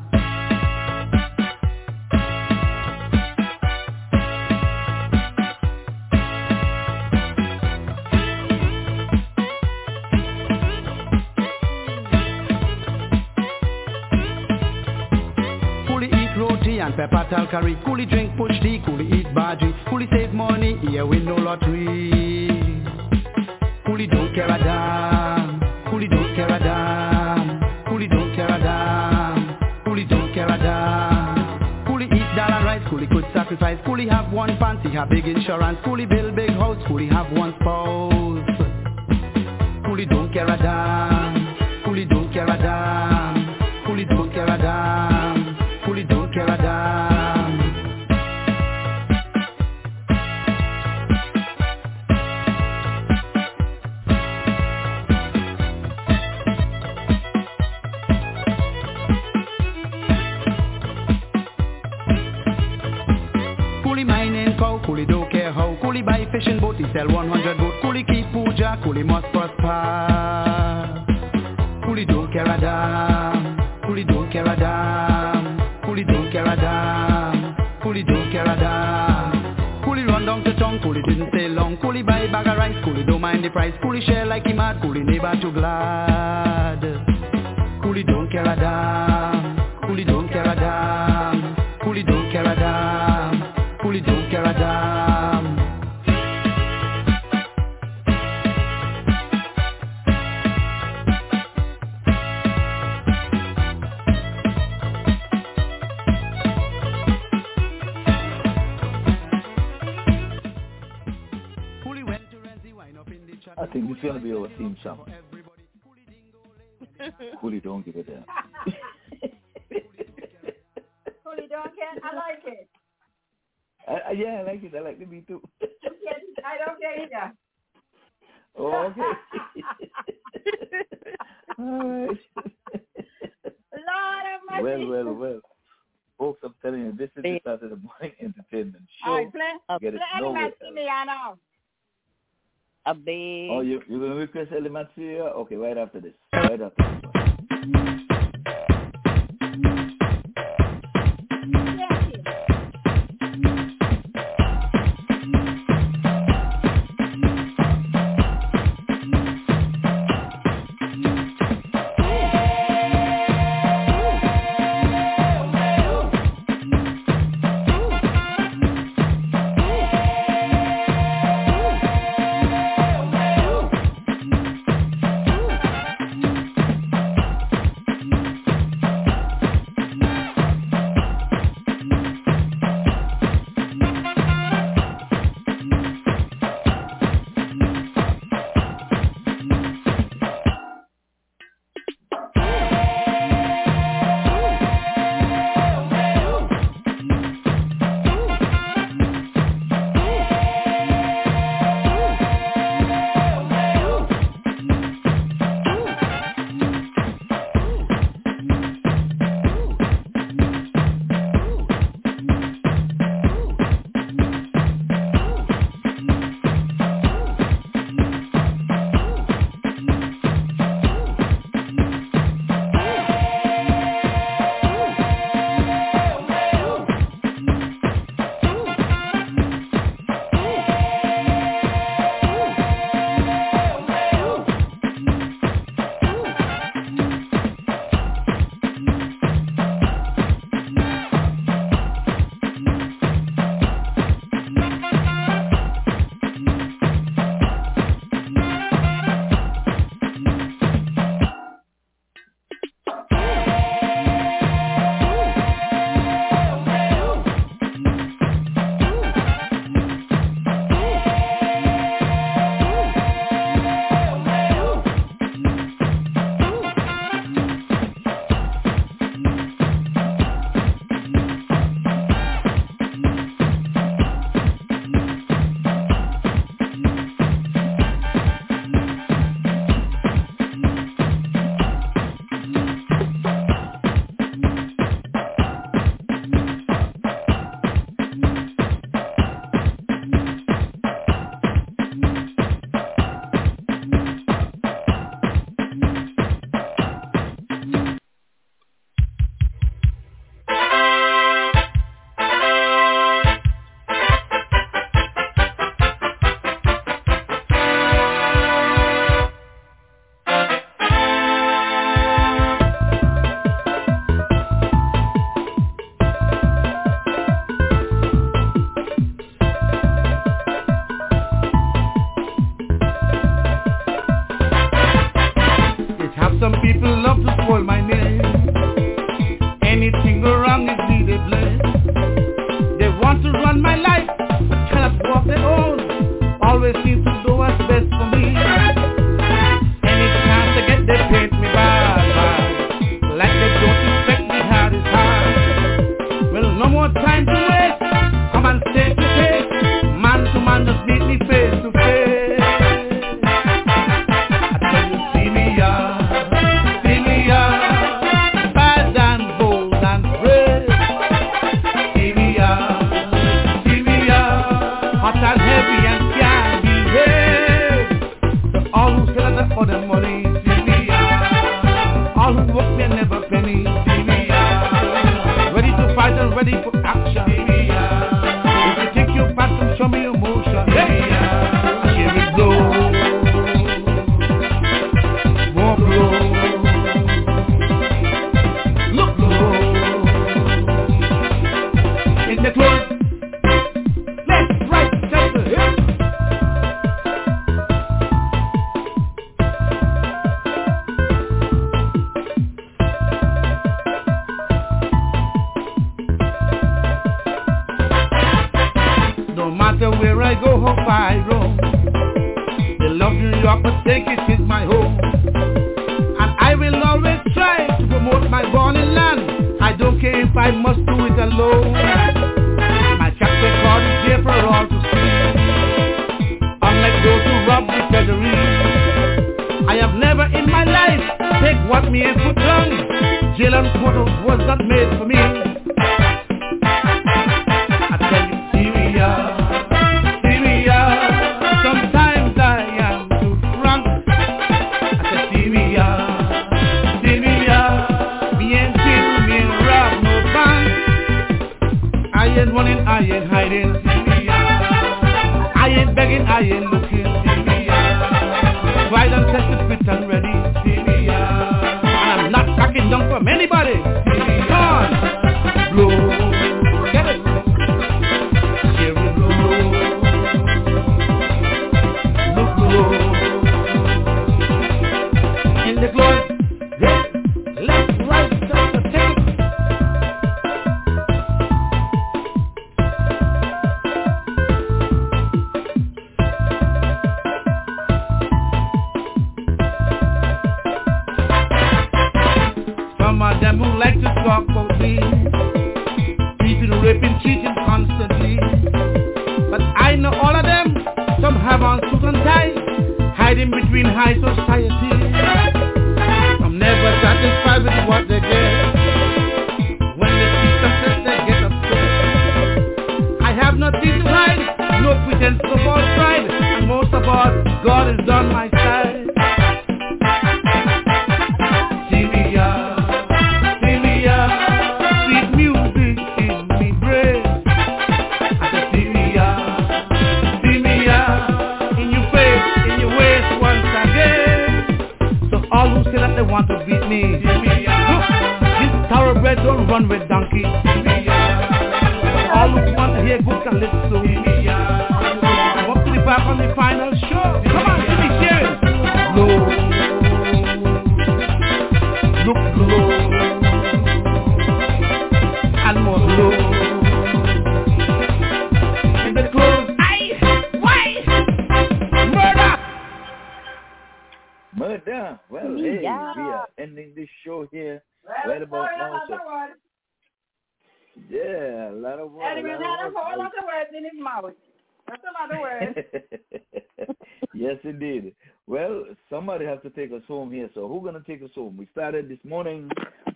Coolie eat roti and pepper tal curry. Coolie drink push tea, Coolie eat bhaji. Coolie save money, here win no lottery. Coolie don't care a damn. Coolie don't care a damn. Coolie don't care a damn. Coolie don't care a damn. Coolie eat dal and rice, Coolie could sacrifice. Coolie have one fancy, have big insurance. Coolie build big house, Coolie have one spouse. Coolie don't care a damn. Coolie don't care a damn. Coolie don't care a damn. Coolie don't care a damn. Coolie don't care how. Coolie buy fishing boat, he sell 100 boat. Coolie keep puja, Coolie must prosper. Coolie don't care a damn. Coolie don't care a damn. Coolie don't care a damn. Coolie don't care a damn. Coolie run down to town, Coolie didn't stay long. Coolie buy bag of rice, Coolie don't mind the price. Coolie share like he mad, Coolie neighbor too glad. Coolie don't care a damn. Coolie don't care a damn. Coolie don't care a damn. Coolie don't care a damn. I think this is going to be our theme song. Coolie don't give a damn. Coolie don't care. I like it. I Yeah, I like it. I like the beat too. I don't care either. Oh, okay. All right. Lord have mercy. Well. Folks, I'm telling you, this is the Saturday morning entertainment show. All right, play Element to me, I know. A big. Oh, you're going to request Element to you? Okay, right after this. Right after this. I must do it alone. My track record is all to see. Unlike those who rob the treasury, I have never in my life take what me and put down. Jail and court was not made for me. I tell you, Syria, sometimes I am too frank. I said, Syria, me ain't steal, me ain't rob no bank. I ain't running, I ain't hiding. I ain't begging, I ain't looking. Tried and tested, fit and ready. And I'm not backing down from anybody. Come on, blow, get it. Here we blow, look blow. In the glory, yeah, left, right, just a take. Some of them who like to talk about me, beating, raping, cheating constantly. But I know all of them, some have on suit and tie, hiding between high society. Some never satisfied with what they get. When they see success, they get upset. I have nothing to hide, no pretense of false pride, and most of all, God is on my side. Sweet music in me brain. I said, Syria, in your face, in your waist once again. So all who say that they want to beat me, look, this thoroughbred don't run with donkey. All who want to hear good calypso, come up to the back on the final show. Come on, give me sharing. Look low, and more low. In the clothes, why? Murder. Well, hey, we are ending this show here right about now. So, yeah, a lot of words. Anyway, had a whole lot of words in his mouth. That's a lot of words. Yes, indeed. Well, somebody has to take us home here. So who's going to take us home? We started this morning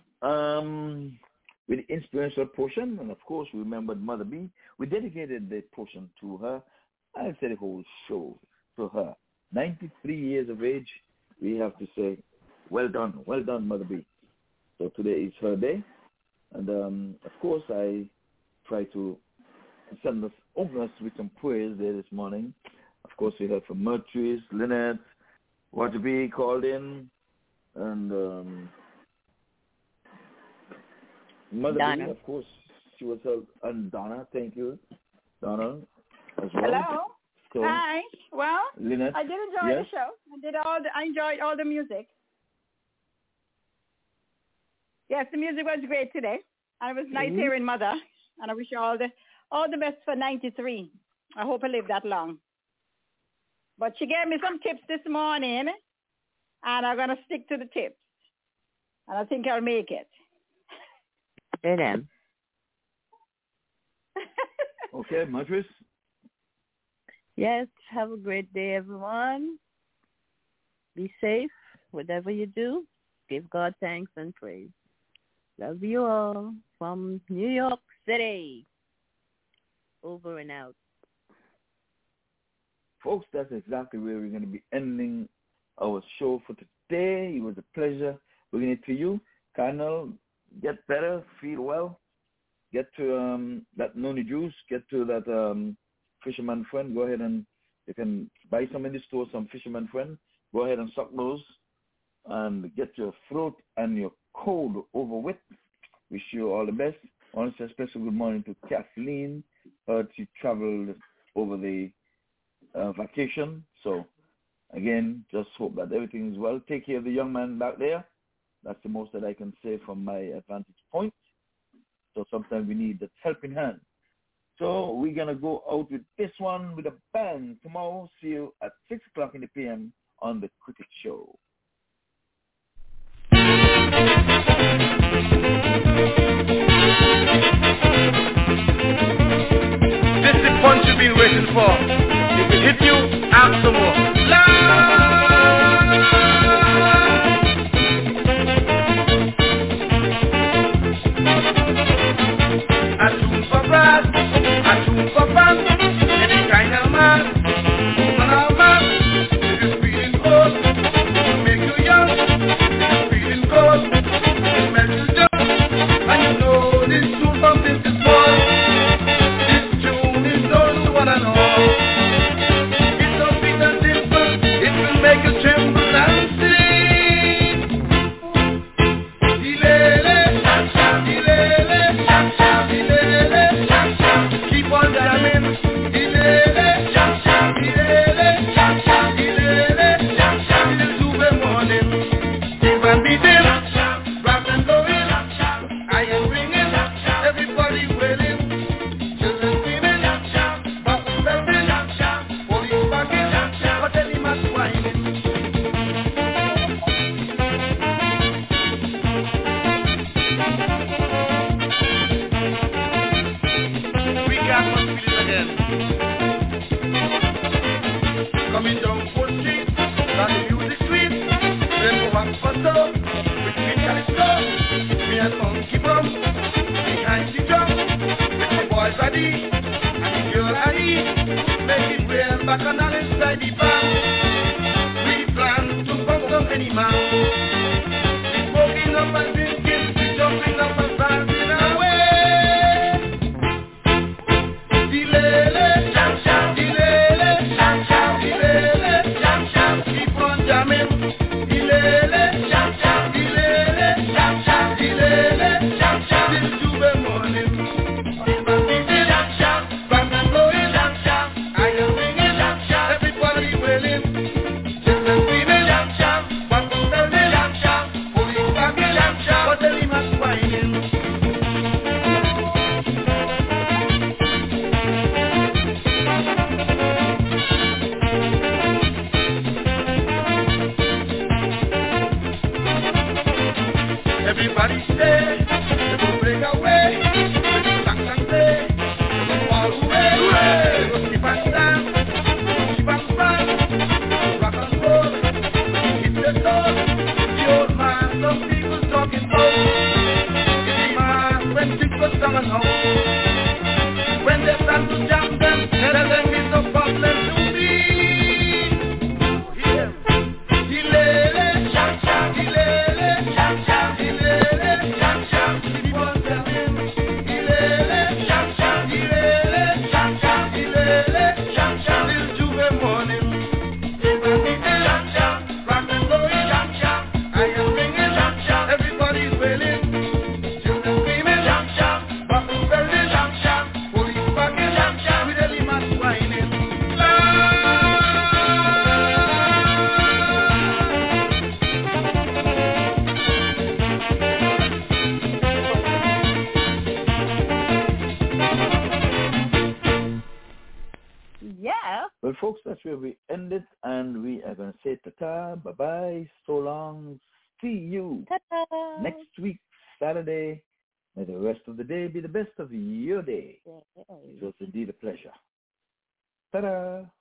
with the inspirational portion. And, of course, we remembered Mother B. We dedicated the portion to her. I said the whole show to her. 93 years of age. We have to say, well done, Mother B. So today is her day. And, of course, I try to open us with some prayers there this morning. Of course, we heard from Mertrice, Lynette, Roger B called in, and Mother Donna. B, of course, she was her, and Donna, thank you, Donna, as well. Hello. So, Hi. Well, Lynette, I did enjoy the show. I enjoyed all the music. Yes, the music was great today. And it was nice hearing Mother. And I wish you all the best for 93. I hope I live that long. But she gave me some tips this morning, and I'm going to stick to the tips. And I think I'll make it. Say them. Okay, Mertrice. Yes, have a great day, everyone. Be safe. Whatever you do, give God thanks and praise. Love you all from New York City. Over and out. Folks, that's exactly where we're going to be ending our show for today. It was a pleasure bringing it to you. Colonel, get better, feel well. Get to that noni juice. Get to that fisherman friend. Go ahead and you can buy some in the store, some fisherman friend. Go ahead and suck those and get your throat and your cold over with. Wish you all the best. I want to say a special good morning to Kathleen. She traveled over the vacation. So, again, just hope that everything is well. Take care of the young man back there. That's the most that I can say from my advantage point. So sometimes we need that helping hand. So we're going to go out with this one with a bang tomorrow. See you at 6 o'clock in the p.m. on The Cricket Show. This is Punch Bean Radio. some more. A tune for brass, a tune for fun, any kind of man, woman or man. If you're feeling cold, it'll make you young. If you're feeling cold, it'll make you young. And you know this tune from this is more. This tune is known to one and all. It's so sweet and simple, it will make you tremble and sing. Dilele, dilele, dilele, keep on jamming. Dilele, dilele, dilele, till Tuesday morning. Keep on beating, rock and rolling, iron ringing, everybody wailing, children screaming, buttons belting, police barking, but any man whining. We got one feeling again. Coming down Fort Street, on the music street, then go back for so, with me Calisto, me and Monkey Bum, behind the drum, with the boys ready, and the girl ready, make it real back on the inside the band. We plan to bump some any man. We smoking up and drinking, we jumping up and dancing away. Dilele, dilele, dilele, keep on jamming. Dilele, dilele, dilele, till Tuesday morning. Keep on beating, rock and rolling, iron ringing, everybody wailing, children screaming, buttons belting, police barking, but any man whining. Everybody stay, they go break away. Sang sang say, they go fall away. They go skip and dance, skip and sprang, rock and roll, hit the door. The old man, some people talking about. It's the man when people song and house. When they start to jam them, tell them it's no problem to me. Hear them. Dilele, dilele, dilele, keep on jamming. Dilele, dilele, dilele, till Tuesday morning. Keep on beating, rock and rolling, iron ringing, everybody's wailing, children screaming, buttons belting, police barking, with any man whining. Yeah. Well, folks, that's where we end it, and we are going to say ta-ta, bye-bye, so long, see you next week, Saturday. May the rest of the day be the best of your day. It was indeed a pleasure. Ta-da!